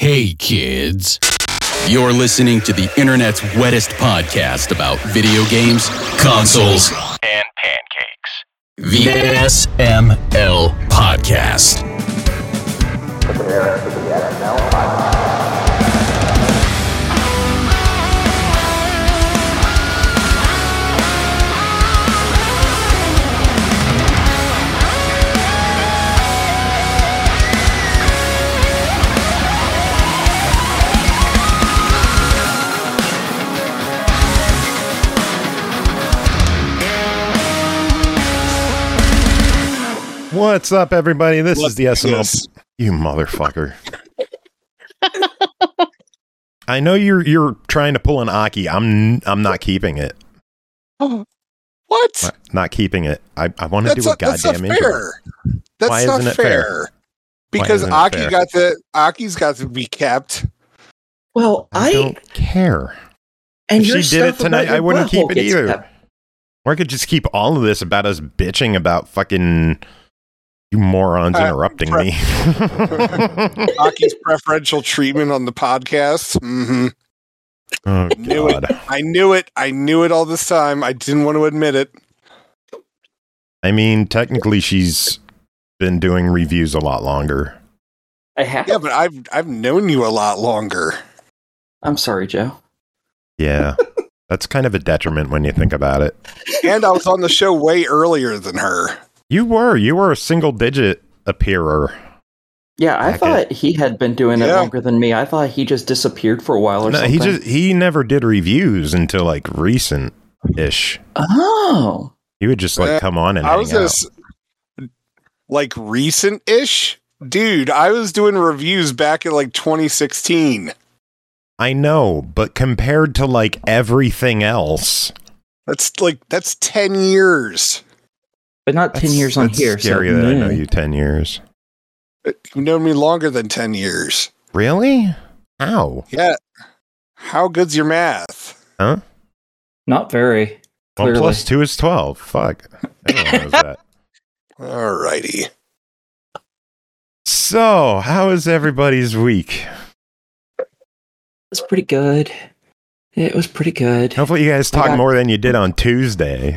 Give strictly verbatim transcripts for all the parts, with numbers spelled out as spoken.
Hey kids, you're listening to the internet's wettest podcast about video games, consoles, and pancakes. The S M L Podcast. Prepare for the S M L Podcast. What's up, everybody? This What is the S M L. is- You motherfucker! I know you're you're trying to pull an Aki. I'm I'm not keeping it. Oh, what? Not, not keeping it. I, I want to That's do a not, that's goddamn not intro. fair. That's Why not isn't it fair. fair? Because isn't it Aki fair? got the Aki's got to be kept. Well, I, I, don't care. and If your she did it stuff about tonight, your I wouldn't butthole keep it gets either. kept. Or I could just keep all of this about us bitching about fucking you morons Uh, interrupting pre- me. Aki's preferential treatment on the podcast. Mm-hmm. Oh Knew it. God! I knew it. I knew it all this time. I didn't want to admit it. I mean, technically, she's been doing reviews a lot longer. I have. Yeah, but I've I've known you a lot longer. I'm sorry, Joe. Yeah, that's kind of a detriment when you think about it. And I was on the show way earlier than her. You were, you were a single digit appearer. Yeah, I Back thought he had been doing it Yeah. longer than me. I thought he just disappeared for a while or No, something. he just he never did reviews until like recent ish. Oh. He would just like Uh, come on and I hang was out. just like recent-ish. Dude, I was doing reviews back in like twenty sixteen. I know, but compared to like everything else, That's like that's ten years. But not ten that's- years on that's here. Scary so, that I know mm. you ten years. You've known me longer than ten years. Really? How? Yeah. How good's your math? Huh? Not very. One Clearly. plus two is twelve. Fuck. Everyone knows that. Alrighty. So, how is everybody's week? It's pretty good. It was pretty good. Hopefully, you guys I talk got- more than you did on Tuesday.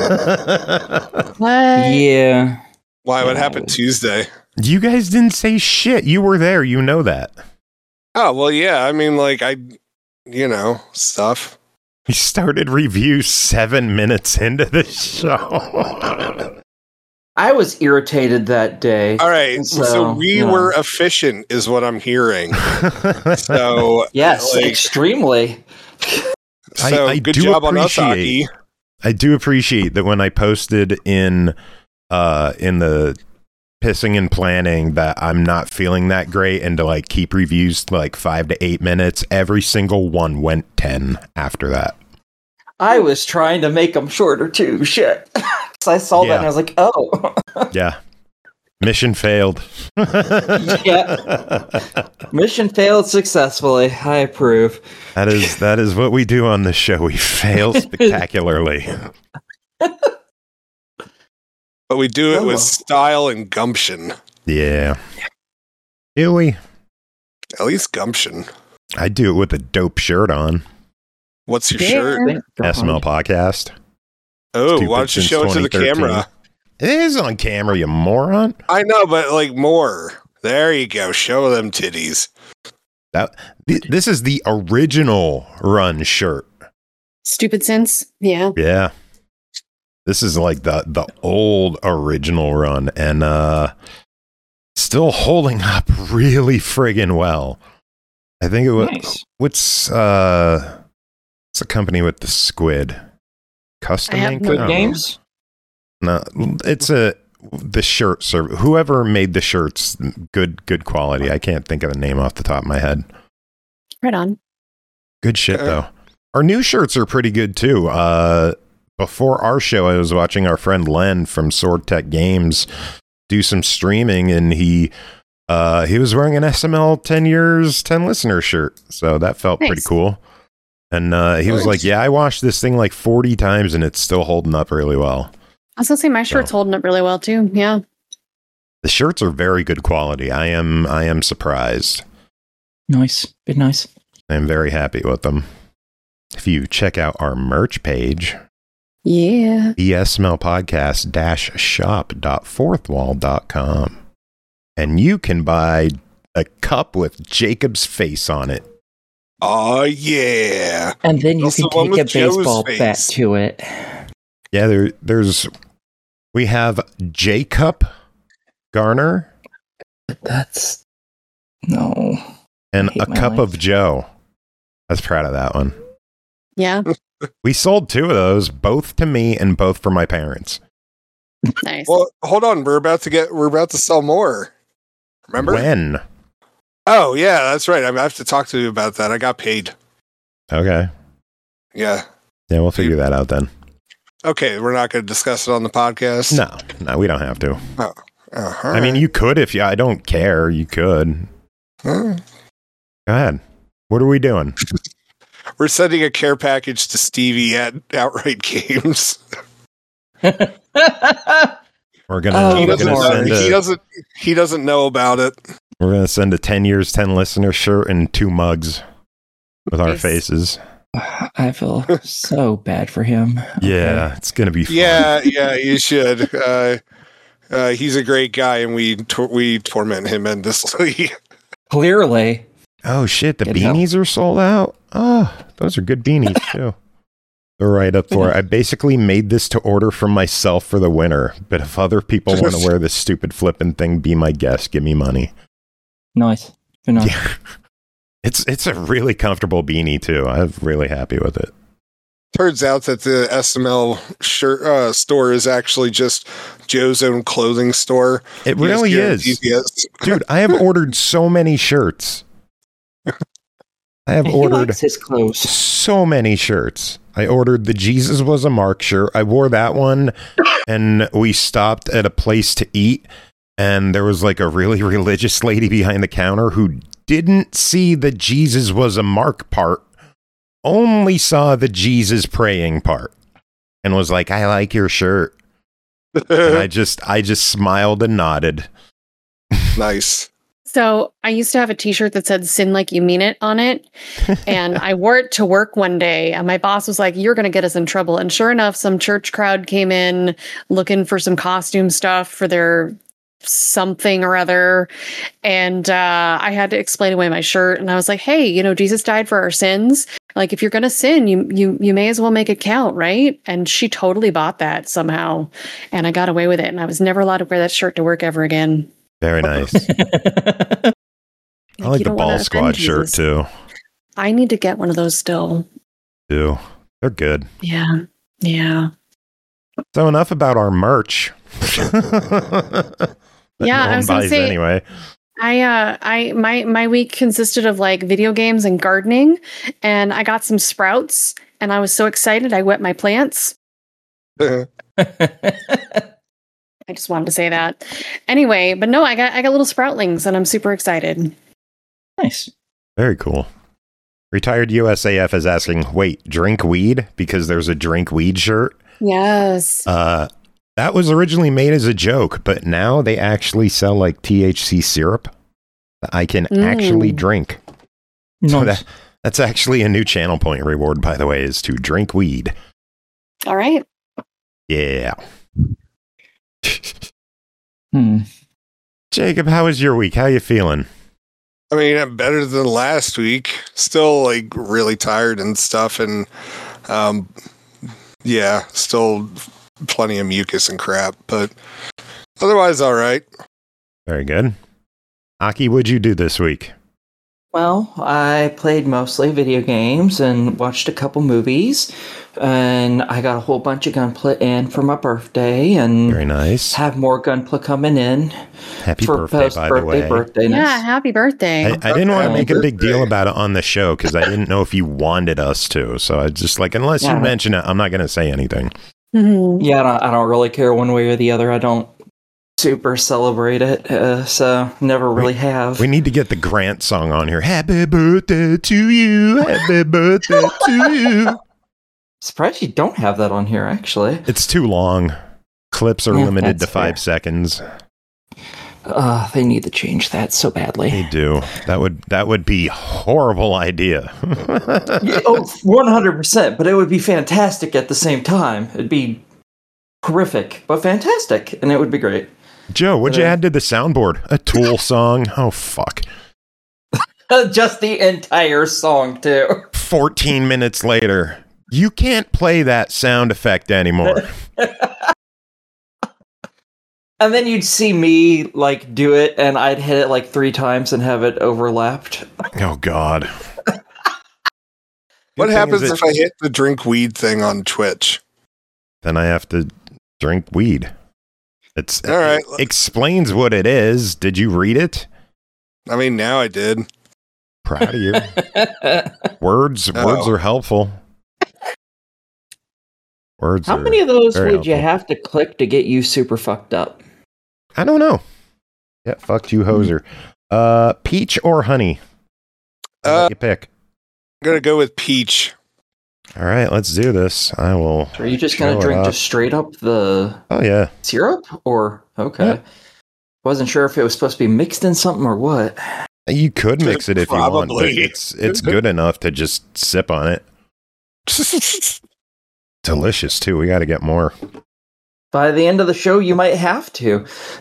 What? Yeah. Why? What Yeah. happened Tuesday? You guys didn't say shit. You were there. You know that. Oh, well, yeah. I mean, like, I, you know, stuff. We started review seven minutes into the show. I was irritated that day. All right. So, So, we you know. were efficient, is what I'm hearing. So, Yes, like, extremely. I- so I good do job on us, appreciate- Aki. I do appreciate that when I posted in uh in the pissing and planning that I'm not feeling that great and to like keep reviews to like five to eight minutes, every single one went ten after that. I was trying to make them shorter too. Shit. So I saw Yeah. that and I was like, oh. Yeah. Mission failed. Yeah. Mission failed successfully. I approve. That is that is what we do on this show. We fail spectacularly. But we do it Oh, with well. style and gumption. Yeah. Do we? At least gumption. I do it with a dope shirt on. What's your Yeah. shirt? Thank God. S M L podcast. Oh, Stupid why don't you since show it to the twenty thirteen. camera? It is on camera, you moron. I know, but like more. There you go. Show them titties. That th- this is the original Run shirt. Stupid sense? Yeah. Yeah. This is like the the old original Run and uh still holding up really friggin' well. I think it was Nice. what's uh what's the company with the squid? Custom I have Ink? no I Good don't know. games? No, it's a the shirt serv whoever made the shirts good good quality. I can't think of the name off the top of my head. Right on. Good shit Okay. though. Our new shirts are pretty good too. Uh before our show I was watching our friend Len from Sword Tech Games do some streaming and he uh he was wearing an S M L ten years ten listener shirt. So that felt pretty Nice. cool. And uh he was Nice. like, "Yeah, I washed this thing like forty times and it's still holding up really well." I was gonna say my shirt's holding up really well too. Yeah. The shirts are very good quality. I am I am surprised. Nice. Been nice. I'm very happy with them. If you check out our merch page, Yeah. bsmlpodcast dash shop dot fourth wall dot com, and you can buy a cup with Jacob's face on it. Oh, yeah. And then you That's can the one take a with Joe's baseball face. bat to it. Yeah, there, there's, we have J-Cup Garner That's no. and I hate a my cup life. of Joe. I was proud of that one. Yeah. We sold two of those, both to me and both for my parents. Nice. Well, hold on. We're about to get, we're about to sell more. Remember? When? Oh, yeah, that's right. I have to talk to you about that. I got paid. Okay. Yeah. Yeah, we'll figure that out then. Okay, we're not going to discuss it on the podcast. No, no, we don't have to. Uh-huh. I mean, you could if you, I don't care. You could. Huh? Go ahead. What are we doing? We're sending a care package to Stevie at Outright Games. We're gonna, Oh, he, we're doesn't gonna know, send he a, doesn't. He doesn't know about it. we're gonna send a ten years, ten listener shirt and two mugs with our Nice. faces. I feel so bad for him. Yeah, it's gonna be fun. Yeah, yeah, you should. Uh, uh, he's a great guy, and we tor- we torment him endlessly. Clearly. Oh shit, the Good hell. beanies are sold out. Oh, those are good beanies too. They're right up for it. I basically made this to order from myself for the winter, but if other people want to wear this stupid flipping thing, be my guest. Give me money. Nice. Been nice. Yeah. It's it's a really comfortable beanie too. I'm really happy with it. Turns out that the S M L shirt uh, store is actually just Joe's own clothing store. It He just really guarantees is. he has- Dude, I have ordered so many shirts. I have He ordered likes his clothes. so many shirts. I ordered the Jesus Was a Mark shirt. I wore that one, and we stopped at a place to eat, and there was like a really religious lady behind the counter who didn't see the Jesus Was a Mark part, only saw the Jesus praying part, and was like, "I like your shirt." And I just, I just smiled and nodded. Nice. So I used to have a t-shirt that said "Sin Like You Mean It" on it. And I wore it to work one day, and my boss was like, "You're going to get us in trouble." And sure enough, some church crowd came in looking for some costume stuff for their something or other. And uh, I had to explain away my shirt. And I was like, "Hey, you know, Jesus died for our sins. Like, if you're going to sin, you, you, you may as well make it count, right?" And she totally bought that somehow. And I got away with it. And I was never allowed to wear that shirt to work ever again. Very nice. I like you the don't Ball wanna Squad offend shirt Jesus. too. I need to get one of those still. Too. They're good. Yeah. Yeah. So enough about our merch. That Yeah, no I one was gonna buys say- anyway. I uh I my my week consisted of like video games and gardening, and I got some sprouts and I was so excited I wet my plants. I just wanted to say that. Anyway, but no, I got I got little sproutlings and I'm super excited. Nice. Very cool. Retired U S A F is asking, wait, drink weed? Because there's a drink weed shirt. Yes. Uh, that was originally made as a joke, but now they actually sell like T H C syrup that I can Mm. actually drink. So Nice. that, that's actually a new channel point reward, by the way, is to drink weed. All right. Yeah. Hmm. Jacob, how was your week? How you feeling? I mean, I'm better than last week. Still, like, really tired and stuff, and um, yeah, still plenty of mucus and crap, but otherwise, all right. Very good. Aki, what'd you do this week? Well, I played mostly video games and watched a couple movies, and I got a whole bunch of Gunpla in for my birthday, and Very nice. have more Gunpla coming in Happy for birthday, by the post-birthday way. birthday. Yeah, happy birthday. I, I didn't want to Happy make a big birthday. deal about it on the show because I didn't know if you wanted us to. So I just like, unless you Yeah. mention it, I'm not going to say anything. Mhm. Yeah, I don't, I don't really care one way or the other. I don't super celebrate it, uh, so never really have. We need to get the Grant song on here. Happy birthday to you. Happy birthday to you. Surprised you don't have that on here, actually. It's too long. Clips are Yeah, limited to that's five fair. seconds. Uh, they need to change that so badly. They do. That would that would be a horrible idea. Oh, one hundred percent, but it would be fantastic at the same time. It'd be horrific, but fantastic, and it would be great. Joe, what'd you Uh, add to the soundboard? A Tool song? Oh, fuck. Just the entire song, too. fourteen minutes later. You can't play that sound effect anymore. And then you'd see me, like, do it, and I'd hit it, like, three times and have it overlapped. Oh, God. What Good thing happens is if it- I hit the drink weed thing on Twitch? Then I have to drink weed. It's All right. It explains what it is. Did you read it? I mean, now I did. Proud of you. Words, Oh. words are helpful. Words. How are many of those very would you helpful. have to click to get you super fucked up? I don't know. Yeah, fuck you, hoser. Uh, peach or honey? I'll Uh, let you pick. I'm going to go with peach. All right, let's do this. I will. Are you just Show gonna it drink up. just straight up the Oh yeah. syrup? Or, okay. Yeah. Wasn't sure if it was supposed to be mixed in something or what. You could mix it if you want, but Probably. it's it's good enough to just sip on it. Delicious too. We got to get more. By the end of the show, you might have to.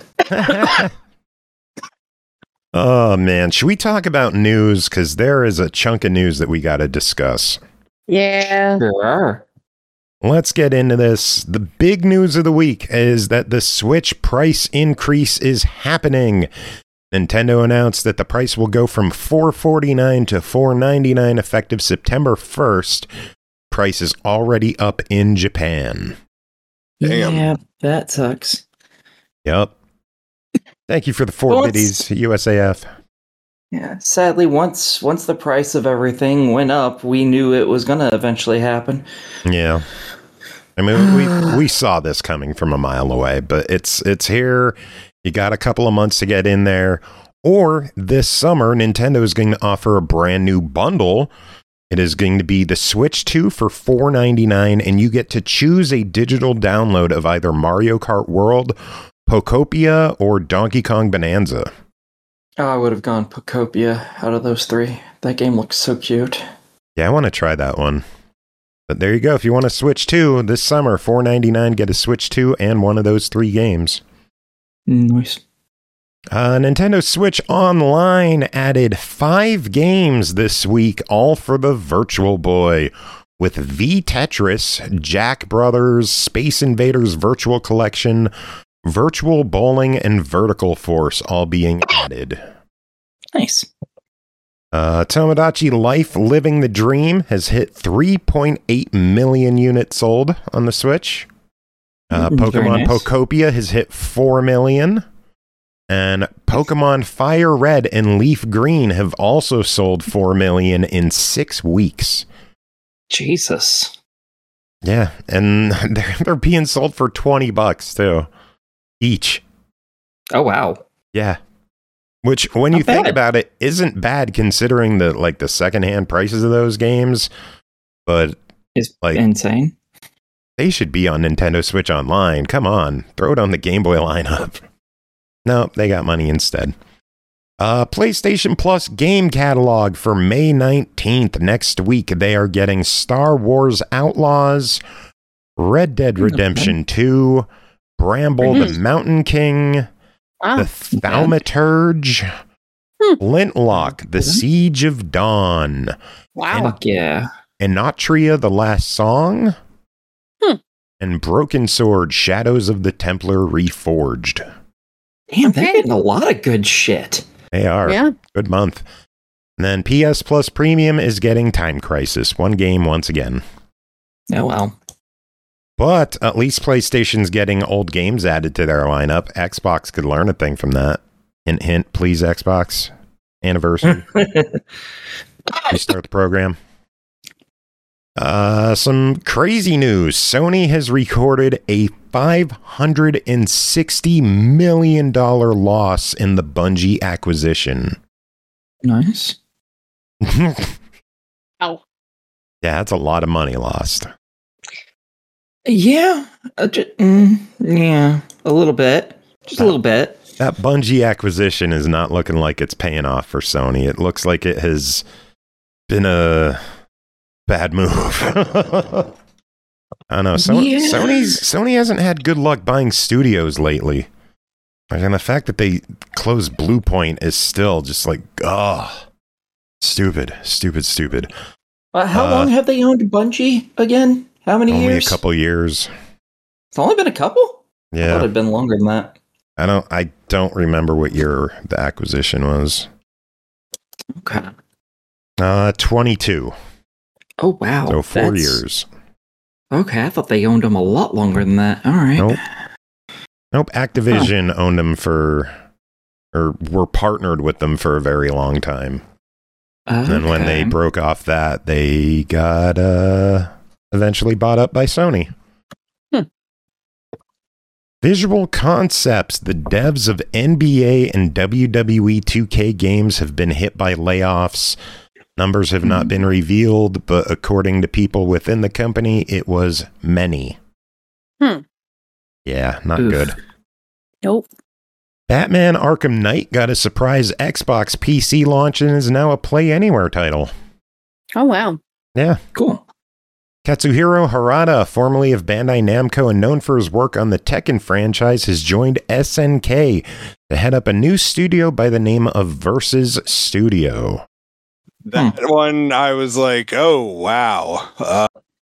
Oh man, should we talk about news? Because there is a chunk of news that we got to discuss. Yeah. Sure. Let's get into this. The big news of the week is that the Switch price increase is happening. Nintendo announced that the price will go from four forty-nine to four ninety-nine effective September first. Price is already up in Japan. Damn. Yeah, that sucks. Yep. Thank you for the four Well, biddies, U S A F. Yeah, sadly, once once the price of everything went up, we knew it was going to eventually happen. Yeah. I mean, we we saw this coming from a mile away, but it's it's here. You got a couple of months to get in there. Or this summer, Nintendo is going to offer a brand new bundle. It is going to be the Switch two for four ninety-nine, and you get to choose a digital download of either Mario Kart World, Pokopia, or Donkey Kong Bonanza. Oh, I would have gone Pokopia out of those three. That game looks so cute. Yeah, I want to try that one. But there you go. If you want to Switch two this summer, four ninety-nine, get a Switch two and one of those three games. Nice. Uh, Nintendo Switch Online added five games this week, all for the Virtual Boy, with V Tetris, Jack Brothers, Space Invaders Virtual Collection, Virtual Bowling, and Vertical Force all being added. Nice. Uh, Tomodachi Life Living the Dream has hit three point eight million units sold on the Switch. Uh, Mm, very Pokemon nice. Pokopia has hit four million. And Pokemon Fire Red and Leaf Green have also sold four million in six weeks. Jesus. Yeah, and they're, they're being sold for twenty bucks too, each. Oh, wow. Yeah. Which, when Not you think bad. about it, isn't bad considering the like the secondhand prices of those games. But It's Like- insane. they should be on Nintendo Switch Online. Come on, throw it on the Game Boy lineup. No, they got money instead. Uh, PlayStation Plus game catalog for May nineteenth. Next week, they are getting Star Wars Outlaws, Red Dead Redemption two, Bramble the Mountain King, Wow. the Thaumaturge, Hmm. Flintlock, The Siege of Dawn, Wow. Fuck yeah. Enotria, The Last Song, Hmm. and Broken Sword, Shadows of the Templar Reforged. Damn, they're Okay. getting a lot of good shit. They are. Yeah. Good month. And then P S Plus Premium is getting Time Crisis. One game once again. Oh, well. But at least PlayStation's getting old games added to their lineup. Xbox could learn a thing from that. Hint, hint, please, Xbox. Anniversary. Restart the program. Uh, some crazy news. Sony has recorded a five hundred sixty million dollars loss in the Bungie acquisition. Nice. Yeah, Oh. that's a lot of money lost. Yeah. Uh, ju- mm, yeah, a little bit. Just a little bit. That Bungie acquisition is not looking like it's paying off for Sony. It looks like it has been a bad move. I don't know. So, Yeah. Sony's Sony hasn't had good luck buying studios lately. And the fact that they closed Blue Point is still just like, oh, stupid, stupid, stupid. Uh, how Uh, long have they owned Bungie again? How many Only years? a couple years. It's only been a couple? I thought Yeah. it'd been longer than that. I don't I don't remember what year the acquisition was. Okay. Uh twenty-two. Oh, wow. So four That's- years. Okay, I thought they owned them a lot longer than that. All right. Nope. Nope. Activision owned them for, or were partnered with them for a very long time. Okay. And when they broke off that, they got uh, eventually bought up by Sony. Hmm. Visual Concepts, the devs of N B A and W W E two K games, have been hit by layoffs. Numbers have not been revealed, but according to people within the company, it was many. Hmm. Yeah, not Oof. good. Nope. Batman Arkham Knight got a surprise Xbox P C launch and is now a Play Anywhere title. Oh, wow. Yeah. Cool. Katsuhiro Harada, formerly of Bandai Namco and known for his work on the Tekken franchise, has joined S N K to head up a new studio by the name of Versus Studio. That one, I was like, oh, wow. Uh,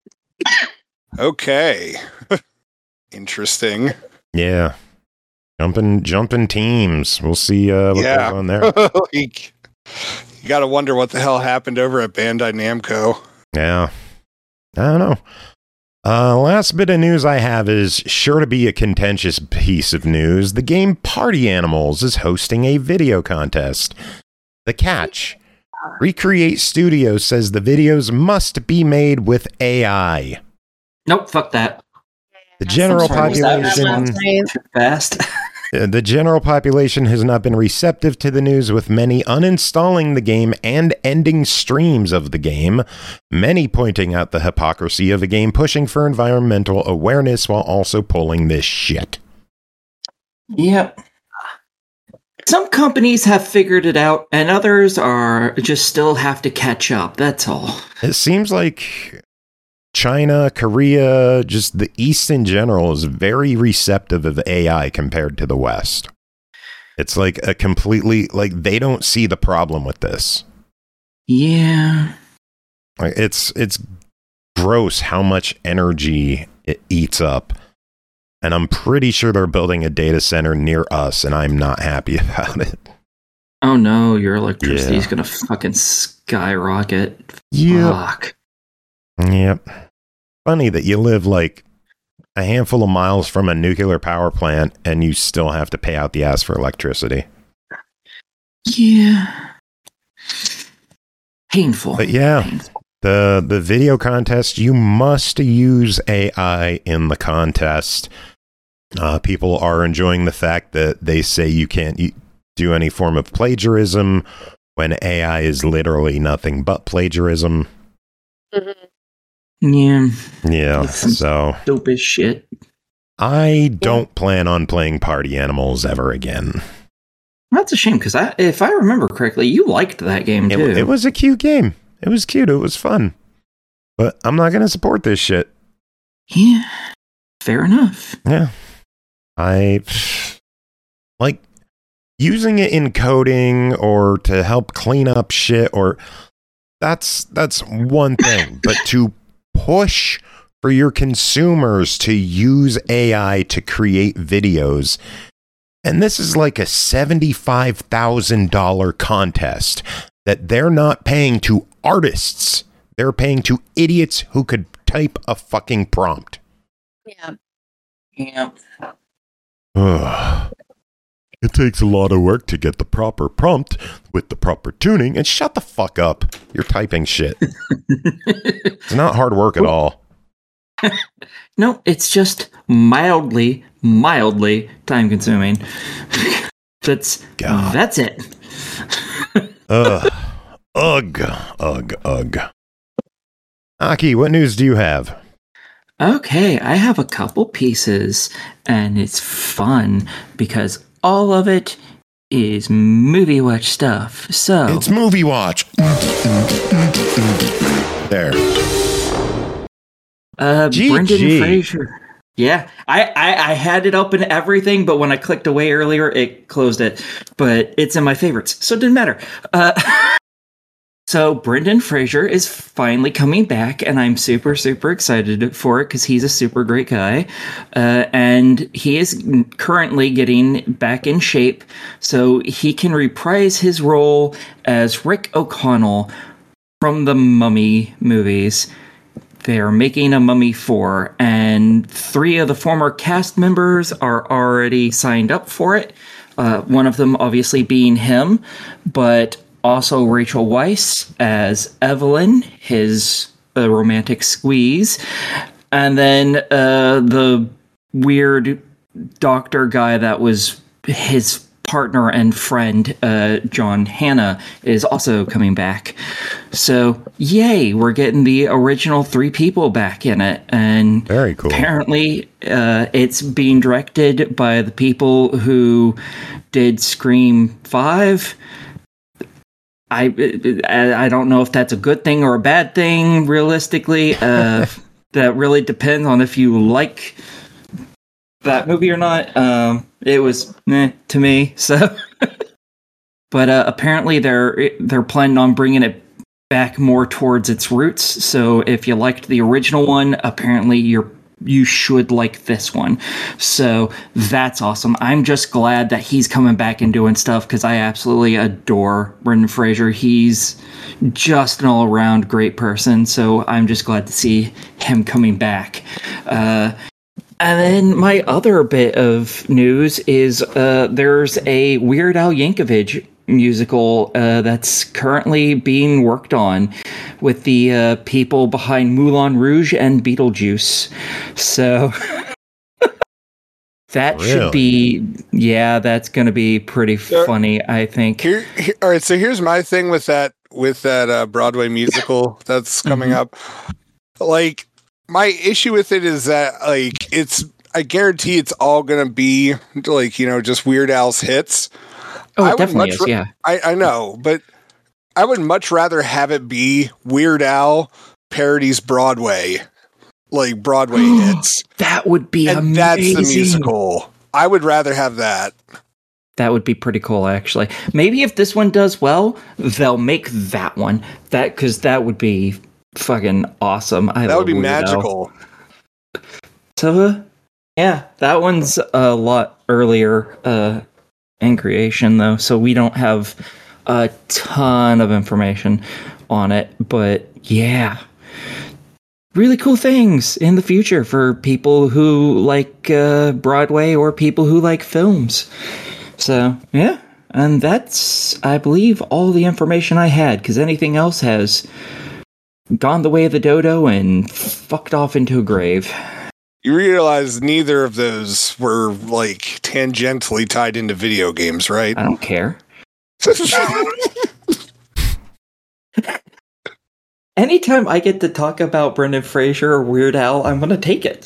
okay. Interesting. Yeah. Jumping jumping teams. We'll see uh, what Yeah. goes on there. Like, you got to wonder what the hell happened over at Bandai Namco. Yeah. I don't know. Uh, last bit of news I have is sure to be a contentious piece of news. The game Party Animals is hosting a video contest. The catch: Recreate Studios says the videos must be made with A I. Nope, fuck that. The general sorry, was that population... Too fast. Uh, The general population has not been receptive to the news, with many uninstalling the game and ending streams of the game, many pointing out the hypocrisy of a game pushing for environmental awareness while also pulling this shit. Yep. Some companies have figured it out, and others are just still have to catch up. That's all. It seems like China, Korea, just the East in general is very receptive of A I compared to the West. It's like a completely, like, they don't see the problem with this. Yeah. Like, it's it's gross how much energy it eats up. And I'm pretty sure they're building a data center near us, and I'm not happy about it. Oh no, your electricity is Yeah. gonna fucking skyrocket. Yep. Fuck. Yep. Funny that you live like a handful of miles from a nuclear power plant and you still have to pay out the ass for electricity. Yeah. Painful. But yeah, Painful. the the video contest, you must use A I in the contest. Uh, people are enjoying the fact that they say you can't y- do any form of plagiarism when A I is literally nothing but plagiarism. Yeah. Yeah, It's- so Dope as shit. I don't plan on playing Party Animals ever again. That's a shame because I, if I remember correctly, you liked that game It, too. it was a cute game. It was cute. It was fun. But I'm not going to support this shit. Yeah. Fair enough. Yeah. I like using it in coding or to help clean up shit, or that's that's one thing, but to push for your consumers to use A I to create videos, and this is like a seventy-five thousand dollars contest that they're not paying to artists, they're paying to idiots who could type a fucking prompt. Yeah. Yeah. Ugh. It takes a lot of work to get the proper prompt with the proper tuning, and shut the fuck up. You're typing shit. It's not hard work at all. No, it's just mildly, mildly time consuming. That's God. that's it. Ugh. Ugh. Ugh. Ugh. Aki, what news do you have? Okay, I have a couple pieces, and it's fun because all of it is movie watch stuff. So It's movie watch. There. Uh, G G. Brendan Fraser. Yeah, I, I, I had it open everything, but when I clicked away earlier, it closed it. But it's in my favorites, so it didn't matter. Uh, so Brendan Fraser is finally coming back, and I'm super, super excited for it because he's a super great guy. Uh, and he is currently getting back in shape so he can reprise his role as Rick O'Connell from the Mummy movies. They are making a Mummy four, and three of the former cast members are already signed up for it. Uh, one of them obviously being him, but also Rachel Weisz as Evelyn, his uh, romantic squeeze. And then uh, the weird doctor guy that was his partner and friend, uh, John Hannah, is also coming back. So, yay, we're getting the original three people back in it. And Very cool. Apparently, uh, it's being directed by the people who did Scream five. I, I don't know if that's a good thing or a bad thing, realistically. Uh, that really depends on if you like that movie or not. Um, it was eh, to me. So, but uh, apparently they're they're planning on bringing it back more towards its roots. So if you liked the original one, apparently you're you should like this one. So that's awesome. I'm just glad that he's coming back and doing stuff because I absolutely adore Brendan Fraser. He's just an all-around great person. So I'm just glad to see him coming back. Uh, and then my other bit of news is uh, there's a Weird Al Yankovic musical uh, that's currently being worked on with the uh, people behind Moulin Rouge and Beetlejuice. So that Really? should be, yeah, that's going to be pretty So- funny, I think. Here, here, all right. So here's my thing with that with that uh, Broadway musical that's coming Mhm. up. Like, my issue with it is that like it's. I guarantee it's all gonna be like you know just Weird Al's hits. Oh, I it would definitely much is, ra- yeah. I, I know, but I would much rather have it be Weird Al parodies Broadway, like Broadway hits, That would be and amazing. that's the musical. I would rather have that. That would be pretty cool, actually. Maybe if this one does well, they'll make that one. That because that would be fucking awesome. I That would love be Weird Al. magical. So, uh, yeah, that one's a lot earlier uh, in creation, though, so we don't have a ton of information on it. But yeah, really cool things in the future for people who like uh, Broadway or people who like films. So, yeah, and that's, I believe, all the information I had, because anything else has gone the way of the dodo and fucked off into a grave. You realize neither of those were like tangentially tied into video games, right? I don't care. Anytime I get to talk about Brendan Fraser or Weird Al, I'm gonna take it.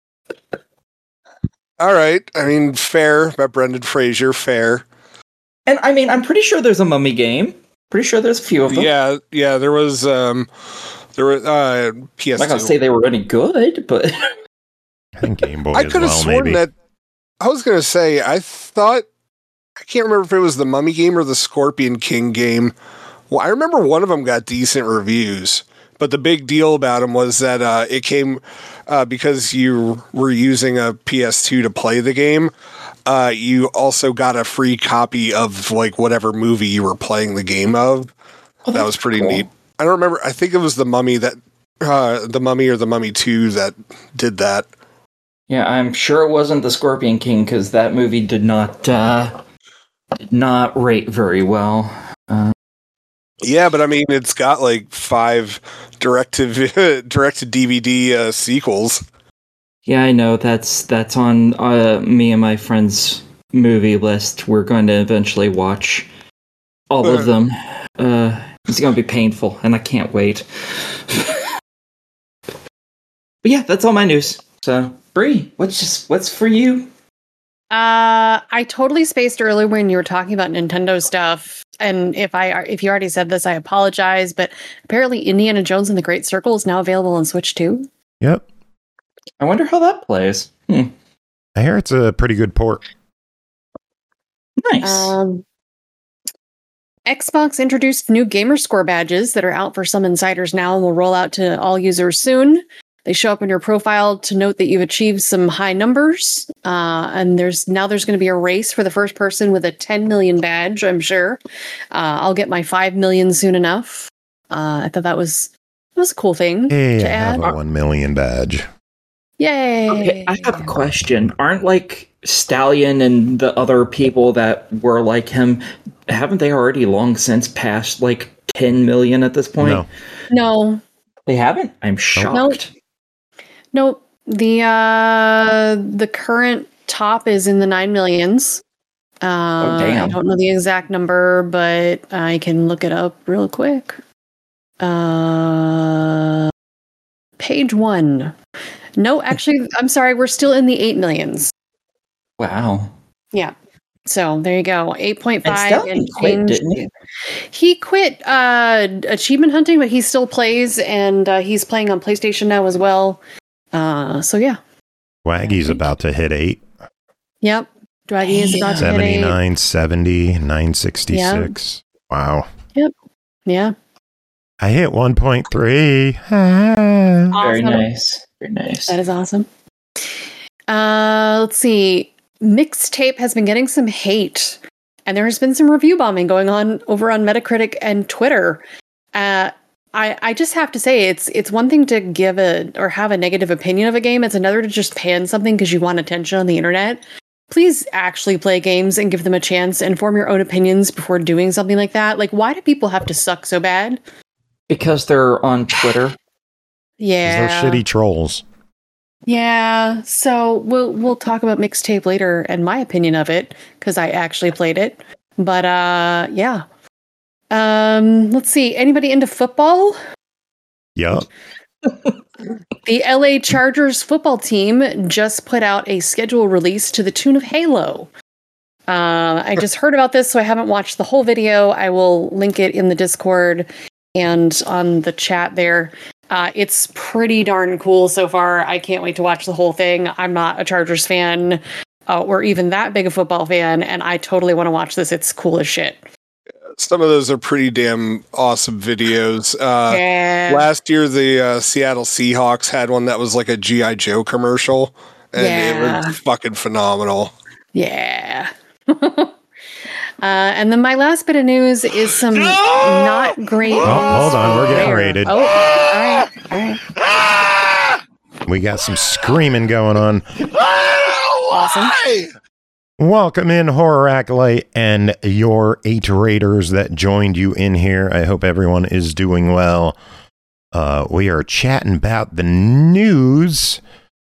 All right. I mean, fair about Brendan Fraser, fair. And I mean, I'm pretty sure there's a Mummy game. Pretty sure there's a few of them. Yeah, yeah. There was, um, there were uh, P S two. I'm not gonna say they were any good, but I think Game Boy I as could have well, sworn maybe. that. I was gonna say I thought I can't remember if it was the Mummy game or the Scorpion King game. Well, I remember one of them got decent reviews, but the big deal about them was that uh, it came uh, because you were using a P S two to play the game. Uh, you also got a free copy of like whatever movie you were playing the game of. Oh, That was pretty cool. neat. I don't remember. I think it was the Mummy that uh, the Mummy or the Mummy two that did that. yeah, I'm sure it wasn't the Scorpion King because that movie did not uh, did not rate very well. Uh, Yeah, but I mean, it's got like five direct to direct to D V D uh, sequels. Yeah, I know. That's that's on uh, me and my friend's movie list. We're going to eventually watch all of them. Uh, it's going to be painful, and I can't wait. But yeah, that's all my news. So, Bree, what's just what's for you? Uh, I totally spaced earlier when you were talking about Nintendo stuff, and if I if you already said this, I apologize. But apparently, Indiana Jones and the Great Circle is now available on Switch too. Yep. I wonder how that plays. Hmm. I hear it's a pretty good port. Nice. Um, Xbox introduced new gamer score badges that are out for some insiders now and will roll out to all users soon. They show up in your profile to note that you've achieved some high numbers. Uh, and there's now there's going to be a race for the first person with a ten million badge, I'm sure. Uh, I'll get my five million soon enough. Uh, I thought that was that was a cool thing Hey, to I add. have a one million badge. Yay! Okay, I have a question. Aren't like Stallion and the other people that were like him, haven't they already long since passed like ten million at this point? No. No, They haven't? I'm shocked. Nope. The uh the current top is in the nine millions. Uh, Oh, damn. I don't know the exact number, but I can look it up real quick. Uh, page one. No, actually, I'm sorry. We're still in the eight millions. Wow. Yeah. So there you go. eight point And five Stallion and quit, change. didn't he? He quit uh, achievement hunting, but he still plays, and uh, he's playing on PlayStation now as well. Uh, so yeah. Waggy's about to hit eight. Yep. Draggy is about to hit eight. seventy-nine, seventy, nine sixty-six. Wow. Yeah. I hit one point three. Very Awesome. nice. Very nice. That is awesome. Uh, let's see. Mixtape has been getting some hate, and there has been some review bombing going on over on Metacritic and Twitter. Uh, I I just have to say it's it's one thing to give a or have a negative opinion of a game. It's another to just pan something because you want attention on the internet. Please actually play games and give them a chance and form your own opinions before doing something like that. Like, why do people have to suck so bad? Because they're on Twitter. Yeah, They're shitty trolls. Yeah, so we'll we'll talk about Mixtape later and my opinion of it because I actually played it. But uh, yeah. Um, let's see. Anybody into football? Yup. The L A Chargers football team just put out a schedule release to the tune of Halo. Uh, I just heard about this, so I haven't watched the whole video. I will link it in the Discord and on the chat there. Uh, it's pretty darn cool so far. I can't wait to watch the whole thing. I'm not a Chargers fan uh, or even that big a football fan, and I totally want to watch this. It's cool as shit. Some of those are pretty damn awesome videos. Uh, Yeah. Last year, the uh, Seattle Seahawks had one that was like a G I. Joe commercial, and Yeah. it was fucking phenomenal. Yeah. uh, and then my last bit of news is some not great. Oh, hold on. We're getting rated. Oh, all right. All right. We got some screaming going on. Awesome. Welcome in, Horror Acolyte, and your eight raiders that joined you in here. I hope everyone is doing well. Uh, we are chatting about the news.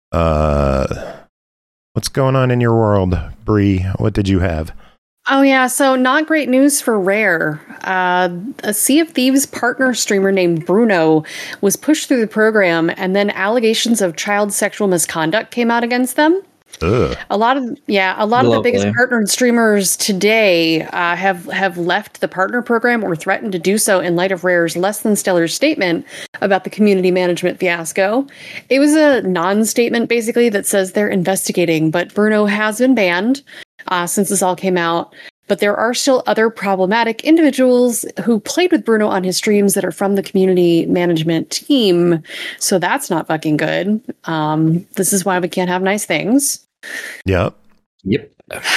Uh, what's going on in your world, Bree? What did you have? Oh, yeah. So, not great news for Rare. Uh, a Sea of Thieves partner streamer named Bruno was pushed through the program, and then allegations of child sexual misconduct came out against them. Ugh. A lot of yeah, a lot of the Lovely. biggest partnered streamers today uh, have have left the partner program or threatened to do so in light of Rare's less than stellar statement about the community management fiasco. It was a non-statement basically that says they're investigating, but Bruno has been banned uh, since this all came out. But there are still other problematic individuals who played with Bruno on his streams that are from the community management team. So that's not fucking good. Um, this is why we can't have nice things. Yep. Yep.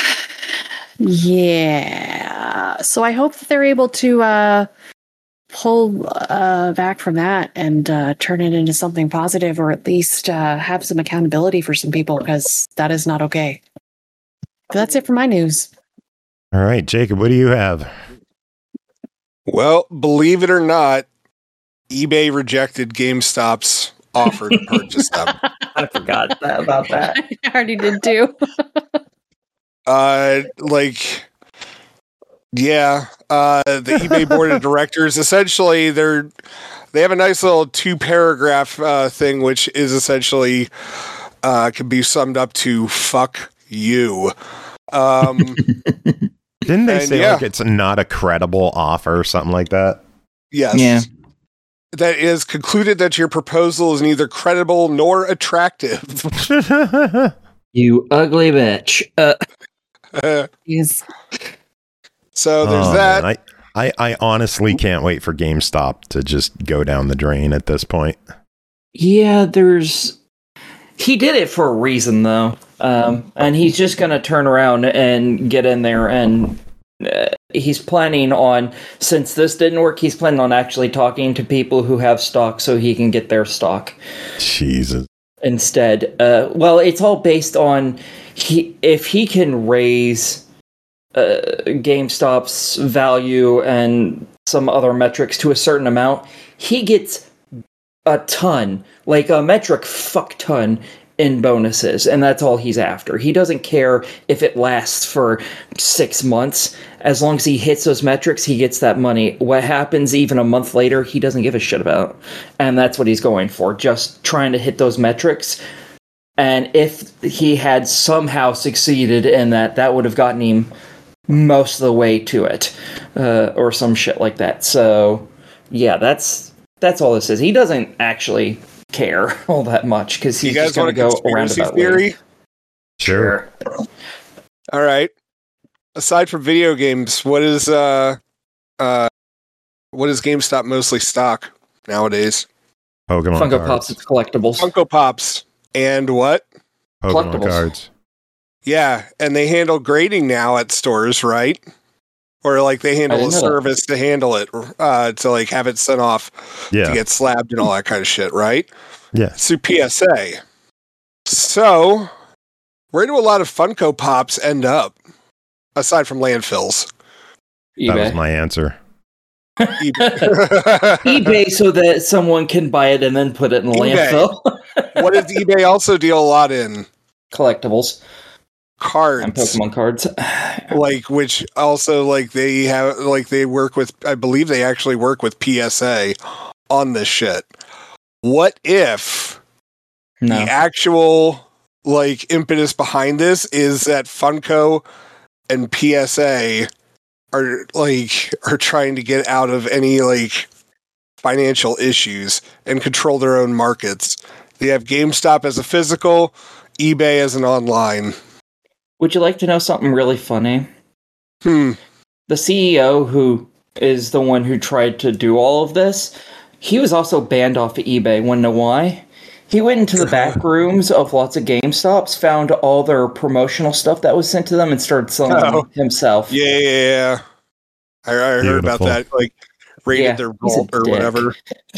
Yeah. So I hope that they're able to uh, pull uh, back from that and uh, turn it into something positive, or at least uh, have some accountability for some people, because that is not okay. But that's it for my news. All right, Jacob, what do you have? Well, believe it or not, eBay rejected GameStop's offer to purchase them. I forgot that, about that. I already did too. Uh, like, Yeah, uh, the eBay board of directors, essentially, they're they have a nice little two paragraph uh, thing, which is essentially uh, can be summed up to "fuck you." Um, Didn't they and say yeah. like it's not a credible offer or something like that? yes, Yeah. that is concluded that your proposal is neither credible nor attractive. You ugly bitch. Uh, Jeez. So there's Oh, that. man, I, I, I honestly can't wait for GameStop to just go down the drain at this point. yeah, there's. He did it for a reason, though. Um, and he's just going to turn around and get in there. And uh, he's planning on, since this didn't work, he's planning on actually talking to people who have stock so he can get their stock Jesus. instead. Uh, well, it's all based on he if he can raise uh, GameStop's value and some other metrics to a certain amount, he gets a ton, like a metric fuck ton in bonuses, and that's all he's after. He doesn't care if it lasts for six months. As long as he hits those metrics, he gets that money. What happens even a month later, he doesn't give a shit about. And that's what he's going for, just trying to hit those metrics. And if he had somehow succeeded in that, that would have gotten him most of the way to it, uh, or some shit like that. So, yeah, that's that's all this is. He doesn't actually care all that much because You he's guys just going want to a go conspiracy around theory? Sure. All right. Aside from video games, what is uh uh what is GameStop mostly stock nowadays? Pokemon Funko cards. Pops, it's collectibles. Funko Pops and what? Pokemon collectibles. cards. Yeah, and they handle grading now at stores, right? Or like they handle a didn't know that. service to handle it, uh, to like have it sent off to Yeah. get slabbed and all that kind of shit, right? Yeah. Through P S A. So, where do a lot of Funko Pops end up? Aside from landfills. That was eBay. my answer. eBay. eBay so that someone can buy it and then put it in the eBay. landfill. What does eBay also deal a lot in? Collectibles Cards. and Pokemon cards. Like, which also, like, they have, like, they work with, I believe they actually work with P S A on this shit. What if No. the actual, like, impetus behind this is that Funko and P S A are, like, are trying to get out of any, like, financial issues and control their own markets? They have GameStop as a physical, eBay as an online. Would you like to know something really funny? Hmm. The C E O, who is the one who tried to do all of this, he was also banned off of eBay. Wanna know why? He went into the back rooms of lots of GameStops, found all their promotional stuff that was sent to them, and started selling Oh. them himself. Yeah, yeah, yeah. I, I heard about Beautiful. that. Like, raided Yeah, their he's a vault or dick. whatever.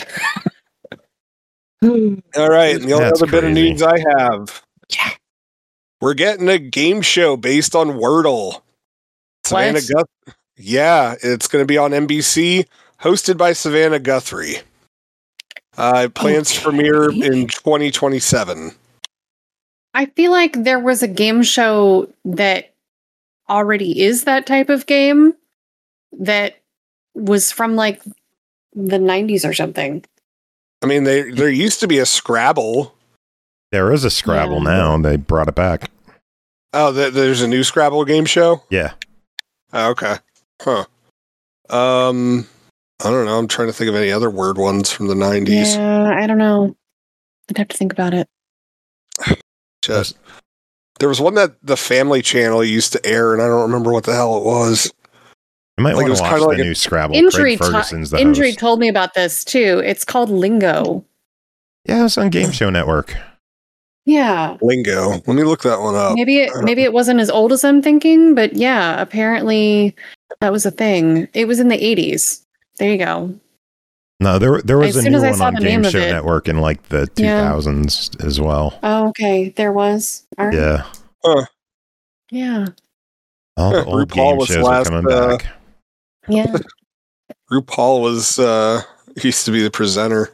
All right, and the only That's other bit of crazy. news I have. Yeah. We're getting a game show based on Wordle. Savannah What? Guth- Yeah, it's going to be on N B C, hosted by Savannah Guthrie. Uh, it plans to Okay. premiere in twenty twenty-seven. I feel like there was a game show that already is that type of game that was from like the nineties or something. I mean, they, there used to be a Scrabble. There is a Scrabble Yeah. now. They brought it back. Oh, th- there's a new Scrabble game show? Yeah. Oh, okay. Huh. Um, I don't know. I'm trying to think of any other word ones from the nineties. Yeah, I don't know. I'd have to think about it. Just, there was one that the Family Channel used to air, and I don't remember what the hell it was. You might Like, it want was to watch kinda the like a- new Scrabble. Injury, Craig Ferguson's the Injury host. told me about this too. It's called Lingo. Yeah, it's on Game Show Network. Yeah. Lingo. Let me look that one up. Maybe it maybe it wasn't as old as I'm thinking, but yeah, apparently that was a thing. It was in the eighties. There you go. No, there there was As a soon new as I one saw on the Game name of Show it. Network in like the two Yeah. thousands as well. Oh, okay. There was. All right. Yeah. Yeah. All the Huh, old RuPaul game was shows last, are coming uh, back. Yeah. RuPaul was, uh, used to be the presenter.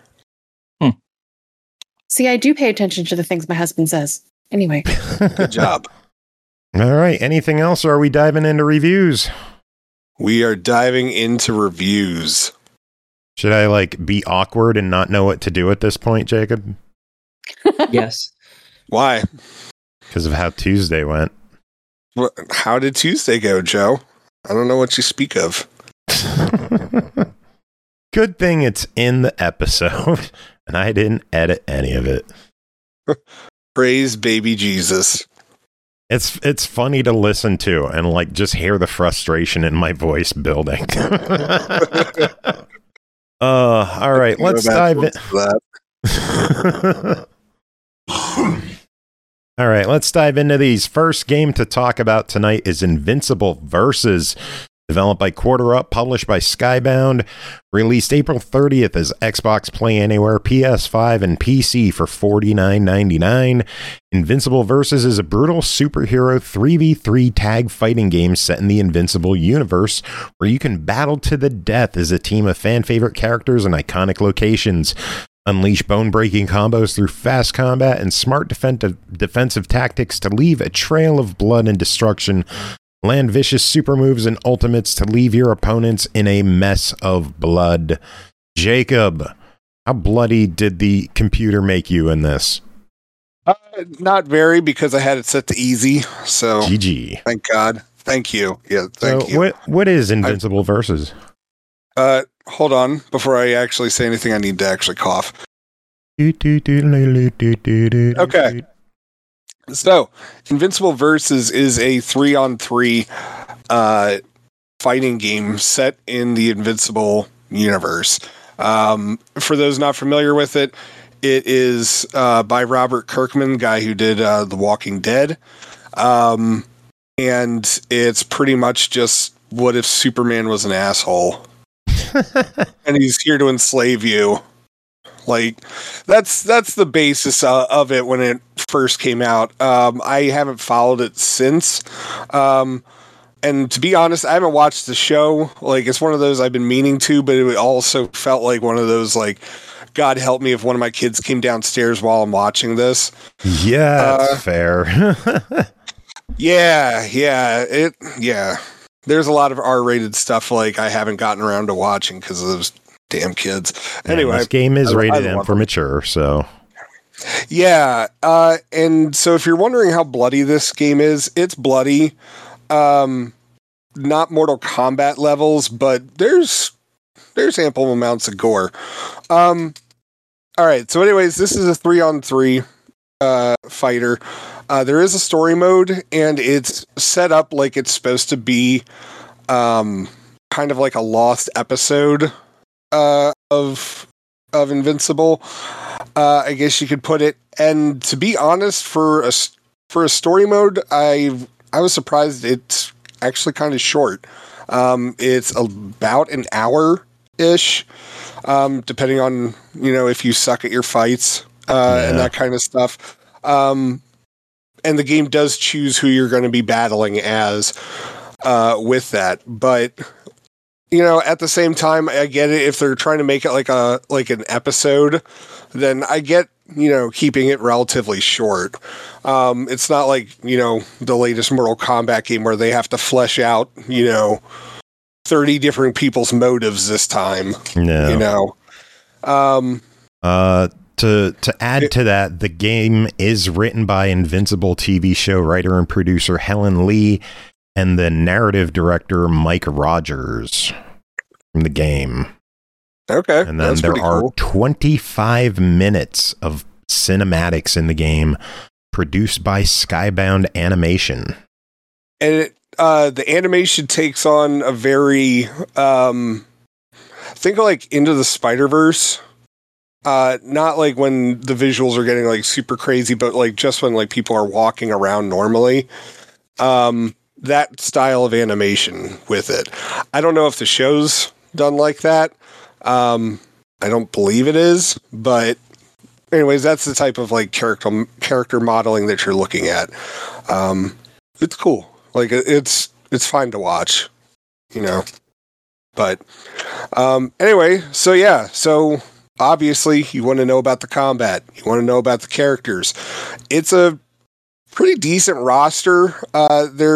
See, I do pay attention to the things my husband says. Anyway. Good job. All right. Anything else, or are we diving into reviews? we are diving into reviews. Should I like be awkward and not know what to do at this point, Jacob? Yes. Why? Because of how Tuesday went. What, how did Tuesday go, Joe? I don't know what you speak of. Good thing it's in the episode, and I didn't edit any of it. Praise baby Jesus. It's it's funny to listen to and like just hear the frustration in my voice building. uh, all right, let's dive in. All right, let's dive into these. First game to talk about tonight is Invincible Versus. Developed by Quarter Up, published by Skybound, released April thirtieth as Xbox Play Anywhere, P S five, and P C for forty-nine ninety-nine. Invincible Versus is a brutal superhero three v three tag fighting game set in the Invincible universe, where you can battle to the death as a team of fan-favorite characters and iconic locations. Unleash bone-breaking combos through fast combat and smart defensive defensive tactics to leave a trail of blood and destruction. Land vicious super moves and ultimates to leave your opponents in a mess of blood. Jacob, how bloody did the computer make you in this? Uh, not very, because I had it set to easy. So G G. Thank God. Thank you. Yeah, thank so you. What what is Invincible I, Versus? Uh, hold on. Before I actually say anything, I need to actually cough. Okay. So, Invincible Versus is a three-on-three uh, fighting game set in the Invincible universe. Um, for those not familiar with it, it is uh, by Robert Kirkman, guy who did uh, The Walking Dead. Um, and it's pretty much just, what if Superman was an asshole? And he's here to enslave you. Like, that's that's the basis uh, of it when it first came out. Um, I haven't followed it since. Um, and to be honest, I haven't watched the show. Like, it's one of those I've been meaning to, but it also felt like one of those, like, God help me if one of my kids came downstairs while I'm watching this. Yeah, that's uh, fair. yeah, yeah, it, yeah. There's a lot of R-rated stuff, like, I haven't gotten around to watching because of those damn kids. Anyway, yeah, this game is I, rated I M for mature, so yeah. Uh, and so if you're wondering how bloody this game is, it's bloody. Um, not Mortal Kombat levels, but there's there's ample amounts of gore. Um, all right. So, anyways, this is a three on three uh, fighter. Uh, there is a story mode, and it's set up like it's supposed to be, um, kind of like a lost episode. Uh, of of Invincible, uh, I guess you could put it. And to be honest, for a for a story mode, I I was surprised it's actually kind of short. Um, it's about an hour ish, um, depending on you know if you suck at your fights uh, yeah. and that kind of stuff. Um, and the game does choose who you're going to be battling as uh, with that, but. You know, at the same time, I get it. If they're trying to make it like a like an episode, then I get, you know, keeping it relatively short. Um, it's not like, you know, the latest Mortal Kombat game where they have to flesh out, you know, thirty different people's motives this time. No. You know. Um, uh, to to add it, to that, the game is written by Invincible T V show writer and producer Helen Lee and the narrative director Mike Rogers from the game. Okay. And then there are cool. twenty-five minutes of cinematics in the game produced by Skybound Animation. And it, uh, the animation takes on a very, um, think of like Into the Spider-Verse. Uh, not like when the visuals are getting like super crazy, but like just when like people are walking around normally. Um, that style of animation with it. I don't know if the show's done like that. Um, I don't believe it is, but anyways, that's the type of like character character modeling that you're looking at. Um, it's cool. Like it's it's fine to watch, you know. But um, anyway, so yeah, so obviously you want to know about the combat. You want to know about the characters. It's a pretty decent roster. Uh, they're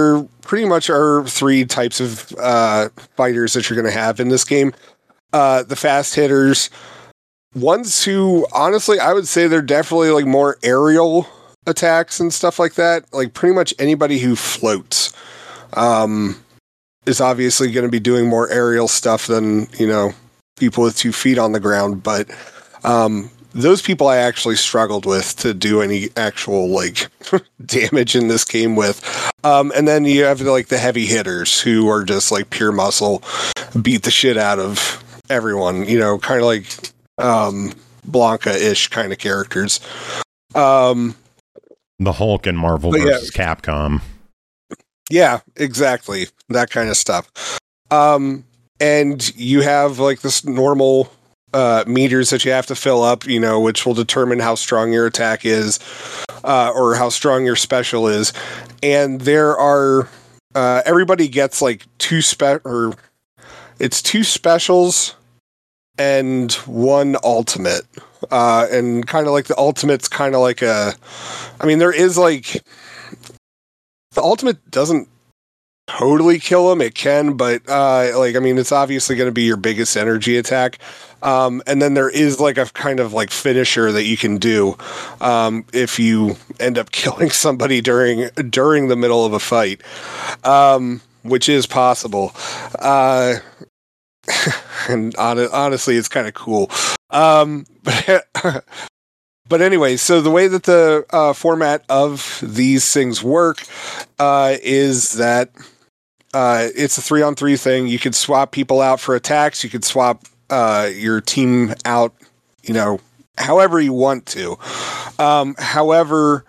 pretty much are three types of uh, fighters that you're going to have in this game. Uh, the fast hitters, ones who, honestly, I would say they're definitely like more aerial attacks and stuff like that. Like pretty much anybody who floats um, is obviously going to be doing more aerial stuff than, you know, people with two feet on the ground. But um, those people I actually struggled with to do any actual like damage in this game with. Um, and then you have like the heavy hitters who are just like pure muscle, beat the shit out of everyone, you know, kind of like um, Blanca-ish kind of characters. Um, The Hulk in Marvel But yeah. versus Capcom. Yeah, exactly. That kind of stuff. Um, and you have like this normal uh, meters that you have to fill up, you know, which will determine how strong your attack is uh, or how strong your special is. And there are, uh, everybody gets like two spe- or it's two specials and one ultimate. Uh, and kind of like the ultimate's kind of like a, I mean, there is like, the ultimate doesn't totally kill him. It can, but uh, like, I mean, it's obviously going to be your biggest energy attack. Um, and then there is like a kind of like finisher that you can do um, if you end up killing somebody during during the middle of a fight, um, which is possible. Uh, and on, honestly, it's kind of cool. Um, but, but anyway, so the way that the uh, format of these things work uh, is that uh, it's a three on three thing. You could swap people out for attacks. You could swap uh, your team out, you know, however you want to. Um, however,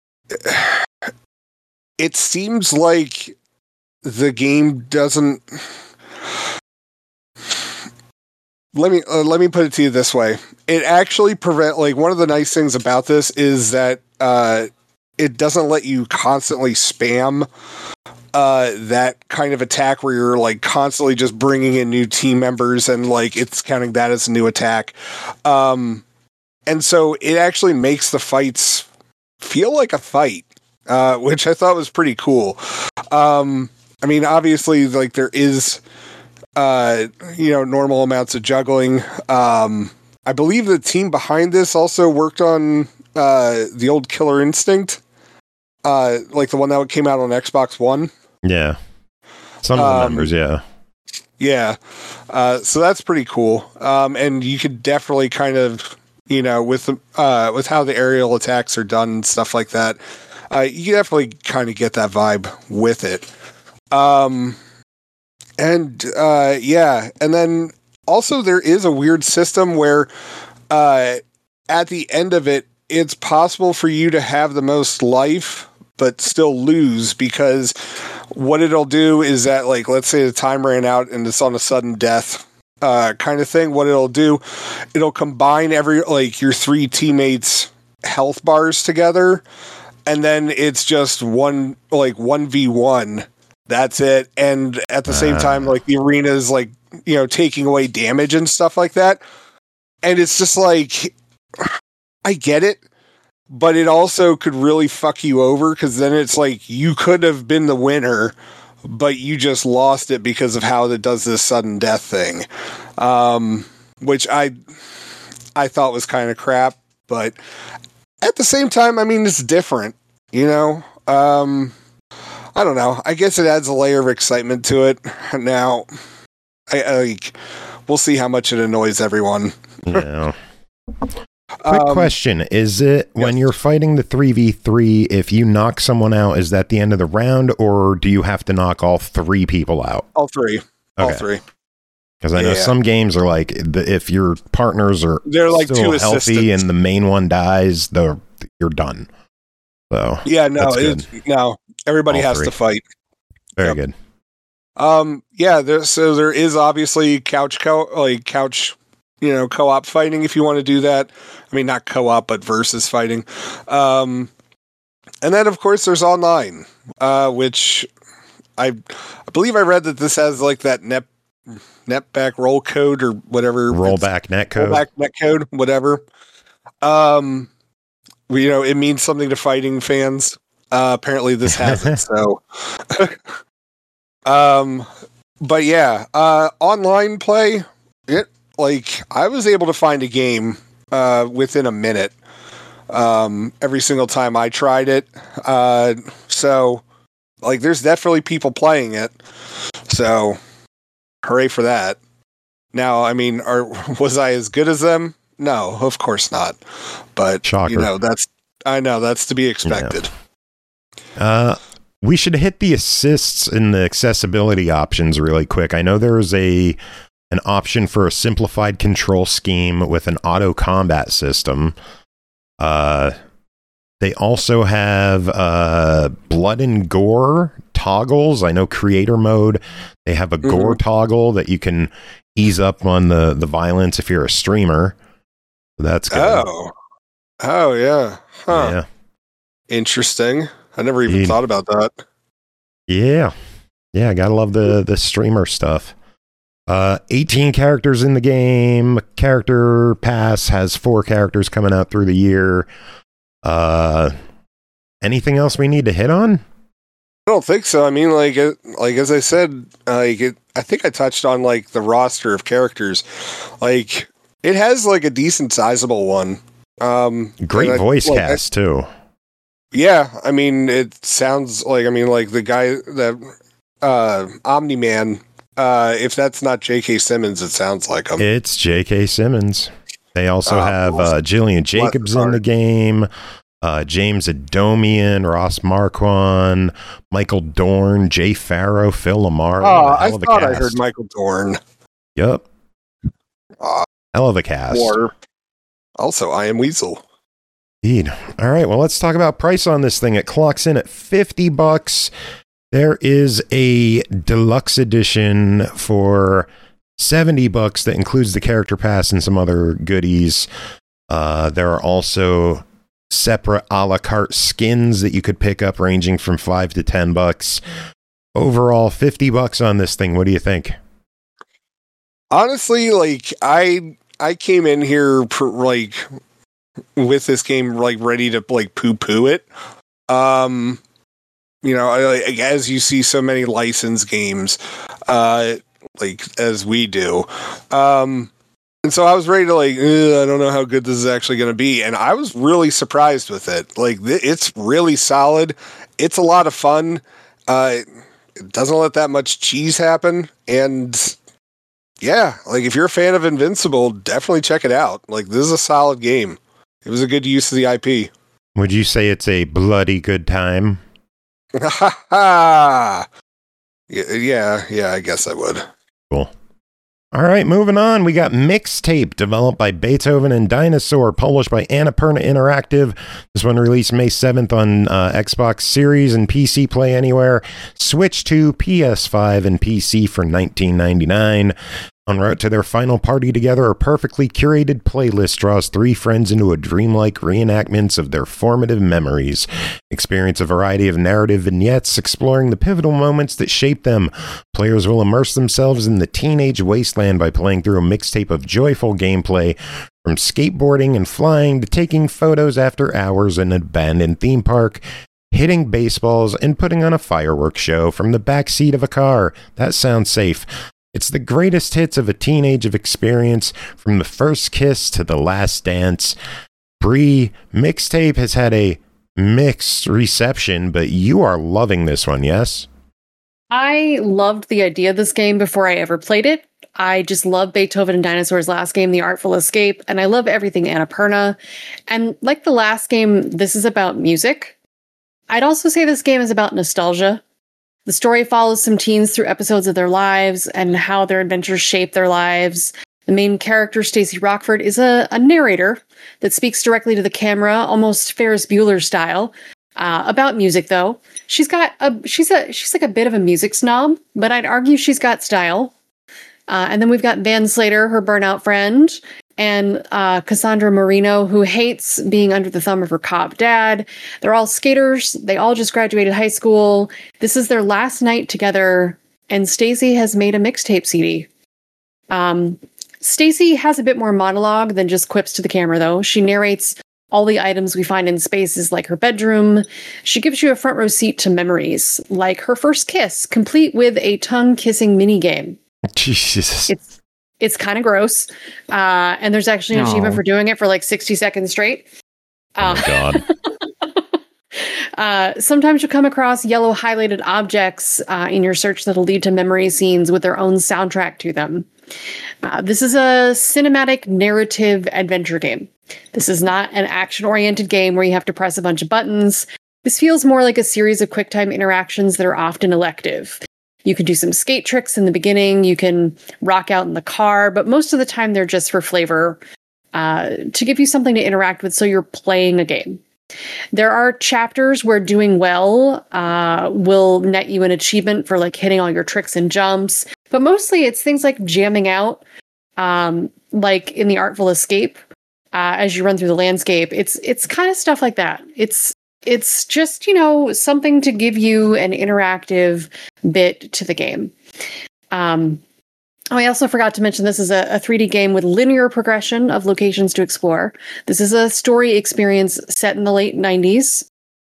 it seems like the game doesn't. Let me uh, let me put it to you this way. It actually prevent like one of the nice things about this is that uh, it doesn't let you constantly spam uh, that kind of attack where you're like constantly just bringing in new team members and like it's counting that as a new attack. Um, and so it actually makes the fights feel like a fight, uh, which I thought was pretty cool. Um, I mean, obviously, like there is. Uh, you know, normal amounts of juggling. Um, I believe the team behind this also worked on uh, the old Killer Instinct, uh, like the one that came out on Xbox One. Yeah. Some of the Um, members, yeah. Yeah. Uh, so that's pretty cool. Um, and you could definitely kind of, you know, with the, uh, with how the aerial attacks are done and stuff like that, uh, you definitely kind of get that vibe with it. Um, And, uh, yeah, and then also there is a weird system where, uh, at the end of it, it's possible for you to have the most life, but still lose because what it'll do is that, like, let's say the time ran out and it's on a sudden death, uh, kind of thing. What it'll do, it'll combine every, like, your three teammates' health bars together, and then it's just one, like, one v one. That's it. And at the same time, like the arena is like, you know, taking away damage and stuff like that. And it's just like, I get it, but it also could really fuck you over because then it's like you could have been the winner, but you just lost it because of how it does this sudden death thing. Um, which I, I thought was kind of crap, but at the same time, I mean, it's different, you know? Um, I don't know. I guess it adds a layer of excitement to it. Now, I, I like, we'll see how much it annoys everyone. Yeah. Quick Um, question. Is it when yes. you're fighting the three v three, if you knock someone out, is that the end of the round, or do you have to knock all three people out? All three. All Okay. three. Because I know Yeah. some games are like, the, if your partners are They're like still two healthy assistants. and the main one dies, the you're done. So, Yeah, no, That's it's, no. Everybody All has three. to fight. very Yep. good. Um, yeah, there, so there is obviously couch co like couch, you know, co-op fighting if you want to do that. I mean, not co-op, but versus fighting. Um, and then of course there's online, uh, which I, I believe I read that this has like that net netback roll code or whatever. It's- Rollback netcode. Rollback netcode, whatever. Um, you know, it means something to fighting fans. Uh, apparently, this hasn't. So, um, but yeah, uh, online play. It like I was able to find a game uh, within a minute. Um, every single time I tried it. Uh, so, like, there's definitely people playing it. So, hooray for that. Now, I mean, are was I as good as them? No, of course not. But Shocker. you know, that's I know that's to be expected. Yeah. Uh, we should hit the assists and the accessibility options really quick. I know there's a an option for a simplified control scheme with an auto combat system. Uh, they also have uh, blood and gore toggles. I know creator mode, they have a mm-hmm. gore toggle that you can ease up on the, the violence if you're a streamer. That's good. Oh, oh yeah. Huh. Yeah. Interesting. I never even Indeed. thought about that. Yeah. Yeah, gotta love the, the streamer stuff. Uh, eighteen characters in the game. Character Pass has four characters coming out through the year. Uh, anything else we need to hit on? I don't think so. I mean, like, it, like as I said, like it, I think I touched on like the roster of characters. Like, it has like a decent, sizable one. Um, Great I, voice like, cast I, too. Yeah, I mean, it sounds like I mean, like the guy that uh, Omni-Man. Uh, if that's not J K. Simmons, it sounds like him. It's J K. Simmons. They also uh, have uh, Jillian Jacobs in the game, uh, James Adomian, Ross Marquand, Michael Dorn, Jay Farrow, Phil Lamar. Oh, I thought I heard Michael Dorn. Yep. Uh, hell of a cast. Or also, I Am Weasel. Indeed. All right, well, let's talk about price on this thing. It clocks in at fifty bucks. There is a deluxe edition for seventy bucks that includes the character pass and some other goodies. Uh, there are also separate a la carte skins that you could pick up ranging from five to ten bucks. Overall, fifty bucks on this thing. What do you think? Honestly, like I I came in here per, like with this game like ready to like poo poo it. Um You know, like, as you see so many licensed games, uh, like as we do, um, and so I was ready to like, I don't know how good this is actually going to be, and I was really surprised with it. Like, th- it's really solid. It's a lot of fun. Uh, it doesn't let that much cheese happen, and yeah, like if you're a fan of Invincible, definitely check it out. Like, this is a solid game. It was a good use of the I P. Would you say it's a bloody good time? Ha ha! Yeah, yeah, I guess I would. Cool. All right, moving on. We got Mixtape, developed by Beethoven and Dinosaur, published by Annapurna Interactive. This one released May seventh on uh, Xbox Series and P C Play Anywhere. Switch to P S five and P C for nineteen ninety-nine. En route to their final party together, a perfectly curated playlist draws three friends into a dreamlike reenactments of their formative memories. Experience a variety of narrative vignettes exploring the pivotal moments that shape them. Players will immerse themselves in the teenage wasteland by playing through a mixtape of joyful gameplay, from skateboarding and flying to taking photos after hours in an abandoned theme park, hitting baseballs, and putting on a fireworks show from the backseat of a car. That sounds safe. It's the greatest hits of a teenage of experience, from the first kiss to the last dance. Bree, Mixtape has had a mixed reception, but you are loving this one, yes? I loved the idea of this game before I ever played it. I just love Beethoven and Dinosaur's last game, The Artful Escape, and I love everything Annapurna. And like the last game, this is about music. I'd also say this game is about nostalgia. The story follows some teens through episodes of their lives and how their adventures shape their lives. The main character, Stacey Rockford, is a, a narrator that speaks directly to the camera, almost Ferris Bueller style. Uh, about music, though, she's got a she's a she's like a bit of a music snob, but I'd argue she's got style. Uh, and then we've got Van Slater, her burnout friend, and uh, Cassandra Marino, who hates being under the thumb of her cop dad. They're all skaters. They all just graduated high school. This is their last night together, and Stacey has made a mixtape C D. Um, Stacey has a bit more monologue than just quips to the camera, though. She narrates all the items we find in spaces like her bedroom. She gives you a front row seat to memories, like her first kiss, complete with a tongue-kissing minigame. Jesus. It's it's kind of gross. Uh, and there's actually an No. achievement for doing it for like sixty seconds straight. Oh my God. Uh, sometimes you'll come across yellow highlighted objects uh, in your search that'll lead to memory scenes with their own soundtrack to them. Uh, this is a cinematic narrative adventure game. This is not an action-oriented game where you have to press a bunch of buttons. This feels more like a series of QuickTime interactions that are often elective. You can do some skate tricks in the beginning, you can rock out in the car, but most of the time they're just for flavor, uh, to give you something to interact with so you're playing a game. There are chapters where doing well uh, will net you an achievement for like hitting all your tricks and jumps, but mostly it's things like jamming out, um, like in the Artful Escape, uh, as you run through the landscape. It's it's kind of stuff like that. It's it's just, you know, something to give you an interactive bit to the game. Um, Oh, I also forgot to mention this is a, a three D game with linear progression of locations to explore. This is a story experience set in the late nineties.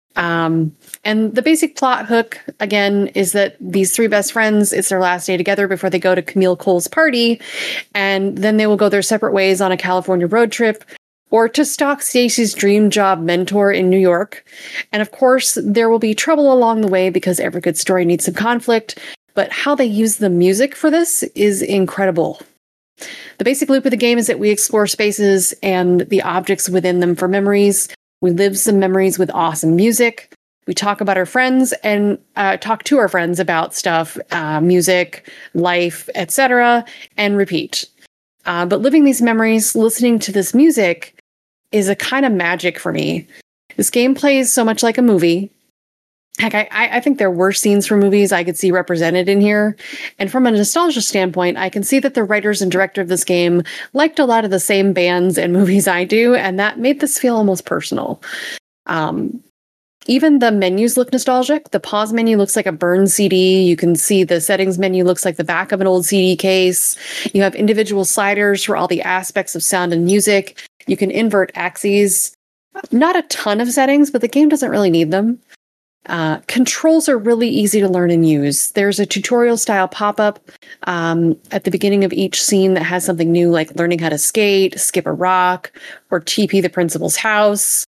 Um, and the basic plot hook, again, is that these three best friends, it's their last day together before they go to Camille Cole's party. And then they will go their separate ways on a California road trip or to stalk Stacy's dream job mentor in New York. And of course, there will be trouble along the way because every good story needs some conflict. But how they use the music for this is incredible. The basic loop of the game is that we explore spaces and the objects within them for memories. We live some memories with awesome music. We talk about our friends and uh, talk to our friends about stuff, uh, music, life, et cetera, and repeat. Uh, but living these memories, listening to this music is a kind of magic for me. This game plays so much like a movie. Heck, I, I think there were scenes from movies I could see represented in here. And from a nostalgia standpoint, I can see that the writers and director of this game liked a lot of the same bands and movies I do, and that made this feel almost personal. Um, even the menus look nostalgic. The pause menu looks like a burned C D. You can see the settings menu looks like the back of an old C D case. You have individual sliders for all the aspects of sound and music. You can invert axes. Not a ton of settings, but the game doesn't really need them. Uh, controls are really easy to learn and use. There's a tutorial style pop-up um, at the beginning of each scene that has something new, like learning how to skate, skip a rock, or T P the principal's house.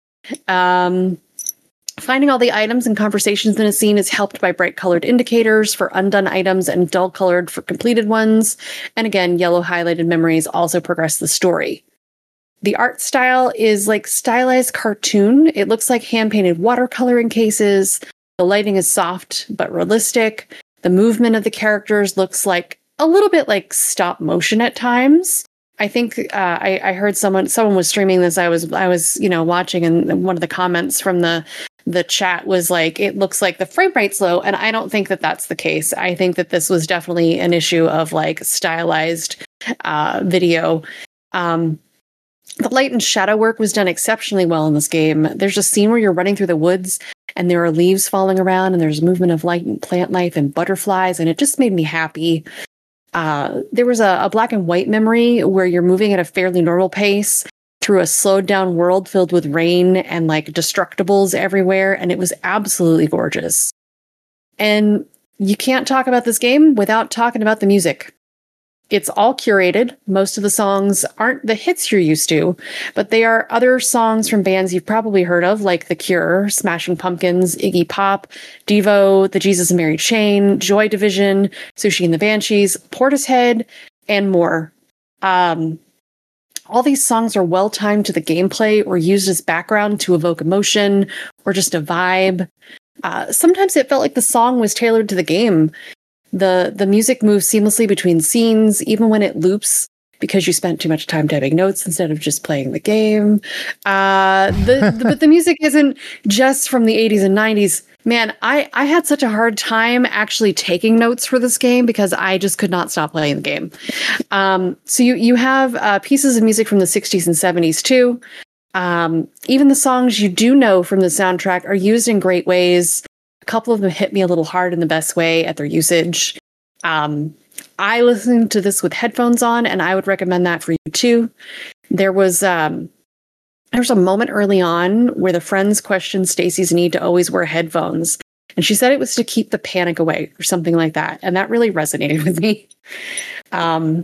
Um, finding all the items and conversations in a scene is helped by bright colored indicators for undone items and dull colored for completed ones. And again, yellow highlighted memories also progress the story. The art style is like stylized cartoon. It looks like hand-painted watercolor in cases. The lighting is soft but realistic. The movement of the characters looks like a little bit like stop motion at times. I think uh, I, I heard someone someone was streaming this. I was I was you know watching, and one of the comments from the the chat was like, it looks like the frame rate's low, and I don't think that that's the case. I think that this was definitely an issue of like stylized uh, video. Um, The light and shadow work was done exceptionally well in this game. There's a scene where you're running through the woods and there are leaves falling around and there's movement of light and plant life and butterflies, and it just made me happy. Uh, there was a, a black and white memory where you're moving at a fairly normal pace through a slowed down world filled with rain and like destructibles everywhere, and it was absolutely gorgeous. And you can't talk about this game without talking about the music. It's all curated. Most of the songs aren't the hits you're used to, but they are other songs from bands you've probably heard of, like The Cure, Smashing Pumpkins, Iggy Pop, Devo, The Jesus and Mary Chain, Joy Division, Sushi and the Banshees, Portishead, and more. Um, all these songs are well timed to the gameplay or used as background to evoke emotion or just a vibe. Uh, sometimes it felt like the song was tailored to the game. The the music moves seamlessly between scenes, even when it loops because you spent too much time typing notes instead of just playing the game. Uh, the, the, but the music isn't just from the eighties and nineties. Man, I, I had such a hard time actually taking notes for this game because I just could not stop playing the game. Um, so you, you have uh, pieces of music from the sixties and seventies too. Um, even the songs you do know from the soundtrack are used in great ways. A couple of them hit me a little hard in the best way at their usage. Um, I listened to this with headphones on, and I would recommend that for you too. There was um, There's a moment early on where the friends questioned Stacy's need to always wear headphones. And she said it was to keep the panic away or something like that. And that really resonated with me. Um,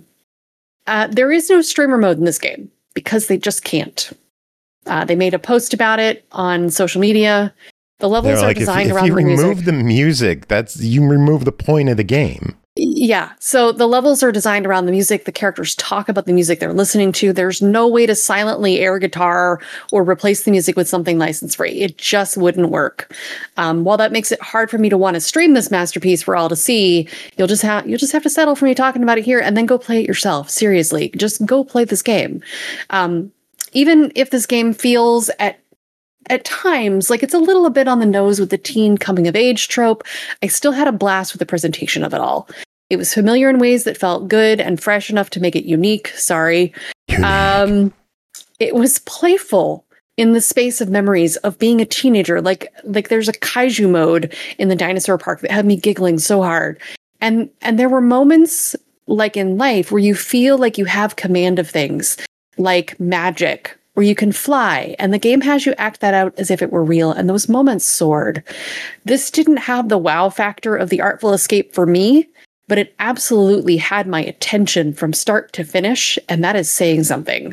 uh, there is no streamer mode in this game because they just can't. Uh, they made a post about it on social media. The levels are like, designed if, around if you the music. remove the music, that's you remove the point of the game. Yeah. So the levels are designed around the music. The characters talk about the music they're listening to. There's no way to silently air guitar or replace the music with something license free. It just wouldn't work. Um, while that makes it hard for me to want to stream this masterpiece for all to see, you'll just have you'll just have to settle for me talking about it here and then go play it yourself. Seriously, just go play this game. Um, even if this game feels at At times, like it's a little a bit on the nose with the teen coming of age trope, I still had a blast with the presentation of it all. It was familiar in ways that felt good and fresh enough to make it unique. Sorry. Unique. Um, it was playful in the space of memories of being a teenager. Like, like there's a kaiju mode in the dinosaur park that had me giggling so hard. And, and there were moments like in life where you feel like you have command of things, like magic, where you can fly, and the game has you act that out as if it were real, and those moments soared. This didn't have the wow factor of The Artful Escape for me, but it absolutely had my attention from start to finish, and that is saying something.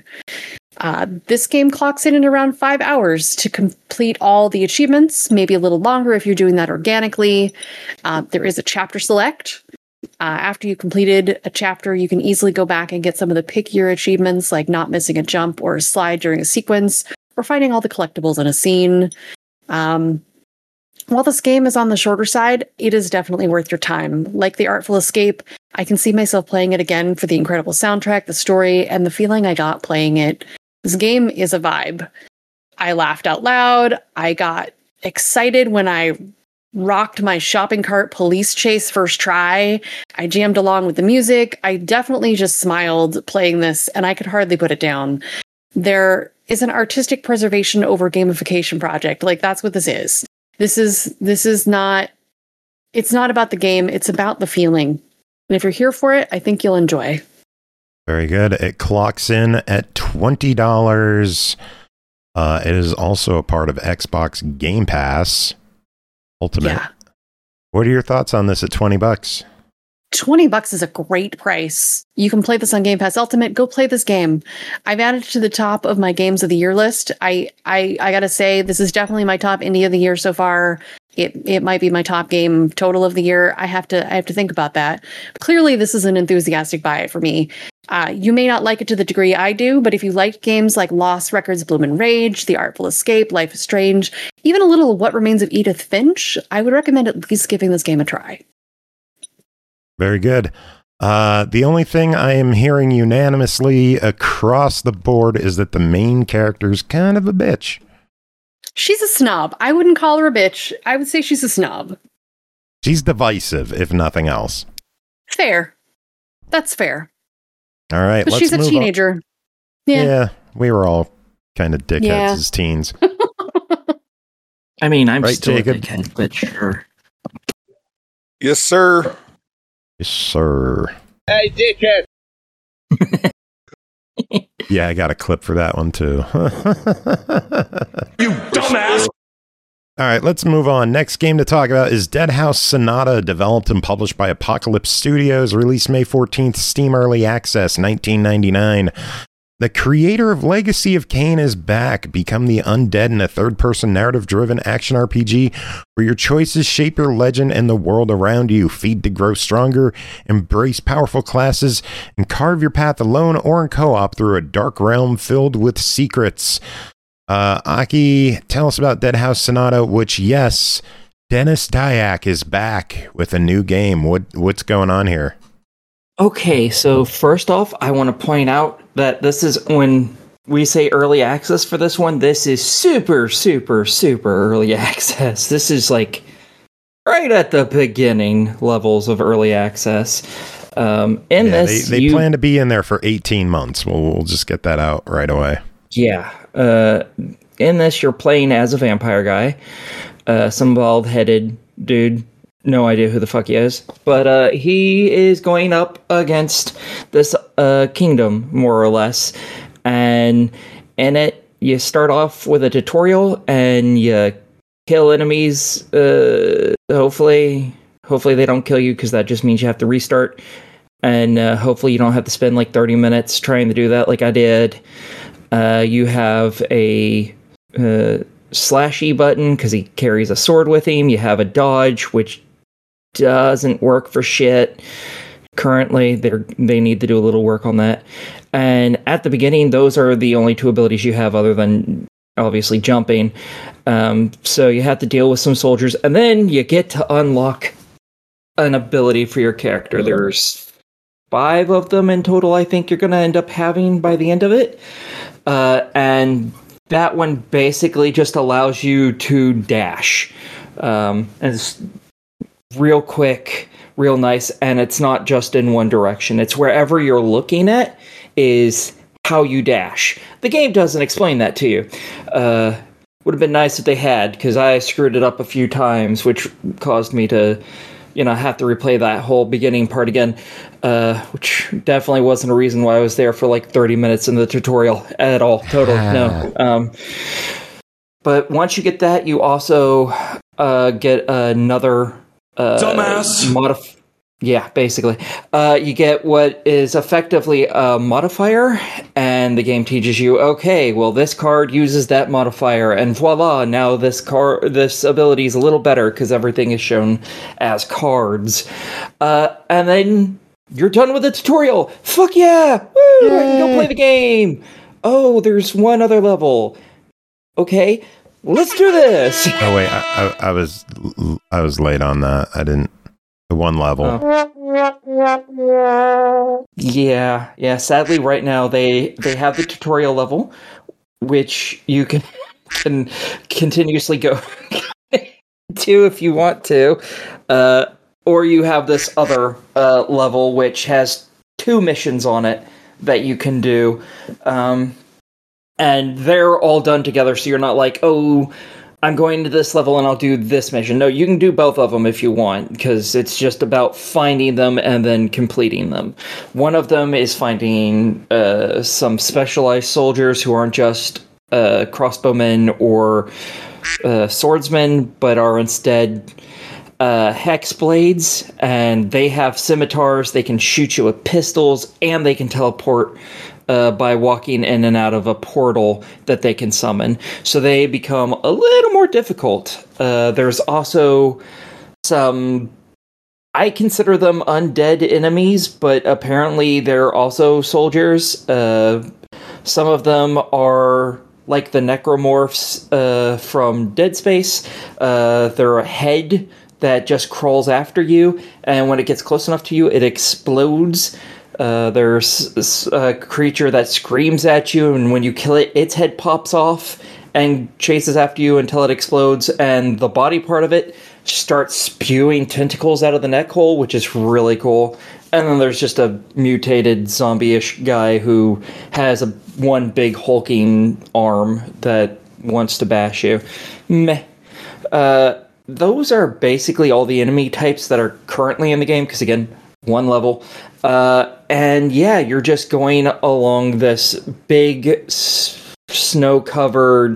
Uh, this game clocks in at around five hours to complete all the achievements, maybe a little longer if you're doing that organically. Uh, there is a chapter select. Uh, after you completed a chapter, you can easily go back and get some of the pickier achievements, like not missing a jump or a slide during a sequence, or finding all the collectibles in a scene. Um, while this game is on the shorter side, it is definitely worth your time. Like The Artful Escape, I can see myself playing it again for the incredible soundtrack, the story, and the feeling I got playing it. This game is a vibe. I laughed out loud. I got excited when I rocked my shopping cart police chase first try. I jammed along with the music. I definitely just smiled playing this, and I could hardly put it down. There is an artistic preservation over gamification project. Like, that's what this is. This is this is not, it's not about the game. It's about the feeling. And if you're here for it, I think you'll enjoy. Very good. It clocks in at twenty dollars. Uh, it is also a part of Xbox Game Pass Ultimate. Yeah. What are your thoughts on this at twenty bucks? twenty bucks is a great price. You can play this on Game Pass Ultimate. Go play this game. I've added it to the top of my games of the year list. I I, I gotta say, this is definitely my top indie of the year so far. It it might be my top game total of the year. I have to I have to think about that. But clearly, this is an enthusiastic buy for me. Uh, you may not like it to the degree I do, but if you liked games like Lost Records, Bloom and Rage, The Artful Escape, Life is Strange, even a little What Remains of Edith Finch, I would recommend at least giving this game a try. Very good. Uh, the only thing I am hearing unanimously across the board is that the main character's kind of a bitch. She's a snob. I wouldn't call her a bitch. I would say she's a snob. She's divisive, if nothing else. Fair. That's fair. All right, But let's she's a move teenager. on. Yeah. Yeah, we were all kind of dickheads Yeah. as teens. I mean, I'm Right, still Jacob? a dickhead, but sure. Yes, sir. Yes, sir. Hey, dickhead! Yeah, I got a clip for that one too. You dumbass! All right, let's move on. Next game to talk about is Dead House Sonata, developed and published by Apocalypse Studios, released May fourteenth, Steam Early Access, nineteen ninety-nine. The creator of Legacy of Kain is back. Become the undead in a third-person narrative-driven action R P G where your choices shape your legend and the world around you. Feed to grow stronger, embrace powerful classes, and carve your path alone or in co-op through a dark realm filled with secrets. Uh, Aki, tell us about Dead House Sonata, which, yes, Dennis Dyack is back with a new game. What What's going on here? Okay, so first off, I want to point out that this is, when we say early access for this one, this is super, super, super early access. This is like right at the beginning levels of early access. Um, in Yeah, this, they, they you, plan to be in there for eighteen months. We'll, we'll just get that out right away. yeah, uh, in this, you're playing as a vampire guy, uh, some bald-headed dude. No idea who the fuck he is, but uh, he is going up against this uh, kingdom, more or less, and in it you start off with a tutorial and you kill enemies. Uh, hopefully, hopefully they don't kill you because that just means you have to restart. And uh, hopefully you don't have to spend like thirty minutes trying to do that like I did. Uh, you have a uh, slash E button because he carries a sword with him. You have a dodge, which doesn't work for shit. Currently, they they need to do a little work on that. And at the beginning, those are the only two abilities you have other than, obviously, jumping. Um, so you have to deal with some soldiers. And then you get to unlock an ability for your character. There's five of them in total, I think you're going to end up having by the end of it. Uh, and that one basically just allows you to dash. Um, and it's real quick, real nice, and it's not just in one direction. It's wherever you're looking at is how you dash. The game doesn't explain that to you. Uh, would have been nice if they had, because I screwed it up a few times, which caused me to, you know, have to replay that whole beginning part again, uh, which definitely wasn't a reason why I was there for like thirty minutes in the tutorial at all. Total, no. Um, but once you get that, you also uh, get another uh, Dumbass. modif- Yeah, basically. Uh, you get what is effectively a modifier, and the game teaches you, okay, well, this card uses that modifier, and voila, now this car, this ability is a little better because everything is shown as cards. Uh, and then you're done with the tutorial. Fuck yeah! Woo! I can go play the game! Oh, there's one other level. Okay, let's do this! Oh wait, I, I, I was I was late on that. I didn't. The one level. Oh. Yeah, yeah. Sadly, right now they they have the tutorial level, which you can can continuously go to if you want to, uh, or you have this other uh, level which has two missions on it that you can do, um, and they're all done together. So you're not like, oh, I'm going to this level and I'll do this mission. No, you can do both of them if you want, because it's just about finding them and then completing them. One of them is finding uh, some specialized soldiers who aren't just uh, crossbowmen or uh, swordsmen, but are instead uh, hex blades, and they have scimitars. They can shoot you with pistols, and they can teleport Uh, by walking in and out of a portal that they can summon. So they become a little more difficult. Uh, there's also some, I consider them undead enemies, but apparently they're also soldiers. Uh, some of them are like the necromorphs uh, from Dead Space. Uh, they're a head that just crawls after you, and when it gets close enough to you, it explodes. Uh, there's a creature that screams at you, and when you kill it, its head pops off and chases after you until it explodes, and the body part of it starts spewing tentacles out of the neck hole, which is really cool. And then there's just a mutated zombie-ish guy who has a one big hulking arm that wants to bash you. Meh. Uh, those are basically all the enemy types that are currently in the game, because again, one level. Uh, and yeah, you're just going along this big s- snow-covered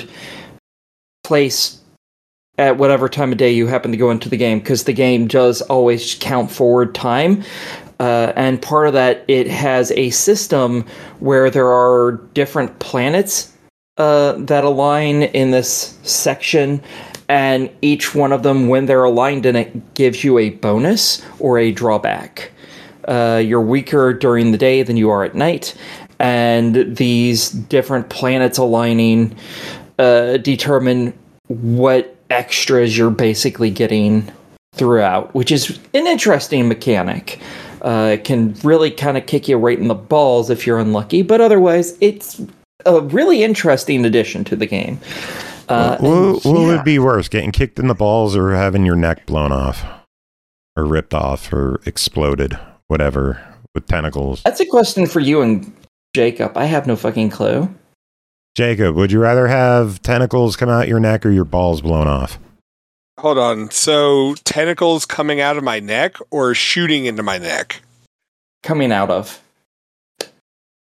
place at whatever time of day you happen to go into the game, because the game does always count forward time. Uh, and part of that, it has a system where there are different planets uh, that align in this section, and each one of them, when they're aligned in it, gives you a bonus or a drawback. Uh, you're weaker during the day than you are at night, and these different planets aligning uh, determine what extras you're basically getting throughout, which is an interesting mechanic. Uh, it can really kind of kick you right in the balls if you're unlucky, but otherwise, it's a really interesting addition to the game. Uh, what, what yeah. would be worse, getting kicked in the balls or having your neck blown off? Or ripped off or exploded? Whatever, with tentacles. That's a question for you and Jacob. I have no fucking clue. Jacob, would you rather have tentacles come out your neck or your balls blown off? Hold on. So tentacles coming out of my neck or shooting into my neck? Coming out of.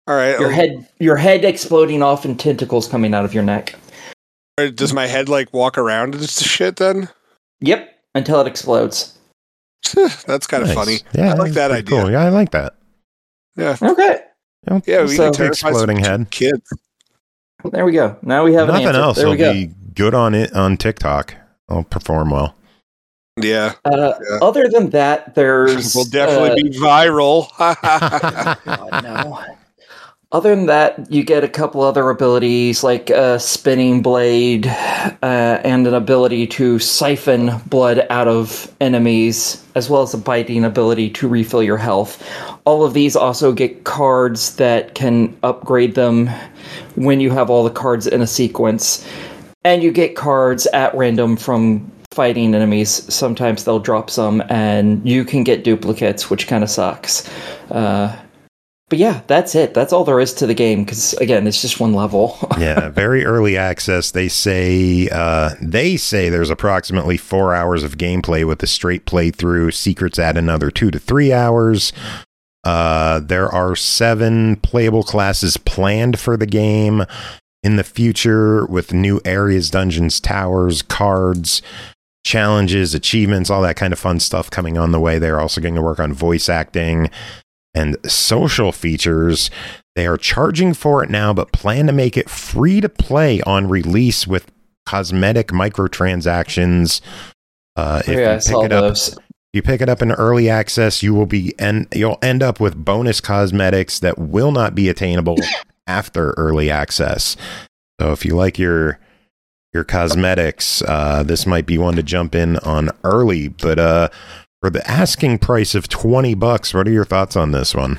All right. Your head, your head exploding off and tentacles coming out of your neck. Does my head like walk around and shit then? Yep, until it explodes. That's kind of Nice. funny. Yeah, I like that pretty idea. Cool. Yeah, I like that. Yeah. Okay. Yep. Yeah, we So- can terrify Exploding some head. kids. There we go. Now we have an Nothing answer. else There will we go. be good on it on TikTok. I'll perform well. Yeah. Uh, Yeah. Other than that, there's Will definitely uh, be viral. God, no. Other than that, you get a couple other abilities like a spinning blade uh, and an ability to siphon blood out of enemies, as well as a biting ability to refill your health. All of these also get cards that can upgrade them when you have all the cards in a sequence. And you get cards at random from fighting enemies. Sometimes they'll drop some, and you can get duplicates, which kind of sucks. Uh, but yeah, that's it. That's all there is to the game, because, again, it's just one level. Yeah, very early access. They say uh, they say there's approximately four hours of gameplay with a straight playthrough. Secrets add another two to three hours. Uh, there are seven playable classes planned for the game in the future, with new areas, dungeons, towers, cards, challenges, achievements, all that kind of fun stuff coming on the way. They're also going to work on voice acting and social features. They are charging for it now, but plan to make it free to play on release with cosmetic microtransactions. Uh, if yeah, I you pick saw it up, those. you pick it up in early access, you will be and you'll end up with bonus cosmetics that will not be attainable after early access. So if you like your your cosmetics, uh, this might be one to jump in on early. But uh, for the asking price of twenty bucks, what are your thoughts on this one?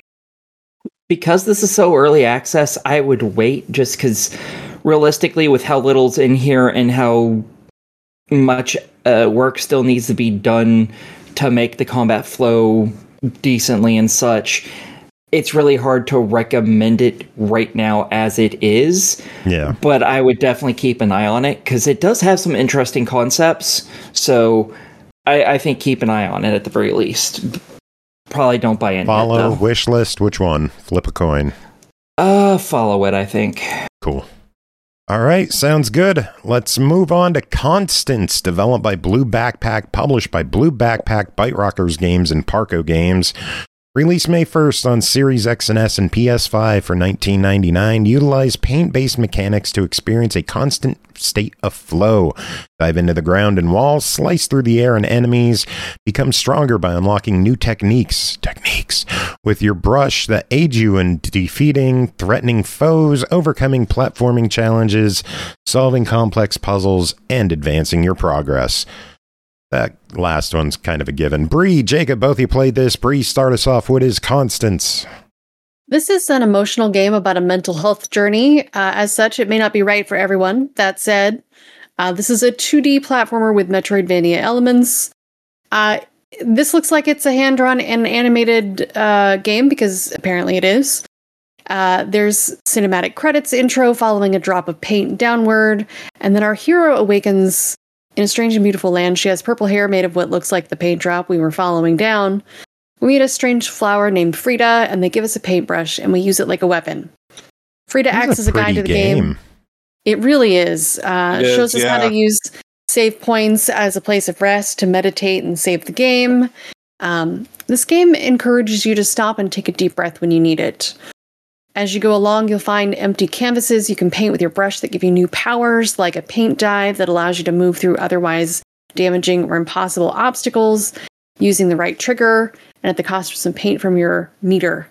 Because this is so early access, I would wait, just because realistically, with how little's in here and how much uh, work still needs to be done to make the combat flow decently and such, it's really hard to recommend it right now as it is. Yeah. But I would definitely keep an eye on it, because it does have some interesting concepts. So I, I think keep an eye on it at the very least. Probably don't buy in. Follow, yet, wish list, which one? Flip a coin. Uh, follow it, I think. Cool. All right, sounds good. Let's move on to Constance, developed by Blue Backpack, published by Blue Backpack, Byte Rockers Games, and Parco Games. Released May first on Series X and S and P S five for nineteen ninety-nine. Utilize paint-based mechanics to experience a constant state of flow. Dive into the ground and walls, slice through the air and enemies. Become stronger by unlocking new techniques, techniques, with your brush that aid you in defeating threatening foes, overcoming platforming challenges, solving complex puzzles, and advancing your progress. That last one's kind of a given. Bree, Jacob, both of you played this. Bree, start us off. What is Constance? This is an emotional game about a mental health journey. Uh, as such, it may not be right for everyone. That said, uh, this is a two D platformer with Metroidvania elements. Uh, this looks like it's a hand-drawn and animated uh, game, because apparently it is. Uh, there's cinematic credits intro following a drop of paint downward, and then our hero awakens in a strange and beautiful land. She has purple hair made of what looks like the paint drop we were following down. We meet a strange flower named Frida, and they give us a paintbrush, and we use it like a weapon. Frida This is acts as a guide pretty to the game. It really is. Uh, It is, shows us how yeah. to use save points as a place of rest to meditate and save the game. Um, this game encourages you to stop and take a deep breath when you need it. As you go along, you'll find empty canvases you can paint with your brush that give you new powers, like a paint dive that allows you to move through otherwise damaging or impossible obstacles using the right trigger and at the cost of some paint from your meter.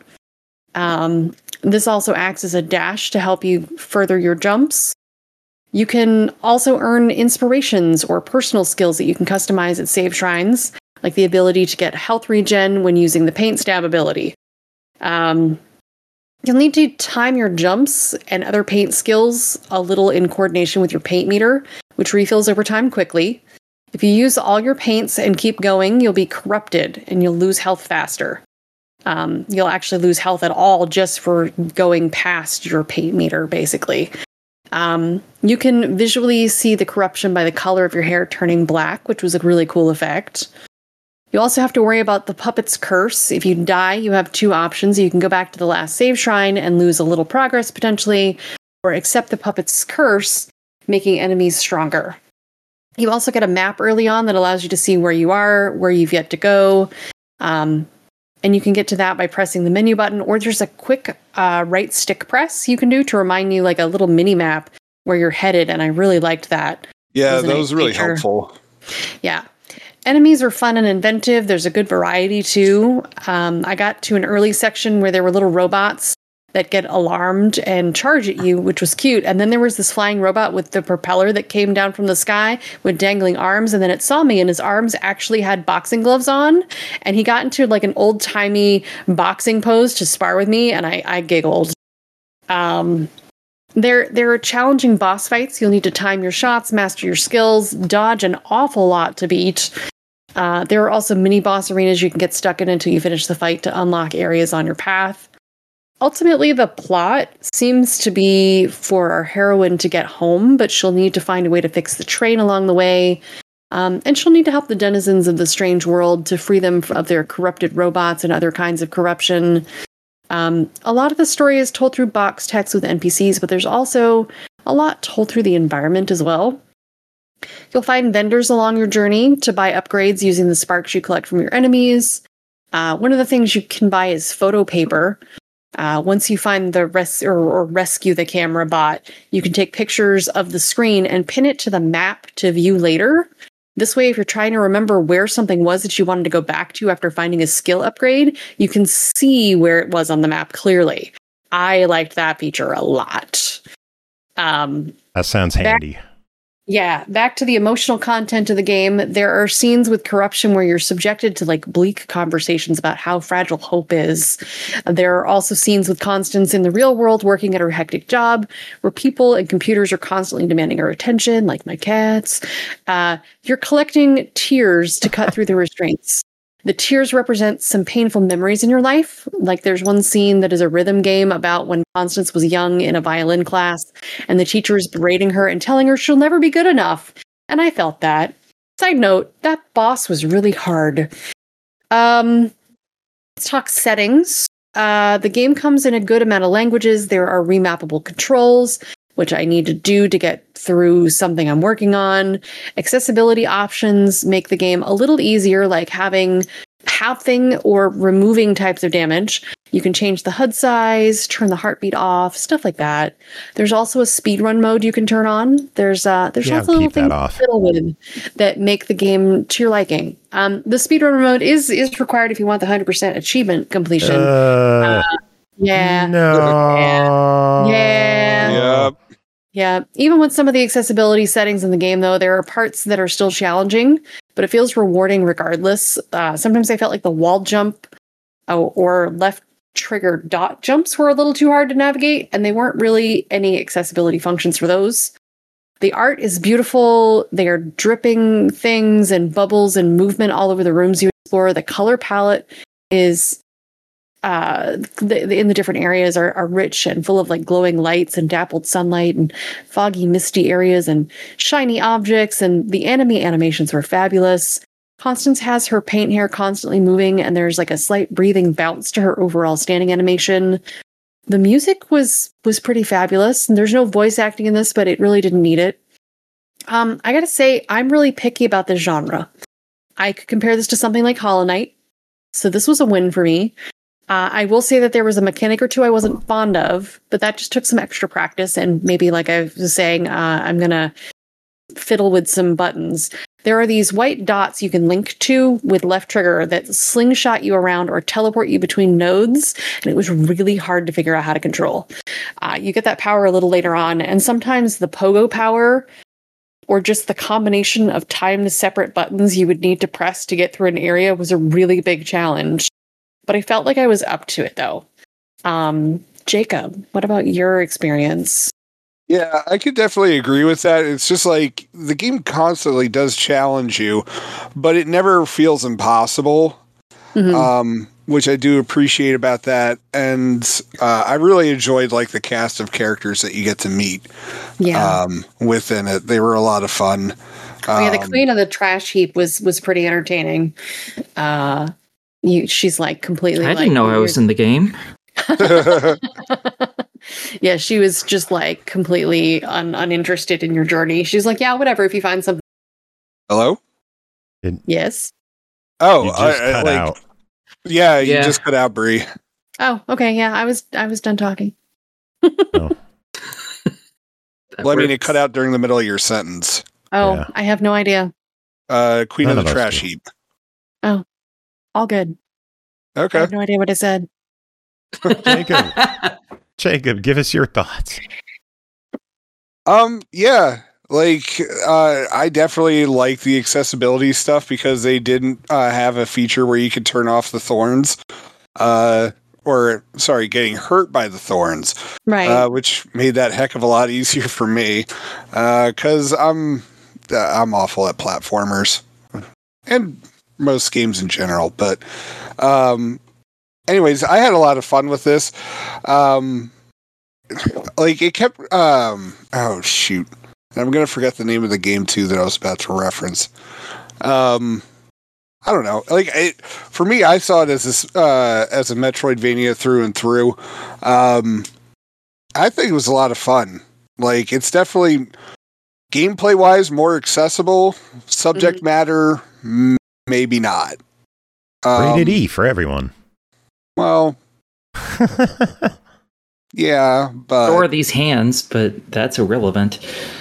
Um, this also acts as a dash to help you further your jumps. You can also earn inspirations or personal skills that you can customize at save shrines, like the ability to get health regen when using the paint stab ability. Um... You'll need to time your jumps and other paint skills a little in coordination with your paint meter, which refills over time quickly. If you use all your paints and keep going, you'll be corrupted and you'll lose health faster. Um, you'll actually lose health at all just for going past your paint meter, basically. Um, you can visually see the corruption by the color of your hair turning black, which was a really cool effect. You also have to worry about the puppet's curse. If you die, you have two options. You can go back to the last save shrine and lose a little progress potentially, or accept the puppet's curse, making enemies stronger. You also get a map early on that allows you to see where you are, where you've yet to go. Um, and you can get to that by pressing the menu button, or there's a quick uh, right stick press you can do to remind you like a little mini map where you're headed. And I really liked that. Yeah, It that a was nice really feature. helpful. Yeah. Enemies are fun and inventive. There's a good variety too. Um, I got to an early section where there were little robots that get alarmed and charge at you, which was cute. And then there was this flying robot with the propeller that came down from the sky with dangling arms. And then it saw me, and his arms actually had boxing gloves on. And he got into like an old timey boxing pose to spar with me. And I, I giggled. Um, There, there are challenging boss fights. You'll need to time your shots, master your skills, dodge an awful lot to beat. Uh, there are also mini boss arenas you can get stuck in until you finish the fight to unlock areas on your path. Ultimately, the plot seems to be for our heroine to get home, but she'll need to find a way to fix the train along the way. Um, and she'll need to help the denizens of the strange world to free them of their corrupted robots and other kinds of corruption. Um, a lot of the story is told through box text with N P Cs, but there's also a lot told through the environment as well. You'll find vendors along your journey to buy upgrades using the sparks you collect from your enemies. Uh, one of the things you can buy is photo paper. Uh, once you find the res- or, or rescue the camera bot, you can take pictures of the screen and pin it to the map to view later. This way, if you're trying to remember where something was that you wanted to go back to after finding a skill upgrade, you can see where it was on the map clearly. I liked that feature a lot. Um, That sounds handy. yeah, back to the emotional content of the game. There are scenes with corruption where you're subjected to like bleak conversations about how fragile hope is. There are also scenes with Constance in the real world working at her hectic job where people and computers are constantly demanding her attention, like my cats. Uh, you're collecting tears to cut through the restraints. The tears represent some painful memories in your life. Like there's one scene that is a rhythm game about when Constance was young in a violin class and the teacher is berating her and telling her she'll never be good enough. And I felt that. Side note, that boss was really hard. Um, let's talk settings. Uh, the game comes in a good amount of languages. There are remappable controls, which I need to do to get through something I'm working on. Accessibility options make the game a little easier, like having halving or removing types of damage. You can change the H U D size, turn the heartbeat off, stuff like that. There's also a speedrun mode you can turn on. There's uh, there's Yeah, lots of little keep that things off. to fiddle with that make the game to your liking. Um, the speedrun mode is is required if you want the one hundred percent achievement completion. Uh, yeah. no. Yeah. Yep. Yeah, even with some of the accessibility settings in the game, though, there are parts that are still challenging, but it feels rewarding regardless. Uh, sometimes I felt like the wall jump or, or left trigger dot jumps were a little too hard to navigate, and they weren't really any accessibility functions for those. The art is beautiful. They are dripping things and bubbles and movement all over the rooms you explore. The color palette is uh the, the, in the different areas are, are rich and full of like glowing lights and dappled sunlight and foggy misty areas and shiny objects, and the enemy animations were fabulous. Constance has her paint hair constantly moving, and there's like a slight breathing bounce to her overall standing animation. The music was was pretty fabulous, and there's no voice acting in this, but it really didn't need it. um I gotta say, I'm really picky about this genre. I could compare this to something like Hollow Knight, so this was a win for me. Uh, I will say that there was a mechanic or two I wasn't fond of, but that just took some extra practice. And maybe, like I was saying, uh, I'm going to fiddle with some buttons. There are these white dots you can link to with left trigger that slingshot you around or teleport you between nodes. And it was really hard to figure out how to control. Uh, you get that power a little later on. And sometimes the pogo power, or just the combination of timed separate buttons you would need to press to get through an area, was a really big challenge. But I felt like I was up to it, though. Um, Jacob, what about your experience? Yeah, I could definitely agree with that. It's just like the game constantly does challenge you, but it never feels impossible. Mhm. Um, which I do appreciate about that. And uh, I really enjoyed like the cast of characters that you get to meet Yeah. um, within it. They were a lot of fun. Oh, yeah, the Um, queen of the trash heap was was pretty entertaining. Uh, you, she's like completely. I like, didn't know I was in the game. Yeah, she was just like completely un- uninterested in your journey. She's like, yeah, whatever. If you find something, Hello? yes. Oh, You just I, I, cut like, out. yeah, you Yeah. just cut out, Bree. Oh, okay. Yeah, I was I was done talking. That Well, I mean, it works. cut out during the middle of your sentence. Oh, Yeah. I have no idea. Uh, Queen None of the of us Trash do. Heap. All good. I Okay. have no idea what I said. Jacob, Jacob, give us your thoughts. Um, yeah, like uh, I definitely like the accessibility stuff because they didn't uh, have a feature where you could turn off the thorns, uh, or sorry, getting hurt by the thorns, Right. uh, which made that heck of a lot easier for me because I'm uh, I'm awful at platformers and most games in general. But um, anyways, I had a lot of fun with this. Um, like it kept um oh shoot I'm gonna forget the name of the game too that I was about to reference. um I don't know, like it for me, I saw it as this uh as a Metroidvania through and through. um I think it was a lot of fun. Like it's definitely gameplay wise more accessible. Subject Mm-hmm. matter m- maybe not. um, Rated E for everyone. well yeah, but So are these hands, but that's irrelevant.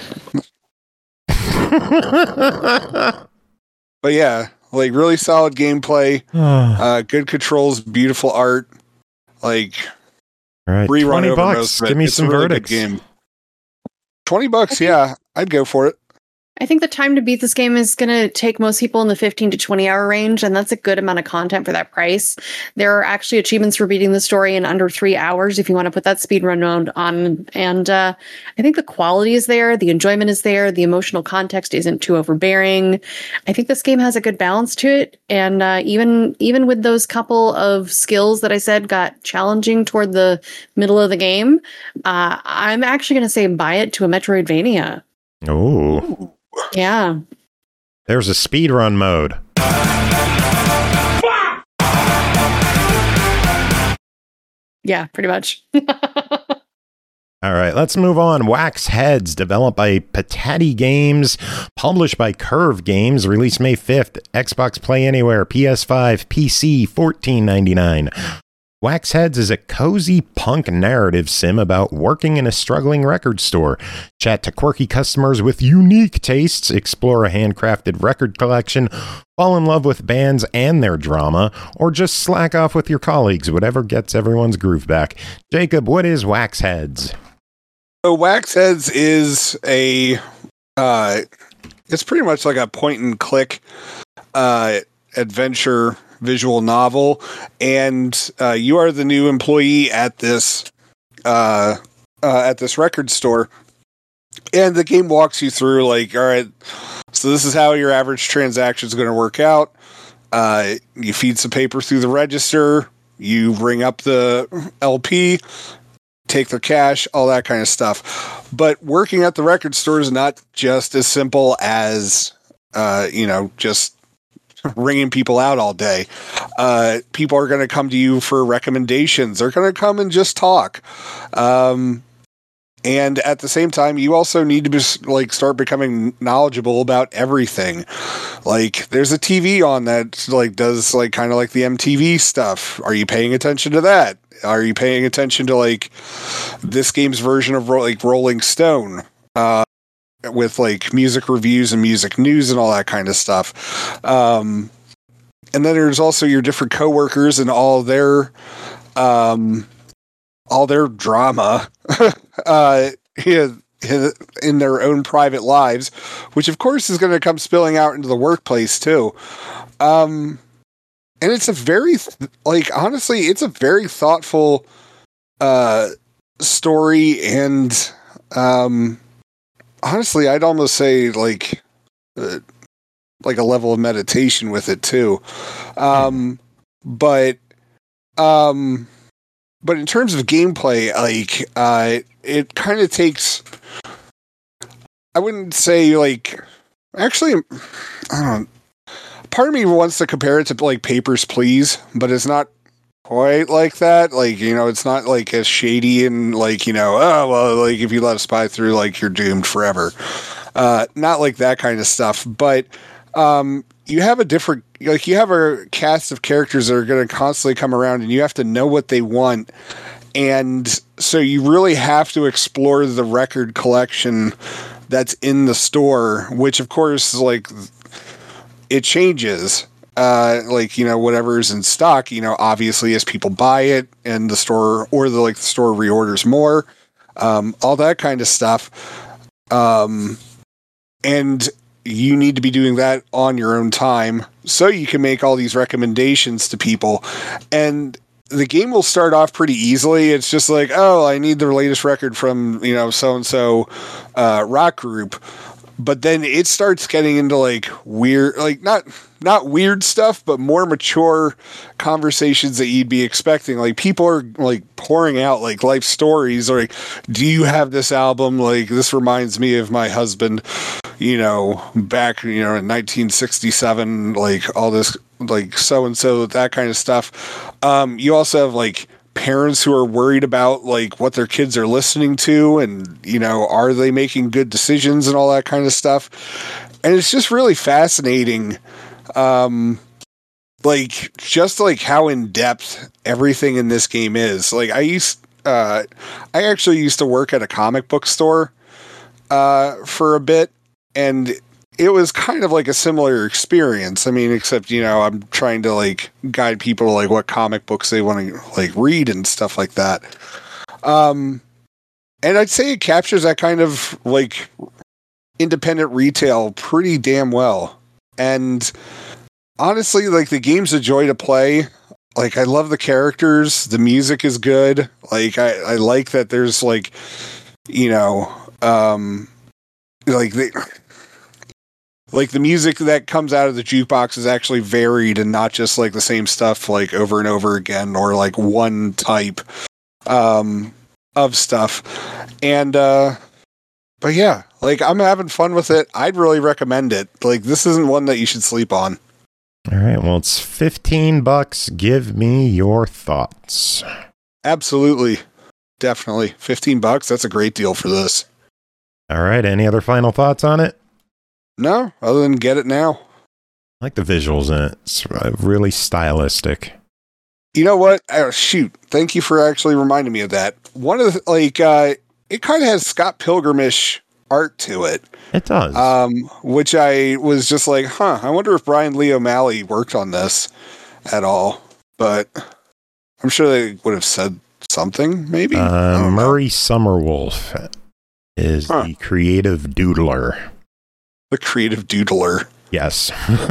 But yeah, like really solid gameplay, uh, good controls, beautiful art. Like All right, rerun twenty over bucks. most of it. Give me It's some a really good verdicts. game. Twenty bucks, think- yeah, I'd go for it. I think the time to beat this game is going to take most people in the fifteen to twenty hour range, and that's a good amount of content for that price. There are actually achievements for beating the story in under three hours if you want to put that speedrun mode on. And uh, I think the quality is there, the enjoyment is there, the emotional context isn't too overbearing. I think this game has a good balance to it, and uh, even even with those couple of skills that I said got challenging toward the middle of the game, uh, I'm actually going to say buy it to a Metroidvania. Oh, Yeah. there's a speedrun mode. Yeah, pretty much. All right, let's move on. Wax Heads, developed by Patati Games, published by Curve Games, released May fifth. Xbox Play Anywhere, P S five, P C, fourteen ninety-nine. Wax Heads is a cozy punk narrative sim about working in a struggling record store. Chat to quirky customers with unique tastes, explore a handcrafted record collection, fall in love with bands and their drama, or just slack off with your colleagues, whatever gets everyone's groove back. Jacob, what is Wax Heads? So Wax Heads is a uh it's pretty much like a point and click uh adventure visual novel, and uh, you are the new employee at this uh, uh, at this record store, and the game walks you through like, all right, so this is how your average transaction is going to work out. Uh, you feed some paper through the register, you ring up the L P, take their cash, all that kind of stuff. But working at the record store is not just as simple as uh, you know, just ringing people out all day. Uh, people are going to come to you for recommendations. They're going to come and just talk. Um, and at the same time, you also need to be, like start becoming knowledgeable about everything. Like there's a T V on that like does like kind of like the M T V stuff. Are you paying attention to that? Are you paying attention to like this game's version of like Rolling Stone? Uh, with like music reviews and music news and all that kind of stuff. Um, and then there's also your different coworkers and all their, um, all their drama, uh, in, in their own private lives, which of course is going to come spilling out into the workplace too. Um, and it's a very, like, honestly, it's a very thoughtful, uh, story and, um, honestly, I'd almost say like uh, like a level of meditation with it too. Um, but Um, but in terms of gameplay, like, uh, it kind of takes, I wouldn't say, like, actually, I don't know. Part of me wants to compare it to, like, Papers, Please, but it's not quite like that. Like, you know, it's not, like, as shady and, like, you know, oh, well, like, if you let a spy through, like, you're doomed forever. Uh, not like that kind of stuff, but um, you have a different, like, you have a cast of characters that are going to constantly come around, and you have to know what they want. And so you really have to explore the record collection that's in the store, which, of course, like, it changes. Uh, like, you know, whatever's in stock, you know, obviously as people buy it and the store, or the, like, the store reorders more, um, all that kind of stuff. Um, and you need to be doing that on your own time so you can make all these recommendations to people. And the game will start off pretty easily. It's just like, oh, I need the latest record from, you know, so-and-so uh, rock group. But then it starts getting into, like, weird, like, not not weird stuff, but more mature conversations that you'd be expecting. Like, people are, like, pouring out, like, life stories, or, like, do you have this album? Like, this reminds me of my husband, you know, back, you know, in nineteen sixty-seven, like, all this, like, so-and-so, that kind of stuff. Um, you also have, like, parents who are worried about, like, what their kids are listening to, and, you know, are they making good decisions and all that kind of stuff. And it's just really fascinating, um, like, just like how in depth everything in this game is. Like, I used, uh, I actually used to work at a comic book store, uh, for a bit, and it was kind of like a similar experience. I mean, except, you know, I'm trying to, like, guide people to, like, what comic books they want to, like, read and stuff like that. Um, and I'd say it captures that kind of, like, independent retail pretty damn well. And honestly, like, the game's a joy to play. Like, I love the characters. The music is good. Like, I, I like that there's, like, you know, um, like, they... Like, the music that comes out of the jukebox is actually varied and not just, like, the same stuff, like, over and over again, or, like, one type um, of stuff. And, uh, but yeah, like, I'm having fun with it. I'd really recommend it. Like, this isn't one that you should sleep on. All right. Well, it's fifteen bucks. Give me your thoughts. Absolutely. Definitely. fifteen bucks. That's a great deal for this. All right. Any other final thoughts on it? No, other than get it now. I like the visuals in it. It's really stylistic. You know what? Oh, shoot. Thank you for actually reminding me of that. One of the, like, uh, it kind of has Scott Pilgrim-ish art to it. It does. Um, which I was just like, huh, I wonder if Brian Lee O'Malley worked on this at all. But I'm sure they would have said something, maybe. Uh, Murray Summerwolf is huh. the creative doodler. The creative doodler. Yes.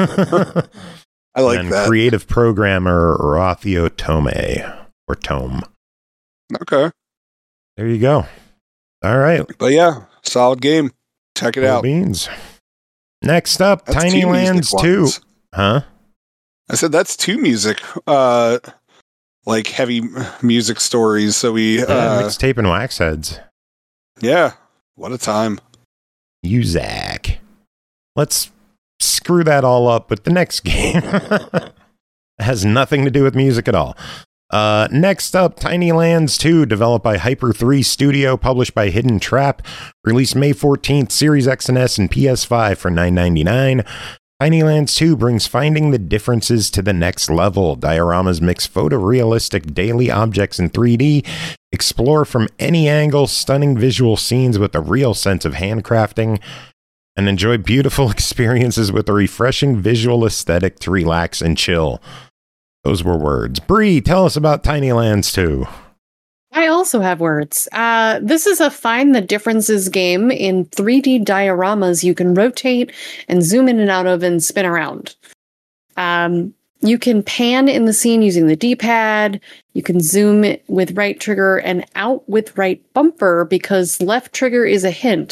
I like and that. Creative programmer Rothio Tome, or Tome. Okay. There you go. All right. But yeah, solid game. Check it Cool out. Beans. Next up, that's Tiny Lands two. Huh? I said that's two music, uh, like heavy music stories. So we, yeah, uh, Mixtape and Waxheads. Yeah. What a time. You, Zach. Let's screw that all up with the next game. It has nothing to do with music at all. Uh, next up, Tiny Lands two, developed by Hyper three Studio, published by Hidden Trap, released May fourteenth, Series X and S and P S five for nine ninety-nine. Tiny Lands two brings finding the differences to the next level. Dioramas mix photorealistic daily objects in three D, explore from any angle stunning visual scenes with a real sense of handcrafting, and enjoy beautiful experiences with a refreshing visual aesthetic to relax and chill. Those were words. Bree, tell us about Tiny Lands two. I also have words. Uh, this is a find the differences game in three D dioramas you can rotate and zoom in and out of and spin around. Um, you can pan in the scene using the D-pad. You can zoom with right trigger and out with right bumper, because left trigger is a hint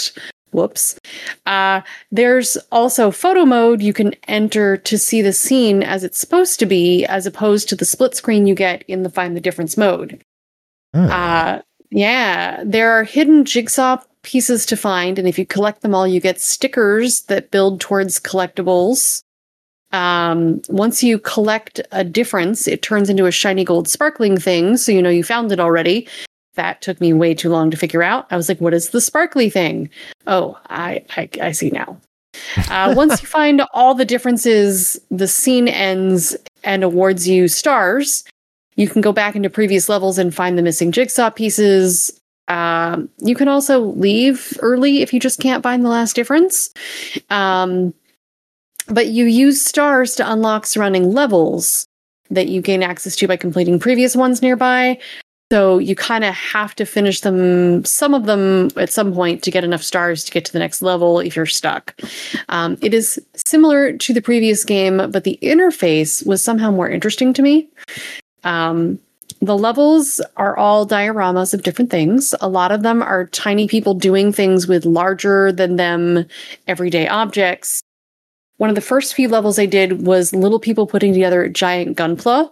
Whoops. Uh, there's also photo mode you can enter to see the scene as it's supposed to be, as opposed to the split screen you get in the Find the Difference mode. Hmm. Uh, yeah, there are hidden jigsaw pieces to find, and if you collect them all, you get stickers that build towards collectibles. Um, once you collect a difference, it turns into a shiny gold sparkling thing, so you know you found it already. That took me way too long to figure out. I was like, what is the sparkly thing? Oh, I, I, I see now. Uh, once you find all the differences, the scene ends and awards you stars. You can go back into previous levels and find the missing jigsaw pieces. Um, you can also leave early if you just can't find the last difference. Um, but you use stars to unlock surrounding levels that you gain access to by completing previous ones nearby. So you kind of have to finish them, some of them at some point, to get enough stars to get to the next level if you're stuck. Um, it is similar to the previous game, but the interface was somehow more interesting to me. Um, the levels are all dioramas of different things. A lot of them are tiny people doing things with larger than them everyday objects. One of the first few levels I did was little people putting together a giant gunpla.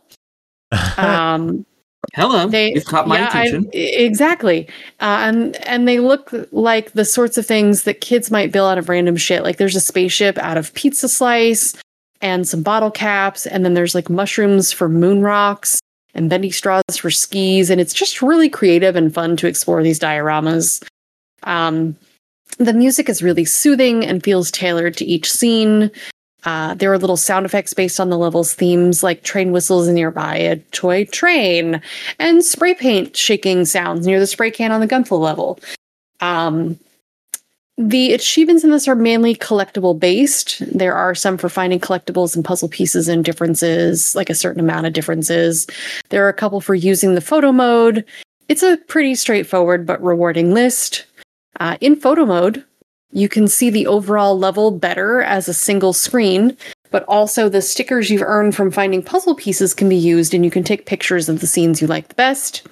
Um, Hello, they, you've caught my yeah, attention. I, exactly. Uh, and, and they look like the sorts of things that kids might build out of random shit. Like there's a spaceship out of pizza slice and some bottle caps. And then there's like mushrooms for moon rocks and bendy straws for skis. And it's just really creative and fun to explore these dioramas. Um, the music is really soothing and feels tailored to each scene. Uh, there are little sound effects based on the level's themes, like train whistles nearby a toy train and spray paint shaking sounds near the spray can on the gunpla level. Um, the achievements in this are mainly collectible based. There are some for finding collectibles and puzzle pieces and differences, like a certain amount of differences. There are a couple for using the photo mode. It's a pretty straightforward but rewarding list. Uh, in photo mode, you can see the overall level better as a single screen, but also the stickers you've earned from finding puzzle pieces can be used, and you can take pictures of the scenes you like the best.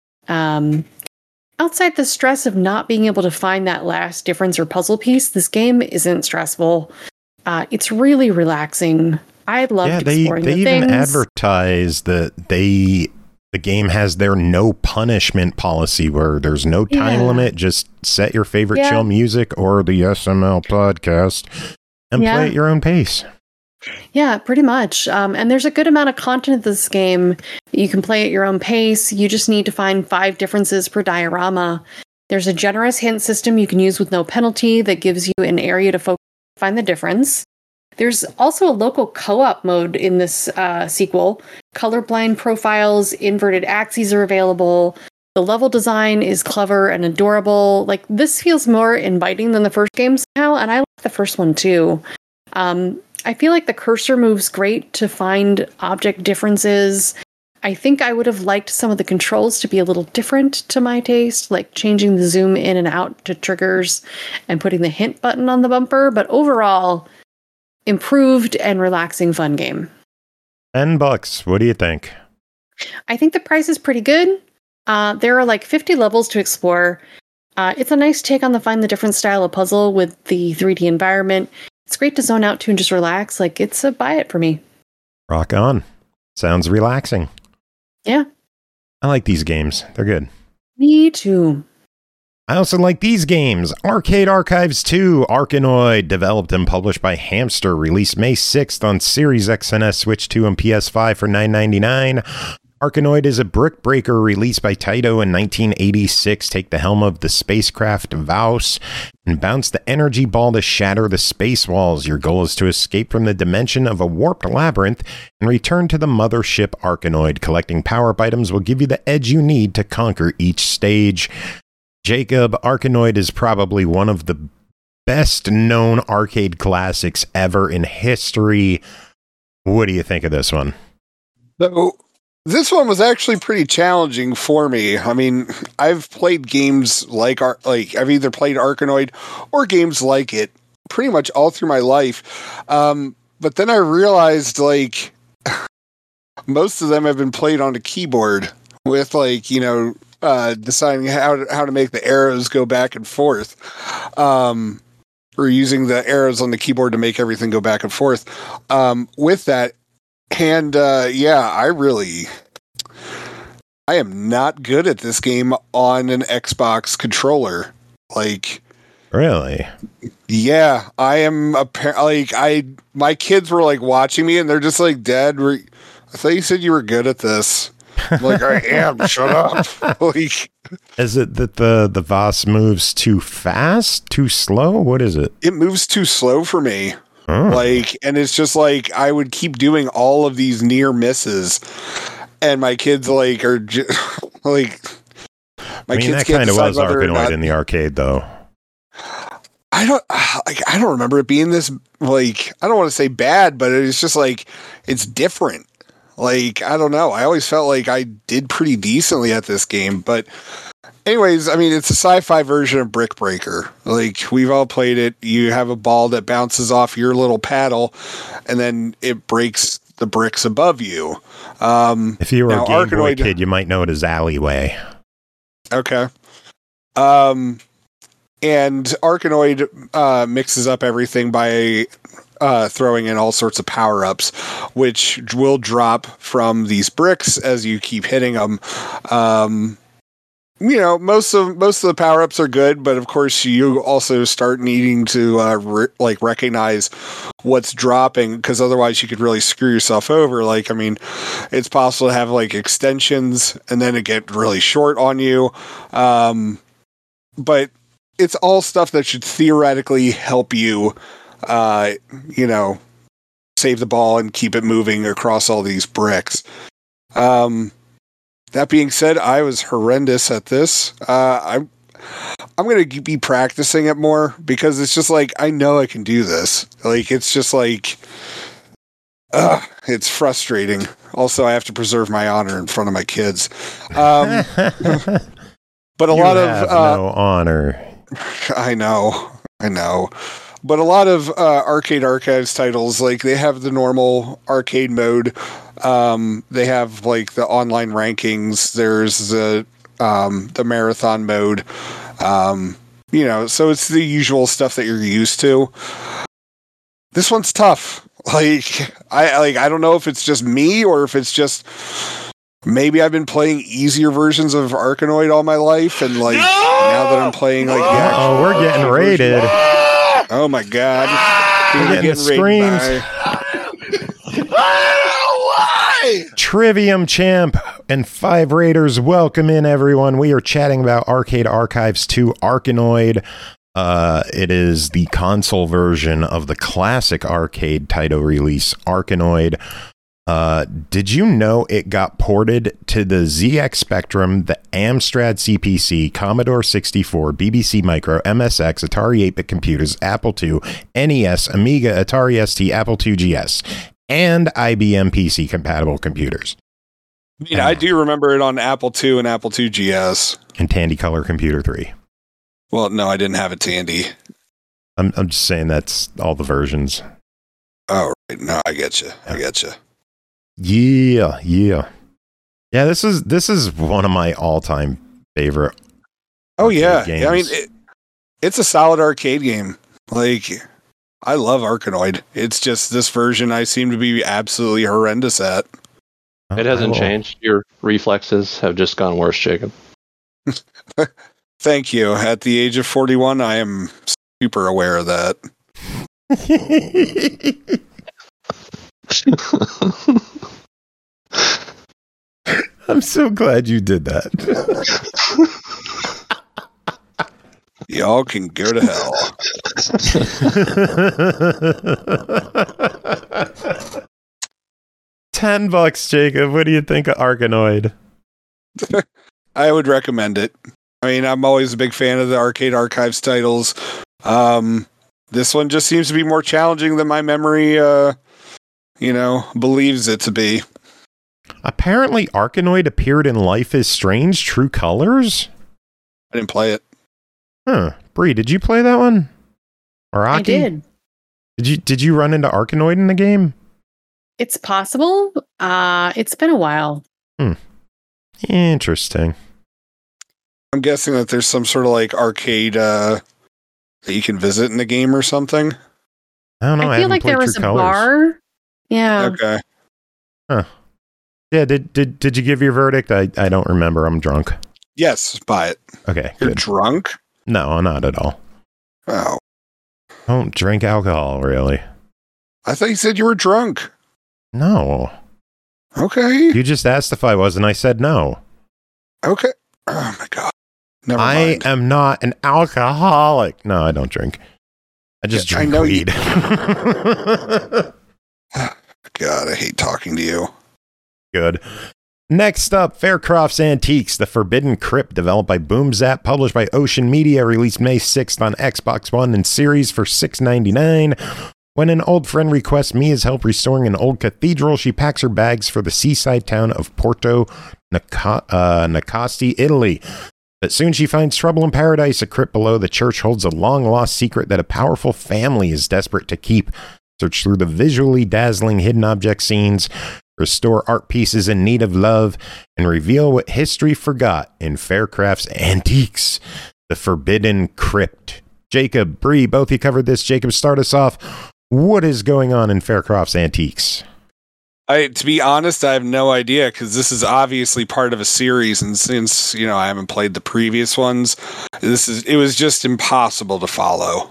Um, outside the stress of not being able to find that last difference or puzzle piece, this game isn't stressful. Uh, it's really relaxing. I loved yeah, they, exploring they the even things. advertise that they the game has their no punishment policy where there's no time Yeah. limit. Just set your favorite Yeah. chill music or the S M L podcast and Yeah. play at your own pace. Yeah, pretty much. Um, and there's a good amount of content in this game. You can play at your own pace. You just need to find five differences per diorama. There's a generous hint system you can use with no penalty that gives you an area to focus find the difference. There's also a local co-op mode in this uh, sequel. Colorblind profiles, inverted axes are available. The level design is clever and adorable. Like, this feels more inviting than the first game somehow, and I like the first one too. Um, I feel like the cursor moves great to find object differences. I think I would have liked some of the controls to be a little different to my taste, like changing the zoom in and out to triggers and putting the hint button on the bumper, but overall, improved and relaxing fun game. Ten bucks. What do you think? I think the price is pretty good. Uh, there are like fifty levels to explore. Uh, it's a nice take on the find the different style of puzzle with the three D environment. It's great to zone out to and just relax. Like, it's a buy it for me. Rock on. Sounds relaxing. Yeah. I like these games. They're good. Me too. I also like these games. Arcade Archives two, Arkanoid, developed and published by Hamster, released May sixth on Series X and S, Switch two, and P S five for nine ninety-nine. Arkanoid is a brick breaker released by Taito in nineteen eighty-six. Take the helm of the spacecraft Vaus and bounce the energy ball to shatter the space walls. Your goal is to escape from the dimension of a warped labyrinth and return to the mothership Arkanoid. Collecting power-up items will give you the edge you need to conquer each stage. Jacob, Arkanoid is probably one of the best-known arcade classics ever in history. What do you think of this one? So, this one was actually pretty challenging for me. I mean, I've played games like Ar- like I've either played Arkanoid or games like it pretty much all through my life. Um, but then I realized, like, most of them have been played on a keyboard with, like, you know, uh, deciding how to, how to make the arrows go back and forth, um, or using the arrows on the keyboard to make everything go back and forth. Um, with that, and uh, yeah, I really, I am not good at this game on an Xbox controller. Like, really? Yeah, I am. Appar- like, I, my kids were like watching me, and they're just like, "Dad, were, I thought you said you were good at this." I'm like, I am. Shut up. Like, is it that the the Voss moves too fast, too slow? What is it? It moves too slow for me. Oh. Like, and it's just like I would keep doing all of these near misses, and my kids like are just, like, my I mean, kids that can't kind of decide was whether or Arkanoid not- in the arcade, though. I don't like. I don't remember it being this like. I don't want to say bad, but it's just like it's different. Like, I don't know. I always felt like I did pretty decently at this game, but anyways, I mean, it's a sci-fi version of Brick Breaker. Like, we've all played it. You have a ball that bounces off your little paddle, and then it breaks the bricks above you. Um, If you were now, a Game Boy Arkanoid- kid, you might know it as Alleyway. Okay. Um, and Arkanoid uh, mixes up everything by uh, throwing in all sorts of power-ups, which will drop from these bricks as you keep hitting them. Um, you know, most of most of the power-ups are good, but of course you also start needing to uh, re- like recognize what's dropping, because otherwise you could really screw yourself over. Like, I mean, it's possible to have like extensions and then it get really short on you. Um, but it's all stuff that should theoretically help you, uh, you know, save the ball and keep it moving across all these bricks. Um, that being said, I was horrendous at this. Uh, I'm, I'm going to be practicing it more, because it's just like, I know I can do this. Like, it's just like, uh, it's frustrating. Also, I have to preserve my honor in front of my kids. Um, but a You lot have of, uh, no honor. I know, I know. But a lot of uh, Arcade Archives titles, like, they have the normal arcade mode. Um, they have like the online rankings. There's the um, the marathon mode. Um, you know, so it's the usual stuff that you're used to. This one's tough. Like, I like I don't know if it's just me or if it's just maybe I've been playing easier versions of Arkanoid all my life, and like now that I'm playing like the actual Oh, we're getting raided. Oh my god. We're getting screams. Trivium Champ and Five Raiders, welcome in, everyone. We are chatting about Arcade Archives two Arkanoid. Uh, it is the console version of the classic arcade title release, Arkanoid. Uh, did you know it got ported to the Z X Spectrum, the Amstrad C P C, Commodore sixty-four, B B C Micro, M S X, Atari eight-bit computers, Apple two, N E S, Amiga, Atari S T, Apple two G S, and I B M P C compatible computers? I mean, I do remember it on Apple two and Apple two G S. And Tandy Color Computer three. Well, no, I didn't have a Tandy. I'm I'm just saying that's all the versions. Oh, right. No, I get you. I get you. Yeah, yeah. Yeah, this is this is one of my all-time favorite. Oh, arcade yeah. games. I mean, it, it's a solid arcade game. Like, I love Arkanoid. It's just this version I seem to be absolutely horrendous at. It hasn't Oh. changed. Your reflexes have just gone worse, Jacob. Thank you. At the age of forty-one, I am super aware of that. I'm so glad you did that. Y'all can go to hell. Ten bucks, Jacob. What do you think of Arkanoid? I would recommend it. I mean, I'm always a big fan of the Arcade Archives titles. Um, this one just seems to be more challenging than my memory, uh, you know, believes it to be. Apparently, Arkanoid appeared in Life is Strange: True Colors. I didn't play it. Huh. Bree, did you play that one? Or I Aki? did. Did you did you run into Arkanoid in the game? It's possible. Uh, it's been a while. Interesting. I'm guessing that there's some sort of like arcade uh, that you can visit in the game or something. I don't know. I, I feel haven't like played there was True a Colors. bar. Yeah. Okay. Yeah, did did did you give your verdict? I, I don't remember. I'm drunk. Yes, buy it. Okay, You're good. drunk? No, not at all. Oh. Don't drink alcohol, really. I thought you said you were drunk. No. Okay. You just asked if I was, and I said no. Okay. Oh my god. Never I mind. am not an alcoholic. No, I don't drink. I just Yeah, I drink know weed. God, I hate talking to you. Good. Next up, Faircroft's Antiques, The Forbidden Crypt, developed by Boom Zap, published by Ocean Media, released May sixth on Xbox One and Series for six ninety-nine. When an old friend requests Mia's help restoring an old cathedral, she packs her bags for the seaside town of Porto Naca- uh, Nacasti, Italy. But soon she finds trouble in paradise. A crypt below the church holds a long-lost secret that a powerful family is desperate to keep. Search through the visually dazzling hidden object scenes, restore art pieces in need of love, and reveal what history forgot in Faircroft's Antiques, The Forbidden Crypt. Jacob, Bree, both you covered this. Jacob, start us off. What is going on in Faircroft's Antiques? I, to be honest, I have no idea because this is obviously part of a series, and since you know I haven't played the previous ones, this is it was just impossible to follow.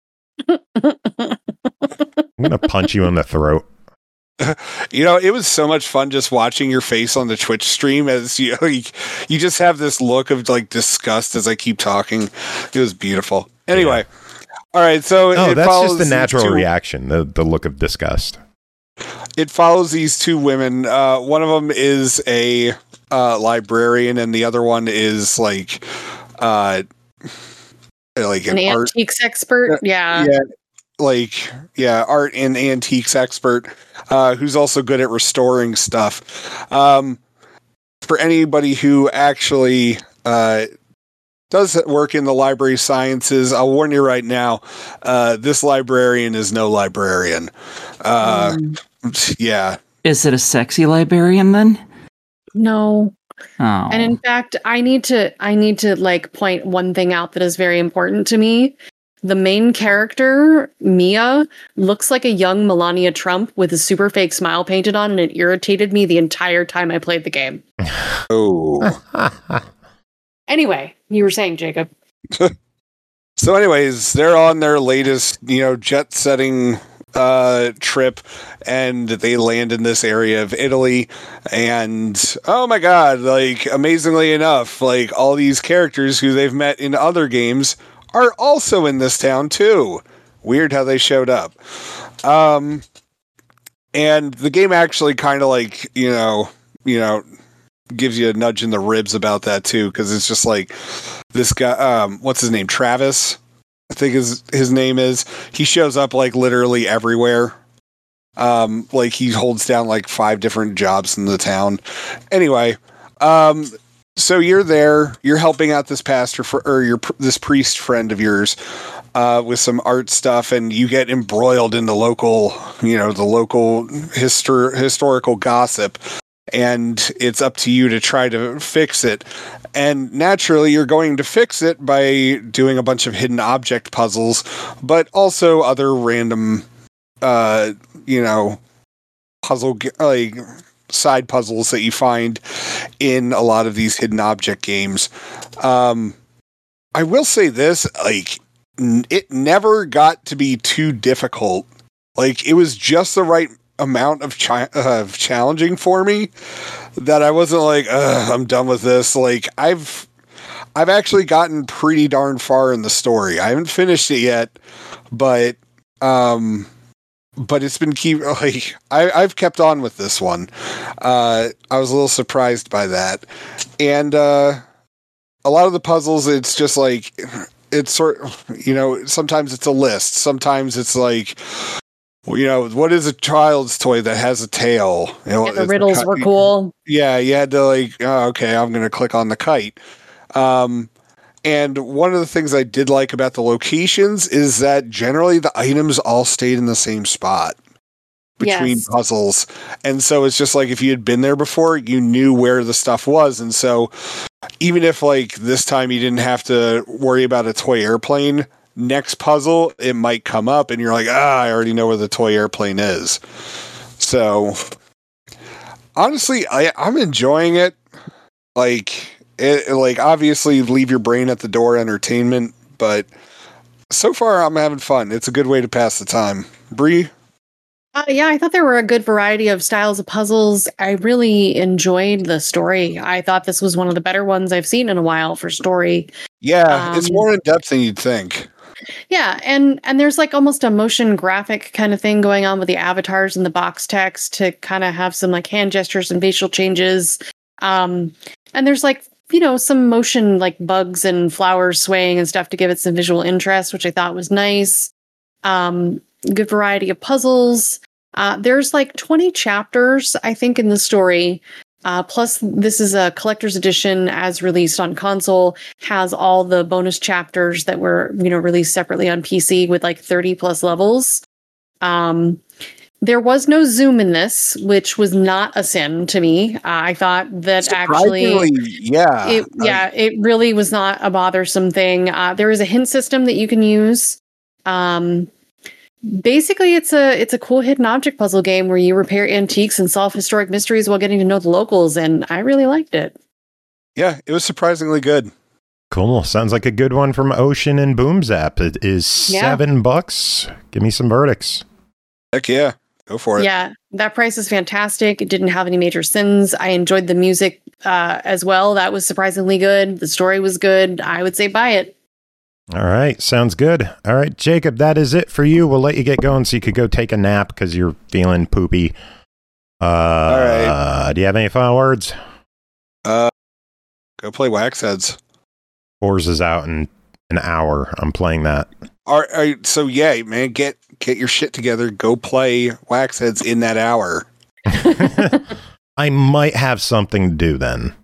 I'm gonna punch you in the throat. You know, it was so much fun just watching your face on the Twitch stream as you you, you just have this look of like disgust as I keep talking. It was beautiful. Anyway, yeah. All right, so oh, it that's follows just the natural two, reaction, the the look of disgust. It follows these two women. Uh, one of them is a uh, librarian, and the other one is like, uh, like an, an art, antiques expert. Yeah. yeah, like yeah, art and antiques expert, uh, who's also good at restoring stuff. Um, for anybody who actually uh, does work in the library sciences, I'll warn you right now, uh, this librarian is no librarian. Uh, Um, yeah. Is it a sexy librarian then? no. Oh. And in fact, I need to I need to like point one thing out that is very important to me. The main character, Mia, looks like a young Melania Trump with a super fake smile painted on, and it irritated me the entire time I played the game. Oh. Anyway, you were saying, Jacob. So anyways, they're on their latest, you know, jet-setting uh, trip, and they land in this area of Italy, and oh my god, like, amazingly enough, like, all these characters who they've met in other games are also in this town, too. Weird how they showed up. Um, and the game actually kind of, like, you know, you know, gives you a nudge in the ribs about that, too, because it's just like, this guy, um, what's his name, Travis? I think his his name is. He shows up like literally everywhere. Um, like he holds down like five different jobs in the town. Anyway, um, so you're there. You're helping out this pastor for, or your this priest friend of yours, uh, with some art stuff, and you get embroiled in the local, you know, the local histor- historical gossip. And it's up to you to try to fix it. And naturally, you're going to fix it by doing a bunch of hidden object puzzles, but also other random, uh, you know, puzzle, like side puzzles that you find in a lot of these hidden object games. Um, I will say this, like, n- it never got to be too difficult. Like, it was just the right amount of chi- uh, challenging for me that I wasn't like, Ugh, I'm done with this. Like I've, I've actually gotten pretty darn far in the story. I haven't finished it yet, but, um, but it's been keep like I, I've kept on with this one. Uh, I was a little surprised by that, and uh, a lot of the puzzles, it's just like it's sort, you know, sometimes it's a list, sometimes it's like, you know, what is a child's toy that has a tail? You know, Yeah, the riddles a, were cool. Yeah, you had to like, oh, okay, I'm going to click on the kite. Um, and one of the things I did like about the locations is that generally the items all stayed in the same spot. between Yes. puzzles. And so it's just like if you had been there before, you knew where the stuff was. And so even if like this time you didn't have to worry about a toy airplane, next puzzle, it might come up and you're like, ah, I already know where the toy airplane is. So honestly, I, I'm enjoying it. Like, it, like obviously leave your brain at the door entertainment, but so far I'm having fun. It's a good way to pass the time. Bree? Uh, yeah, I thought there were a good variety of styles of puzzles. I really enjoyed the story. I thought this was one of the better ones I've seen in a while for story. Yeah, um, it's more in depth than you'd think. Yeah, and and there's like almost a motion graphic kind of thing going on with the avatars and the box text to kind of have some like hand gestures and facial changes. Um, and there's like, you know, some motion like bugs and flowers swaying and stuff to give it some visual interest, which I thought was nice. Um, good variety of puzzles. Uh, there's like twenty chapters, I think, in the story. Uh, plus, this is a collector's edition as released on console, has all the bonus chapters that were, you know, released separately on P C with like thirty plus levels. Um, there was no zoom in this, which was not a sin to me. Uh, I thought that actually, yeah, it, yeah, it really was not a bothersome thing. Uh, there is a hint system that you can use. Um, Basically, it's a it's a cool hidden object puzzle game where you repair antiques and solve historic mysteries while getting to know the locals, and I really liked it. Yeah, it was surprisingly good. Cool. Sounds like a good one from Ocean and Boom Zap. It is Yeah. seven bucks. Give me some verdicts. Heck yeah, go for it. Yeah, that price is fantastic. It didn't have any major sins. I enjoyed the music uh, as well. That was surprisingly good. The story was good. I would say buy it. All right. Sounds good. All right, Jacob, that is it for you. We'll let you get going so you could go take a nap because you're feeling poopy. Uh, All right. Do you have any final words? Uh, go play Wax Heads. Forza's out in an hour. I'm playing that. All right, so yeah, man, get get your shit together. Go play Wax Heads in that hour. I might have something to do then.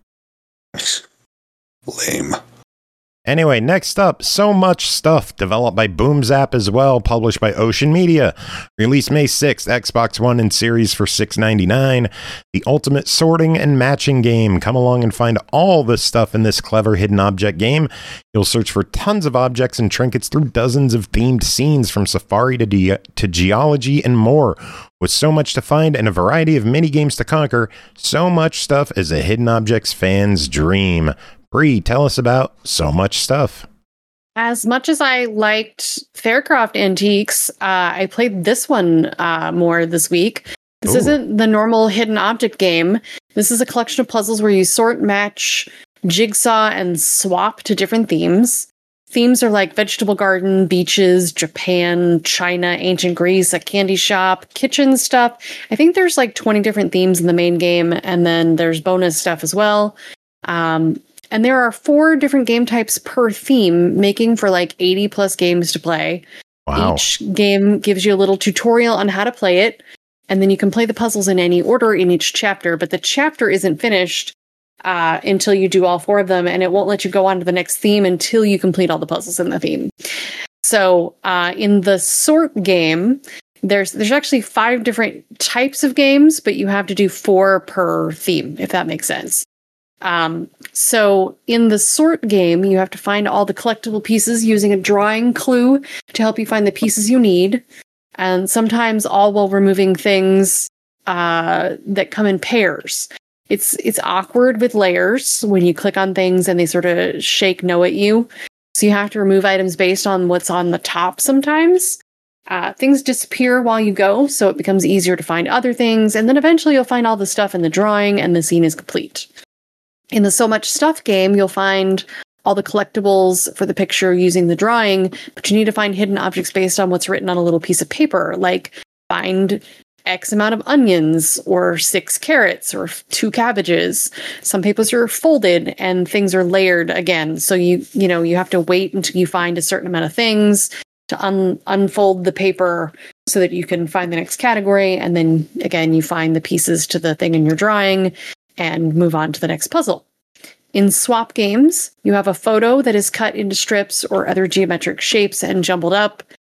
Lame. Anyway, next up, So Much Stuff, developed by Boom Zap as well, published by Ocean Media. Released May sixth, Xbox One and Series for six ninety-nine. The ultimate sorting and matching game. Come along and find all the stuff in this clever hidden object game. You'll search for tons of objects and trinkets through dozens of themed scenes from safari to, de- to geology and more. With so much to find and a variety of mini games to conquer, So Much Stuff is a hidden objects fan's dream. Bree, tell us about So Much Stuff. As much as I liked Faircroft Antiques, uh, I played this one uh, more this week. This Ooh. isn't the normal hidden object game. This is a collection of puzzles where you sort, match, jigsaw, and swap to different themes. Themes are like vegetable garden, beaches, Japan, China, ancient Greece, a candy shop, kitchen stuff. I think there's like twenty different themes in the main game, and then there's bonus stuff as well. Um, And there are four different game types per theme, making for like eighty plus games to play. Wow. Each game gives you a little tutorial on how to play it, and then you can play the puzzles in any order in each chapter, but the chapter isn't finished uh, until you do all four of them, and it won't let you go on to the next theme until you complete all the puzzles in the theme. So uh, in the sort game, there's there's actually five different types of games, but you have to do four per theme, if that makes sense. Um, so in the sort game, you have to find all the collectible pieces using a drawing clue to help you find the pieces you need. And sometimes all while removing things uh, that come in pairs. It's it's awkward with layers when you click on things and they sort of shake no at you. So you have to remove items based on what's on the top sometimes. Uh, things disappear while you go, so it becomes easier to find other things. And then eventually you'll find all the stuff in the drawing and the scene is complete. In the So Much Stuff game, you'll find all the collectibles for the picture using the drawing, but you need to find hidden objects based on what's written on a little piece of paper, like find X amount of onions or six carrots or two cabbages. Some papers are folded and things are layered again. So you, you know, you have to wait until you find a certain amount of things to un- unfold the paper so that you can find the next category. And then again, you find the pieces to the thing in your drawing and move on to the next puzzle. In swap games, you have a photo that is cut into strips or other geometric shapes and jumbled up.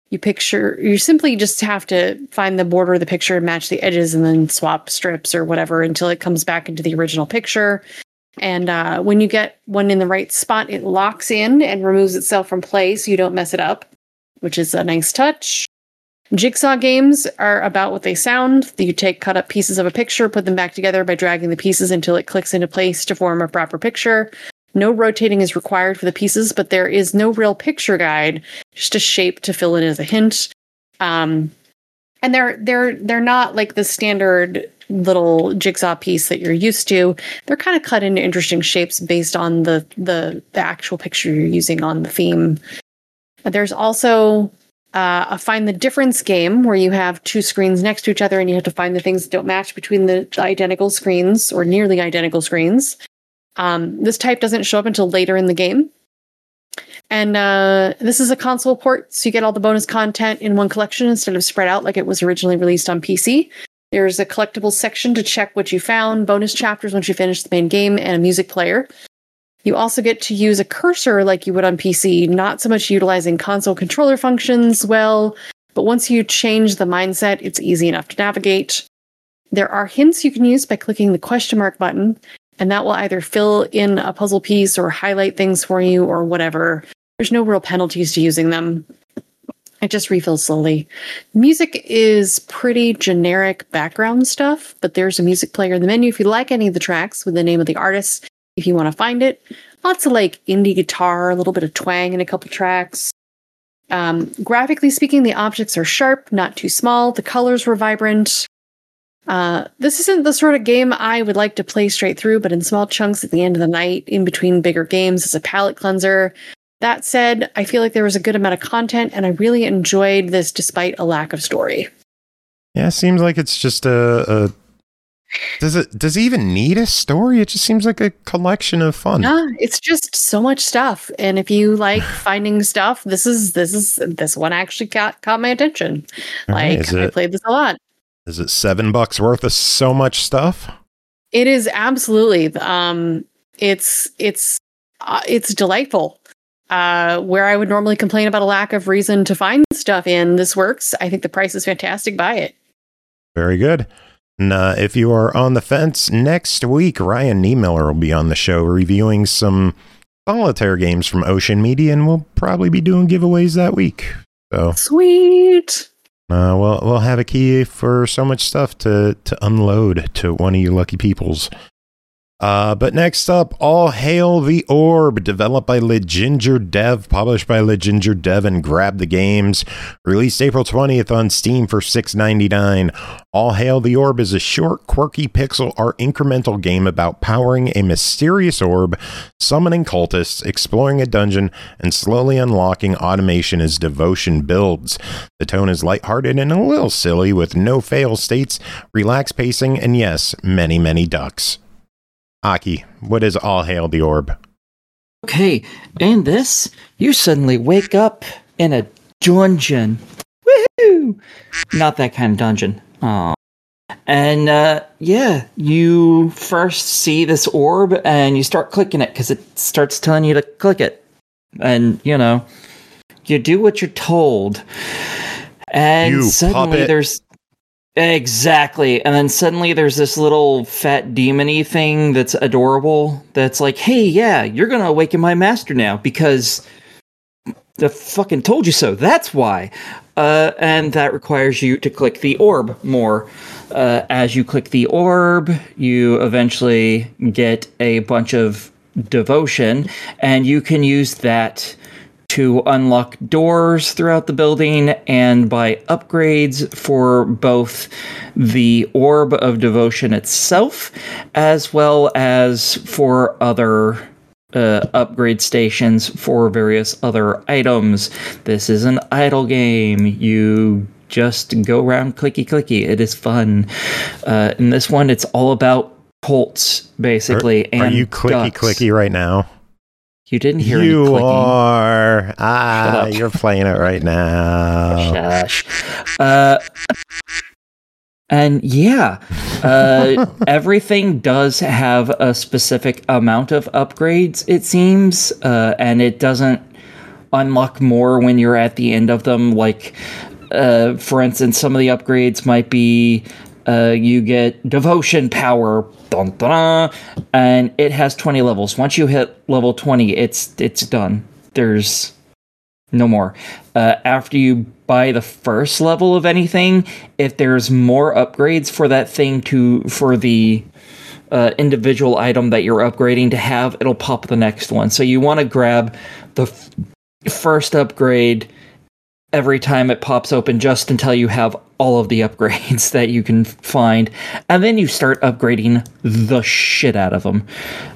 You picture, you simply just have to find the border of the picture and match the edges and then swap strips or whatever until it comes back into the original picture. And uh, when you get one in the right spot, it locks in and removes itself from play so you don't mess it up, which is a nice touch. Jigsaw games are about what they sound. You take cut up pieces of a picture, put them back together by dragging the pieces until it clicks into place to form a proper picture. No rotating is required for the pieces, but there is no real picture guide, just a shape to fill in as a hint. Um, and they're they're they're not like the standard little jigsaw piece that you're used to. They're kind of cut into interesting shapes based on the the, the actual picture you're using on the theme. There's also uh, a find the difference game where you have two screens next to each other and you have to find the things that don't match between the identical screens or nearly identical screens. Um, this type doesn't show up until later in the game. And uh, this is a console port, so you get all the bonus content in one collection instead of spread out like it was originally released on P C. There's a collectibles section to check what you found, bonus chapters once you finish the main game, and a music player. You also get to use a cursor like you would on P C, not so much utilizing console controller functions well, but once you change the mindset, it's easy enough to navigate. There are hints you can use by clicking the question mark button, and that will either fill in a puzzle piece or highlight things for you or whatever. There's no real penalties to using them. It just refills slowly. Music is pretty generic background stuff, but there's a music player in the menu if you like any of the tracks with the name of the artist, if you want to find it. Lots of like indie guitar, a little bit of twang in a couple tracks. Um, graphically speaking, the objects are sharp, not too small. The colors were vibrant. Uh, this isn't the sort of game I would like to play straight through, but in small chunks at the end of the night, in between bigger games, as a palate cleanser. That said, I feel like there was a good amount of content, and I really enjoyed this despite a lack of story. Yeah, it seems like it's just a, a does it does it even need a story? It just seems like a collection of fun. Yeah, it's just so much stuff, and if you like finding stuff, this is this is this one actually got caught my attention. All Like right, I it, played this a lot. Is it seven bucks worth of so much stuff? It is absolutely. Um, it's it's uh, it's delightful. Uh, where I would normally complain about a lack of reason to find stuff in, this works. I think the price is fantastic. Buy it. Very good. And uh, if you are on the fence, next week, Ryan Niemiller will be on the show reviewing some solitaire games from Ocean Media, and we'll probably be doing giveaways that week. So sweet. Uh, we'll, we'll have a key for so much stuff to, to unload to one of you lucky peoples. Uh, but next up, All Hail the Orb, developed by Leginger Dev, published by Leginger Dev and Grab the Games, released April twentieth on Steam for six ninety-nine. All Hail the Orb is a short, quirky pixel art incremental game about powering a mysterious orb, summoning cultists, exploring a dungeon, and slowly unlocking automation as devotion builds. The tone is lighthearted and a little silly, with no fail states, relaxed pacing, and yes, many, many ducks. Aki, what is All Hail the Orb? Okay, in this, you suddenly wake up in a dungeon. Woohoo! Not that kind of dungeon. Aw. And, uh, yeah, you first see this orb and you start clicking it because it starts telling you to click it. And, you know, you do what you're told. And you suddenly puppet. there's... Exactly. And then suddenly there's this little fat demon-y thing that's adorable that's like, hey, yeah, you're going to awaken my master now because I fucking told you so. That's why. Uh, and that requires you to click the orb more. Uh, as you click the orb, you eventually get a bunch of devotion, and you can use that to unlock doors throughout the building and buy upgrades for both the Orb of Devotion itself, as well as for other uh, upgrade stations for various other items. This is an idle game. You just go around clicky clicky. It is fun. Uh, in this one, it's all about cults, basically. Are, and are you clicky ducks. clicky right now? You didn't hear you any clicking. are. Ah, you're playing it right now. Shush. Uh, and yeah, uh, everything does have a specific amount of upgrades, it seems, uh, and it doesn't unlock more when you're at the end of them. Like, uh, for instance, some of the upgrades might be uh, you get devotion power, dun, dun, and it has twenty levels. Once you hit level twenty, it's it's done. There's no more. Uh, after you buy the first level of anything, if there's more upgrades for that thing to for the uh, individual item that you're upgrading to have, it'll pop the next one. So you want to grab the f- first upgrade every time it pops open, just until you have all of the upgrades that you can find, and then you start upgrading the shit out of them.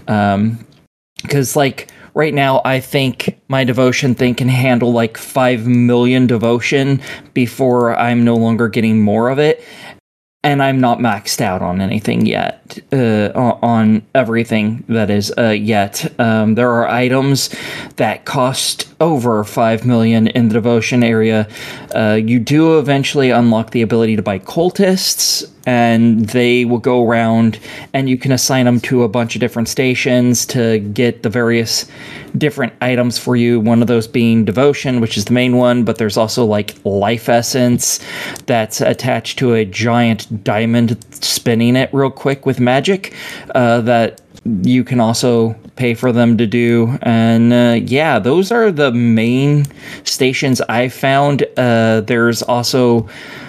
Um, because like right now, I think my devotion thing can handle like five million devotion before I'm no longer getting more of it. And I'm not maxed out on anything yet, uh, on everything that is uh, yet. Um, there are items that cost over five million in the devotion area. Uh, you do eventually unlock the ability to buy cultists, and they will go around and you can assign them to a bunch of different stations to get the various different items for you. One of those being devotion, which is the main one, but there's also like life essence that's attached to a giant diamond spinning it real quick with magic uh, that you can also pay for them to do. And uh, yeah, those are the main stations I found. Uh, there's also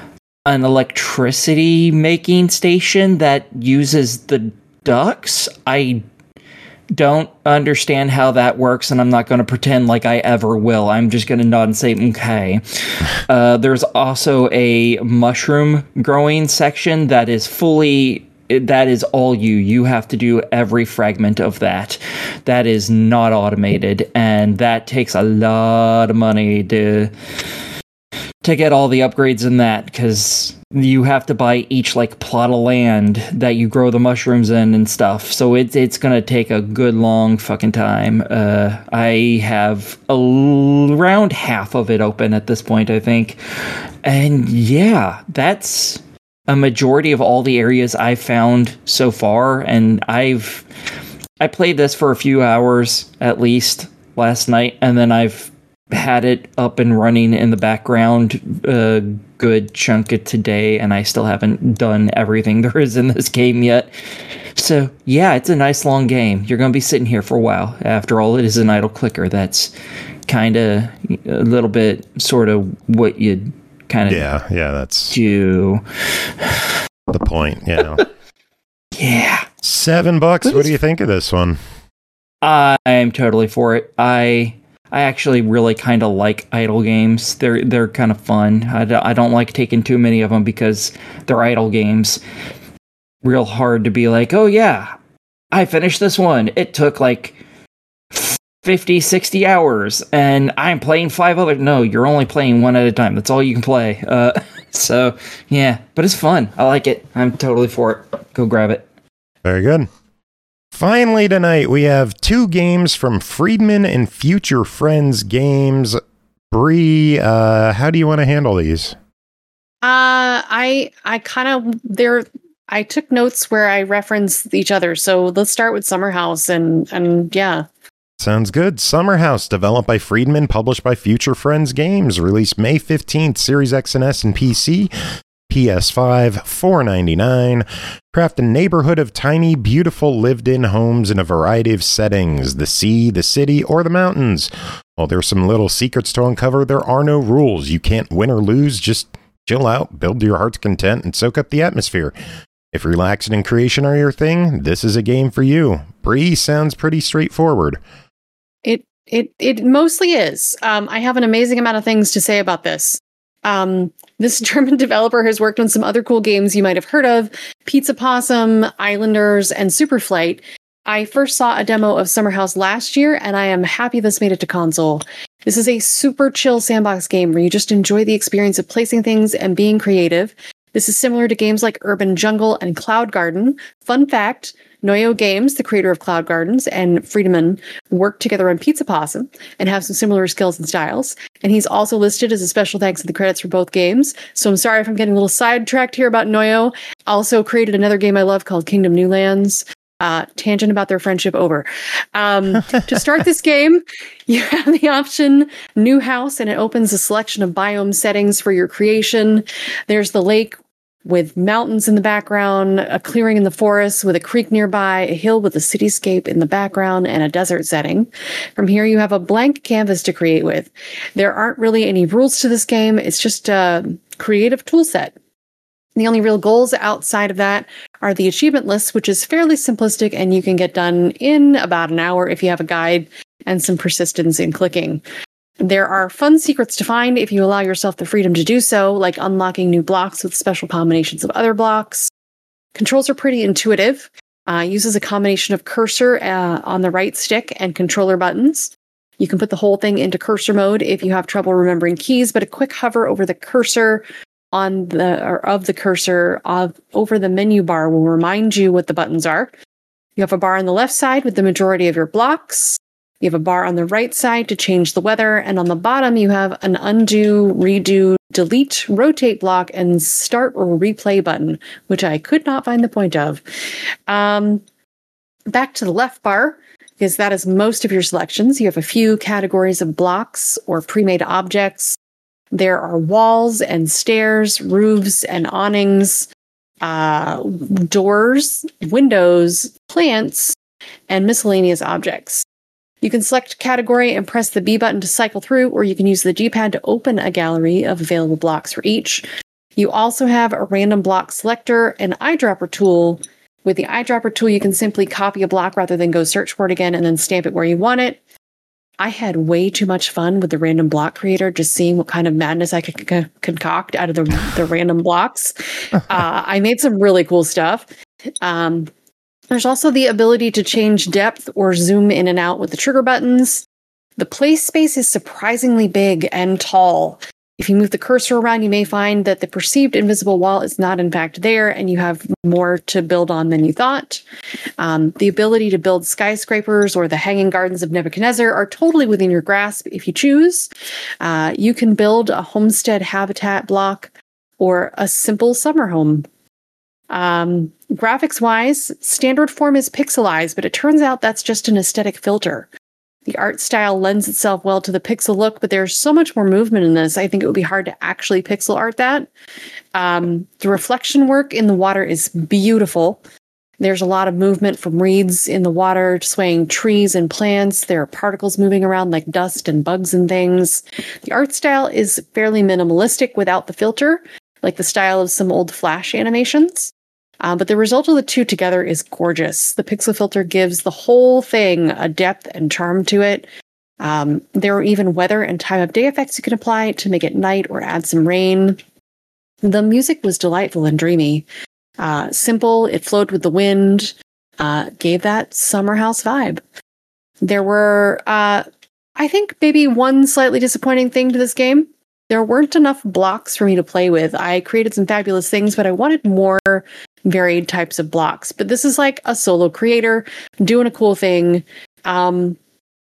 an electricity making station that uses the ducks. I don't understand how that works, and I'm not going to pretend like I ever will. I'm just going to nod and say, okay. Uh, there's also a mushroom growing section that is fully... that is all you. You have to do every fragment of that. That is not automated, and that takes a lot of money to to get all the upgrades in that, because you have to buy each like plot of land that you grow the mushrooms in and stuff. So it's it's gonna take a good long fucking time. Uh, I have a l- around half of it open at this point, I think, and yeah, that's a majority of all the areas I've found so far. And I've I played this for a few hours at least last night, and then I've had it up and running in the background a good chunk of today, and I still haven't done everything there is in this game yet. So yeah, it's a nice long game. You're going to be sitting here for a while. After all, it is an idle clicker. That's kind of a little bit sort of what you'd kind of yeah, yeah, that's do. The point, yeah. Yeah. Seven bucks. What do you think of this one? I'm totally for it. I I actually really kind of like idle games. They're they're kind of fun. I, d- I don't like taking too many of them because they're idle games. Real hard to be like, oh yeah, I finished this one. It took like fifty, sixty hours, and I'm playing five other... No, you're only playing one at a time. That's all you can play. Uh, so, yeah. But it's fun. I like it. I'm totally for it. Go grab it. Very good. Finally tonight, we have two games from Friedman and Future Friends Games. Bree, uh, how do you want to handle these? Uh, I I kind of there. I took notes where I referenced each other. So let's start with Summer House, and and yeah. Sounds good. Summer House, developed by Friedman, published by Future Friends Games, released May fifteenth, Series X and S and P C. P S five, four ninety-nine. Craft a neighborhood of tiny, beautiful, lived-in homes in a variety of settings: the sea, the city, or the mountains. While there's some little secrets to uncover, there are no rules. You can't win or lose. Just chill out, build to your heart's content, and soak up the atmosphere. If relaxing and creation are your thing, this is a game for you. Bree, sounds pretty straightforward. It it it mostly is. Um, I have an amazing amount of things to say about this. Um, this German developer has worked on some other cool games you might have heard of: Pizza Possum, Islanders, and Superflight. I first saw a demo of Summer House last year, and I am happy this made it to console. This is a super chill sandbox game where you just enjoy the experience of placing things and being creative. This is similar to games like Urban Jungle and Cloud Garden. Fun fact, Noyo Games, the creator of Cloud Gardens, and Friedman worked together on Pizza Possum and have some similar skills and styles. And he's also listed as a special thanks in the credits for both games. So I'm sorry if I'm getting a little sidetracked here about Noyo. Also created another game I love called Kingdom New Lands. Uh, tangent about their friendship over. Um, to start this game, you have the option New House, and it opens a selection of biome settings for your creation. There's the lake with mountains in the background, a clearing in the forest with a creek nearby, a hill with a cityscape in the background, and a desert setting. From here, you have a blank canvas to create with. There aren't really any rules to this game. It's just a creative tool set. The only real goals outside of that are the achievement list, which is fairly simplistic and you can get done in about an hour if you have a guide and some persistence in clicking. There are fun secrets to find if you allow yourself the freedom to do so, like unlocking new blocks with special combinations of other blocks. Controls are pretty intuitive. Uh, uses a combination of cursor uh, on the right stick and controller buttons. You can put the whole thing into cursor mode if you have trouble remembering keys, but a quick hover over the cursor on the or of the cursor of, over the menu bar will remind you what the buttons are. You have a bar on the left side with the majority of your blocks. You have a bar on the right side to change the weather, and on the bottom you have an undo, redo, delete, rotate block, and start or replay button, which I could not find the point of. Um, back to the left bar, because that is most of your selections. You have a few categories of blocks or pre-made objects. There are walls and stairs, roofs and awnings, uh, doors, windows, plants, and miscellaneous objects. You can select category and press the B button to cycle through, or you can use the G-pad to open a gallery of available blocks for each. You also have a random block selector and eyedropper tool. With the eyedropper tool, you can simply copy a block rather than go search for it again and then stamp it where you want it. I had way too much fun with the random block creator, just seeing what kind of madness I could c- concoct out of the, the random blocks. Uh, I made some really cool stuff. Um, there's also the ability to change depth or zoom in and out with the trigger buttons. The play space is surprisingly big and tall. If you move the cursor around, you may find that the perceived invisible wall is not in fact there, and you have more to build on than you thought. Um, the ability to build skyscrapers or the Hanging Gardens of Nebuchadnezzar are totally within your grasp if you choose. Uh, you can build a homestead habitat block or a simple summer home. Um, graphics-wise, standard form is pixelized, but it turns out that's just an aesthetic filter. The art style lends itself well to the pixel look, but there's so much more movement in this, I think it would be hard to actually pixel art that. Um, the reflection work in the water is beautiful. There's a lot of movement from reeds in the water, swaying trees and plants. There are particles moving around like dust and bugs and things. The art style is fairly minimalistic without the filter, like the style of some old Flash animations. Uh, but the result of the two together is gorgeous. The pixel filter gives the whole thing a depth and charm to it. Um, there are even weather and time of day effects you can apply to make it night or add some rain. The music was delightful and dreamy. Uh, simple, it flowed with the wind, uh, gave that summer house vibe. There were, uh, I think, maybe one slightly disappointing thing to this game. There weren't enough blocks for me to play with. I created some fabulous things, but I wanted more varied types of blocks. But this is like a solo creator doing a cool thing. Um,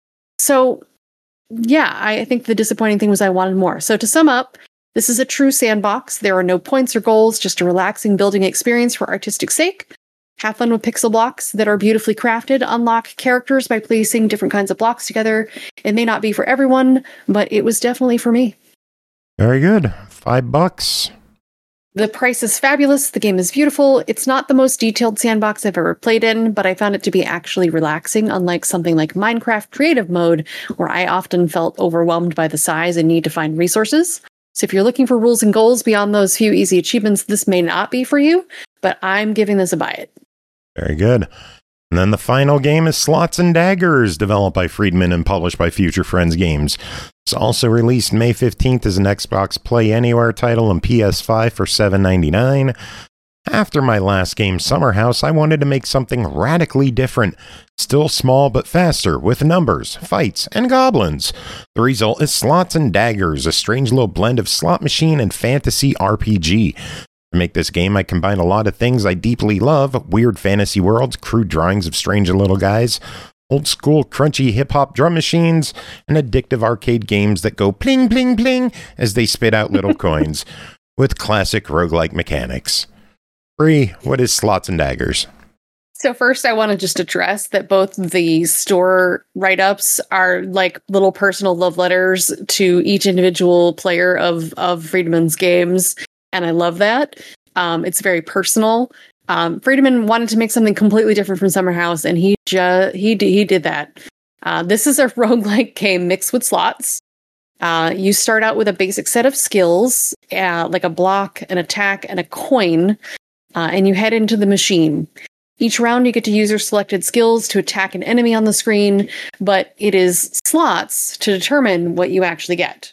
so, yeah, I think the disappointing thing was I wanted more. So to sum up, this is a true sandbox. There are no points or goals, just a relaxing building experience for artistic sake. Have fun with pixel blocks that are beautifully crafted. Unlock characters by placing different kinds of blocks together. It may not be for everyone, but it was definitely for me. Very good. Five bucks. The price is fabulous. The game is beautiful. It's not the most detailed sandbox I've ever played in, but I found it to be actually relaxing, unlike something like Minecraft Creative Mode, where I often felt overwhelmed by the size and need to find resources. So if you're looking for rules and goals beyond those few easy achievements, this may not be for you, but I'm giving this a buy it. Very good. And then the final game is Slots and Daggers, developed by Friedman and published by Future Friends Games. It's also released May fifteenth as an Xbox Play Anywhere title and P S five for seven ninety-nine. After my last game, Summer House, I wanted to make something radically different. Still small but faster, with numbers, fights, and goblins. The result is Slots and Daggers, a strange little blend of slot machine and fantasy R P G. To make this game, I combine a lot of things I deeply love: weird fantasy worlds, crude drawings of strange little guys, old school crunchy hip-hop drum machines, and addictive arcade games that go pling pling pling as they spit out little coins, with classic roguelike mechanics. Bree, what is Slots and Daggers? So first, I want to just address that both the store write-ups are like little personal love letters to each individual player of of Friedeman's games, and I love that. Um, it's very personal. Um, Friedemann wanted to make something completely different from Summer House, and he just he d- he did that. Uh, this is a roguelike game mixed with slots. Uh, you start out with a basic set of skills, uh, like a block, an attack, and a coin, uh, and you head into the machine. Each round, you get to use your selected skills to attack an enemy on the screen, but it is slots to determine what you actually get.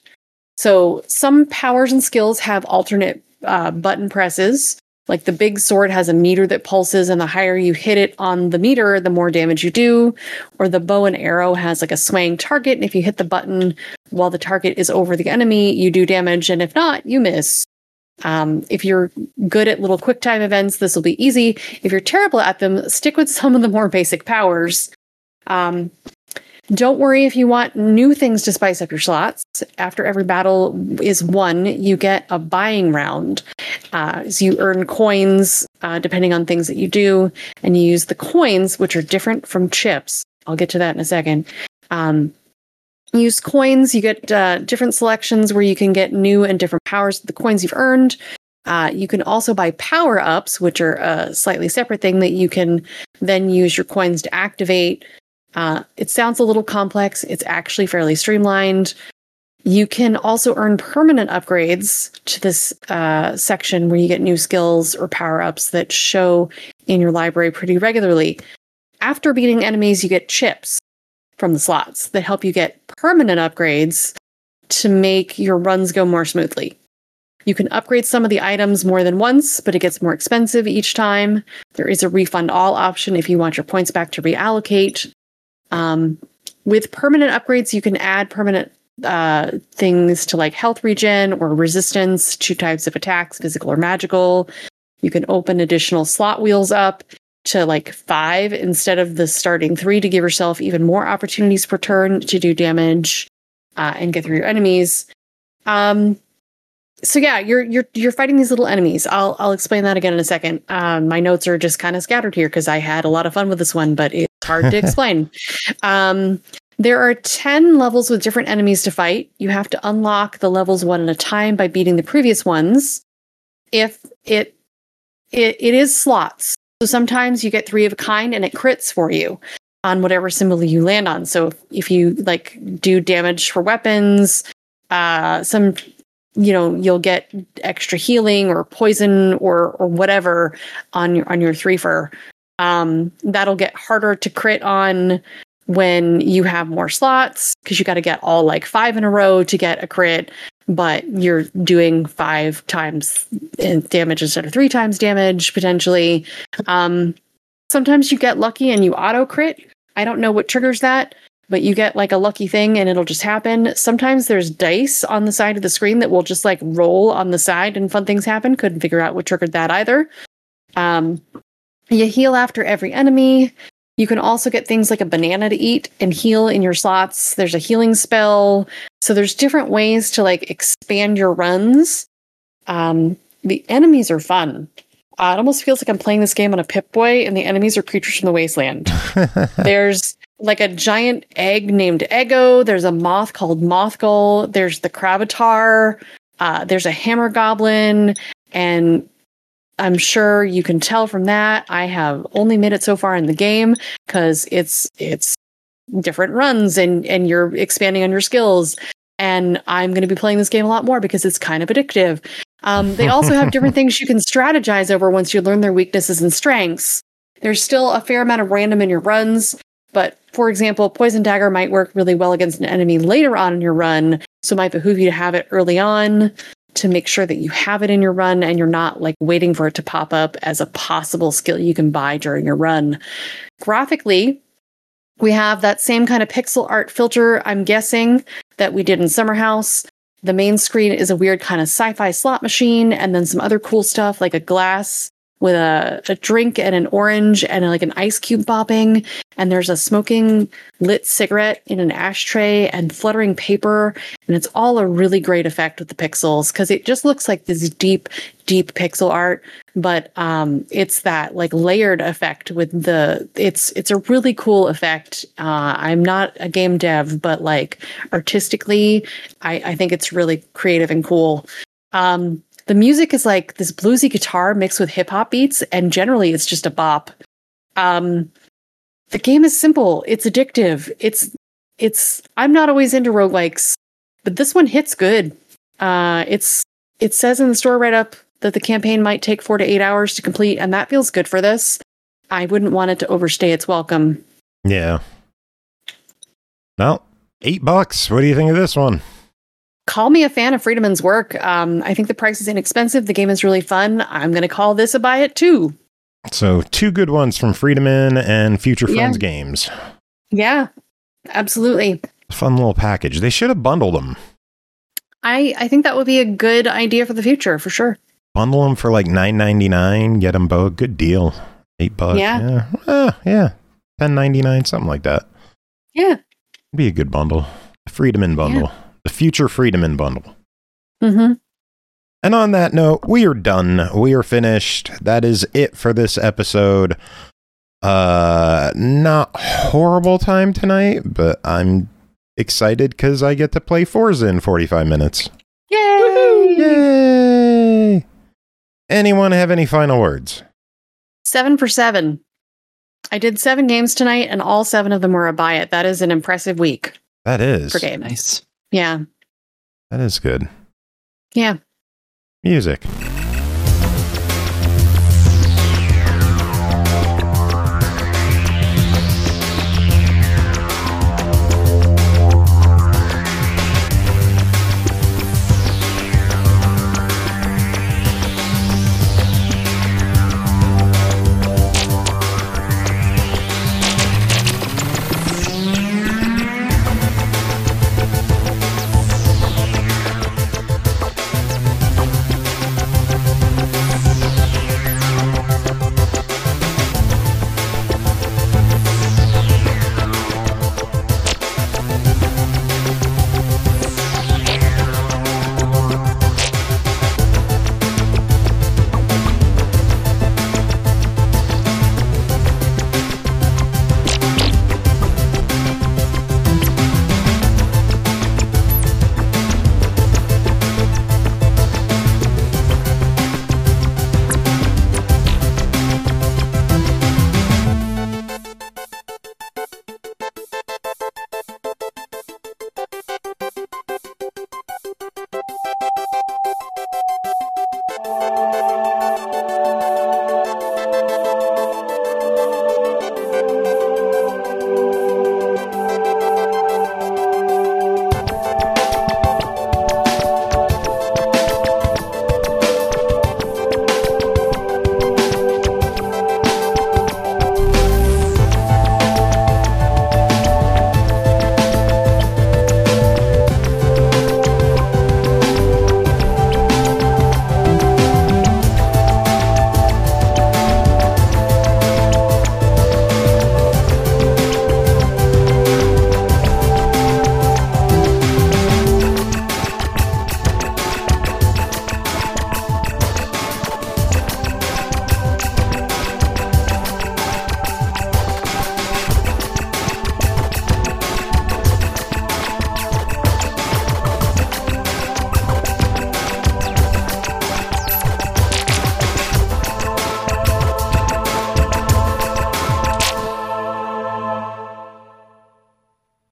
So some powers and skills have alternate uh, button presses. Like the big sword has a meter that pulses, and the higher you hit it on the meter, the more damage you do. Or the bow and arrow has like a swaying target, and if you hit the button while the target is over the enemy, you do damage, and if not, you miss. Um, if you're good at little quick time events, this will be easy. If you're terrible at them, stick with some of the more basic powers. Um, don't worry if you want new things to spice up your slots. After every battle is won, you get a buying round. Uh, so you earn coins uh, depending on things that you do, and you use the coins, which are different from chips. I'll get to that in a second. Um, Use coins, you get uh, different selections where you can get new and different powers with the coins you've earned. Uh, you can also buy power-ups, which are a slightly separate thing that you can then use your coins to activate. Uh, it sounds a little complex. It's actually fairly streamlined. You can also earn permanent upgrades to this uh, section where you get new skills or power-ups that show in your library pretty regularly. After beating enemies, you get chips from the slots that help you get permanent upgrades to make your runs go more smoothly. You can upgrade some of the items more than once, but it gets more expensive each time. There is a refund all option if you want your points back to reallocate. Um, with permanent upgrades, you can add permanent uh, things to like health regen or resistance to types of attacks, physical or magical. You can open additional slot wheels up to like five instead of the starting three to give yourself even more opportunities per turn to do damage uh, and get through your enemies. Um, so yeah, you're you're you're fighting these little enemies. I'll I'll explain that again in a second. Um, my notes are just kind of scattered here because I had a lot of fun with this one, but it's hard to explain. Um, there are ten levels with different enemies to fight. You have to unlock the levels one at a time by beating the previous ones. If it it it is slots. So sometimes you get three of a kind and it crits for you on whatever symbol you land on. So if, if you like do damage for weapons, uh, some, you know, you'll get extra healing or poison or or whatever on your on your threefer. Um, that'll get harder to crit on when you have more slots because you got to get all like five in a row to get a crit. But you're doing five times damage instead of three times damage, potentially. Um, sometimes you get lucky and you auto crit. I don't know what triggers that, but you get like a lucky thing and it'll just happen. Sometimes there's dice on the side of the screen that will just like roll on the side and fun things happen. Couldn't figure out what triggered that either. Um, you heal after every enemy. You can also get things like a banana to eat and heal in your slots. There's a healing spell. So there's different ways to like expand your runs. Um, the enemies are fun. Uh, it almost feels like I'm playing this game on a Pip-Boy and the enemies are creatures from the wasteland. There's like a giant egg named Eggo. There's a moth called Mothgull. There's the Cravatar. Uh, there's a hammer goblin. And I'm sure you can tell from that I have only made it so far in the game because it's it's different runs and, and you're expanding on your skills. And I'm going to be playing this game a lot more because it's kind of addictive. Um, they also have different things you can strategize over once you learn their weaknesses and strengths. There's still a fair amount of random in your runs, but for example, Poison Dagger might work really well against an enemy later on in your run, so it might behoove you to have it early on to make sure that you have it in your run and you're not like waiting for it to pop up as a possible skill you can buy during your run. Graphically, we have that same kind of pixel art filter, I'm guessing, that we did in Summer House. The main screen is a weird kind of sci-fi slot machine and then some other cool stuff like a glass with a, a drink and an orange and like an ice cube bopping. And there's a smoking lit cigarette in an ashtray and fluttering paper. And it's all a really great effect with the pixels because it just looks like this deep, deep pixel art. But um, it's that like layered effect with the, it's, it's a really cool effect. Uh, I'm not a game dev, but like artistically, I, I think it's really creative and cool. Um, the music is like this bluesy guitar mixed with hip hop beats, and generally it's just a bop. Um, the game is simple. It's addictive. It's, it's, I'm not always into roguelikes, but this one hits good. Uh, it's, it says in the store right up that the campaign might take four to eight hours to complete, and that feels good for this. I wouldn't want it to overstay its welcome. Yeah. Well, eight bucks. What do you think of this one? Call me a fan of Friedman's work. Um, I think the price is inexpensive. The game is really fun. I'm going to call this a buy it too. So two good ones from Friedemann and Future Yeah. Friends Games. Yeah, absolutely. Fun little package. They should have bundled them. I, I think that would be a good idea for the future, for sure. Bundle them for like nine ninety-nine. Get them both. Good deal. Eight bucks. Yeah. Yeah. Uh, yeah. ten ninety-nine, something like that. Yeah. Be a good bundle. The Friedemann bundle. Yeah. The Future Friedemann bundle. Mm-hmm. And on that note, we are done. We are finished. That is it for this episode. Uh, not horrible time tonight, but I'm excited because I get to play Forza in forty-five minutes. Yay! Yay! Anyone have any final words? Seven for seven. I did seven games tonight, and all seven of them were a buy it. That is an impressive week That is. for games. Nice. Yeah. That is good. Yeah. Music.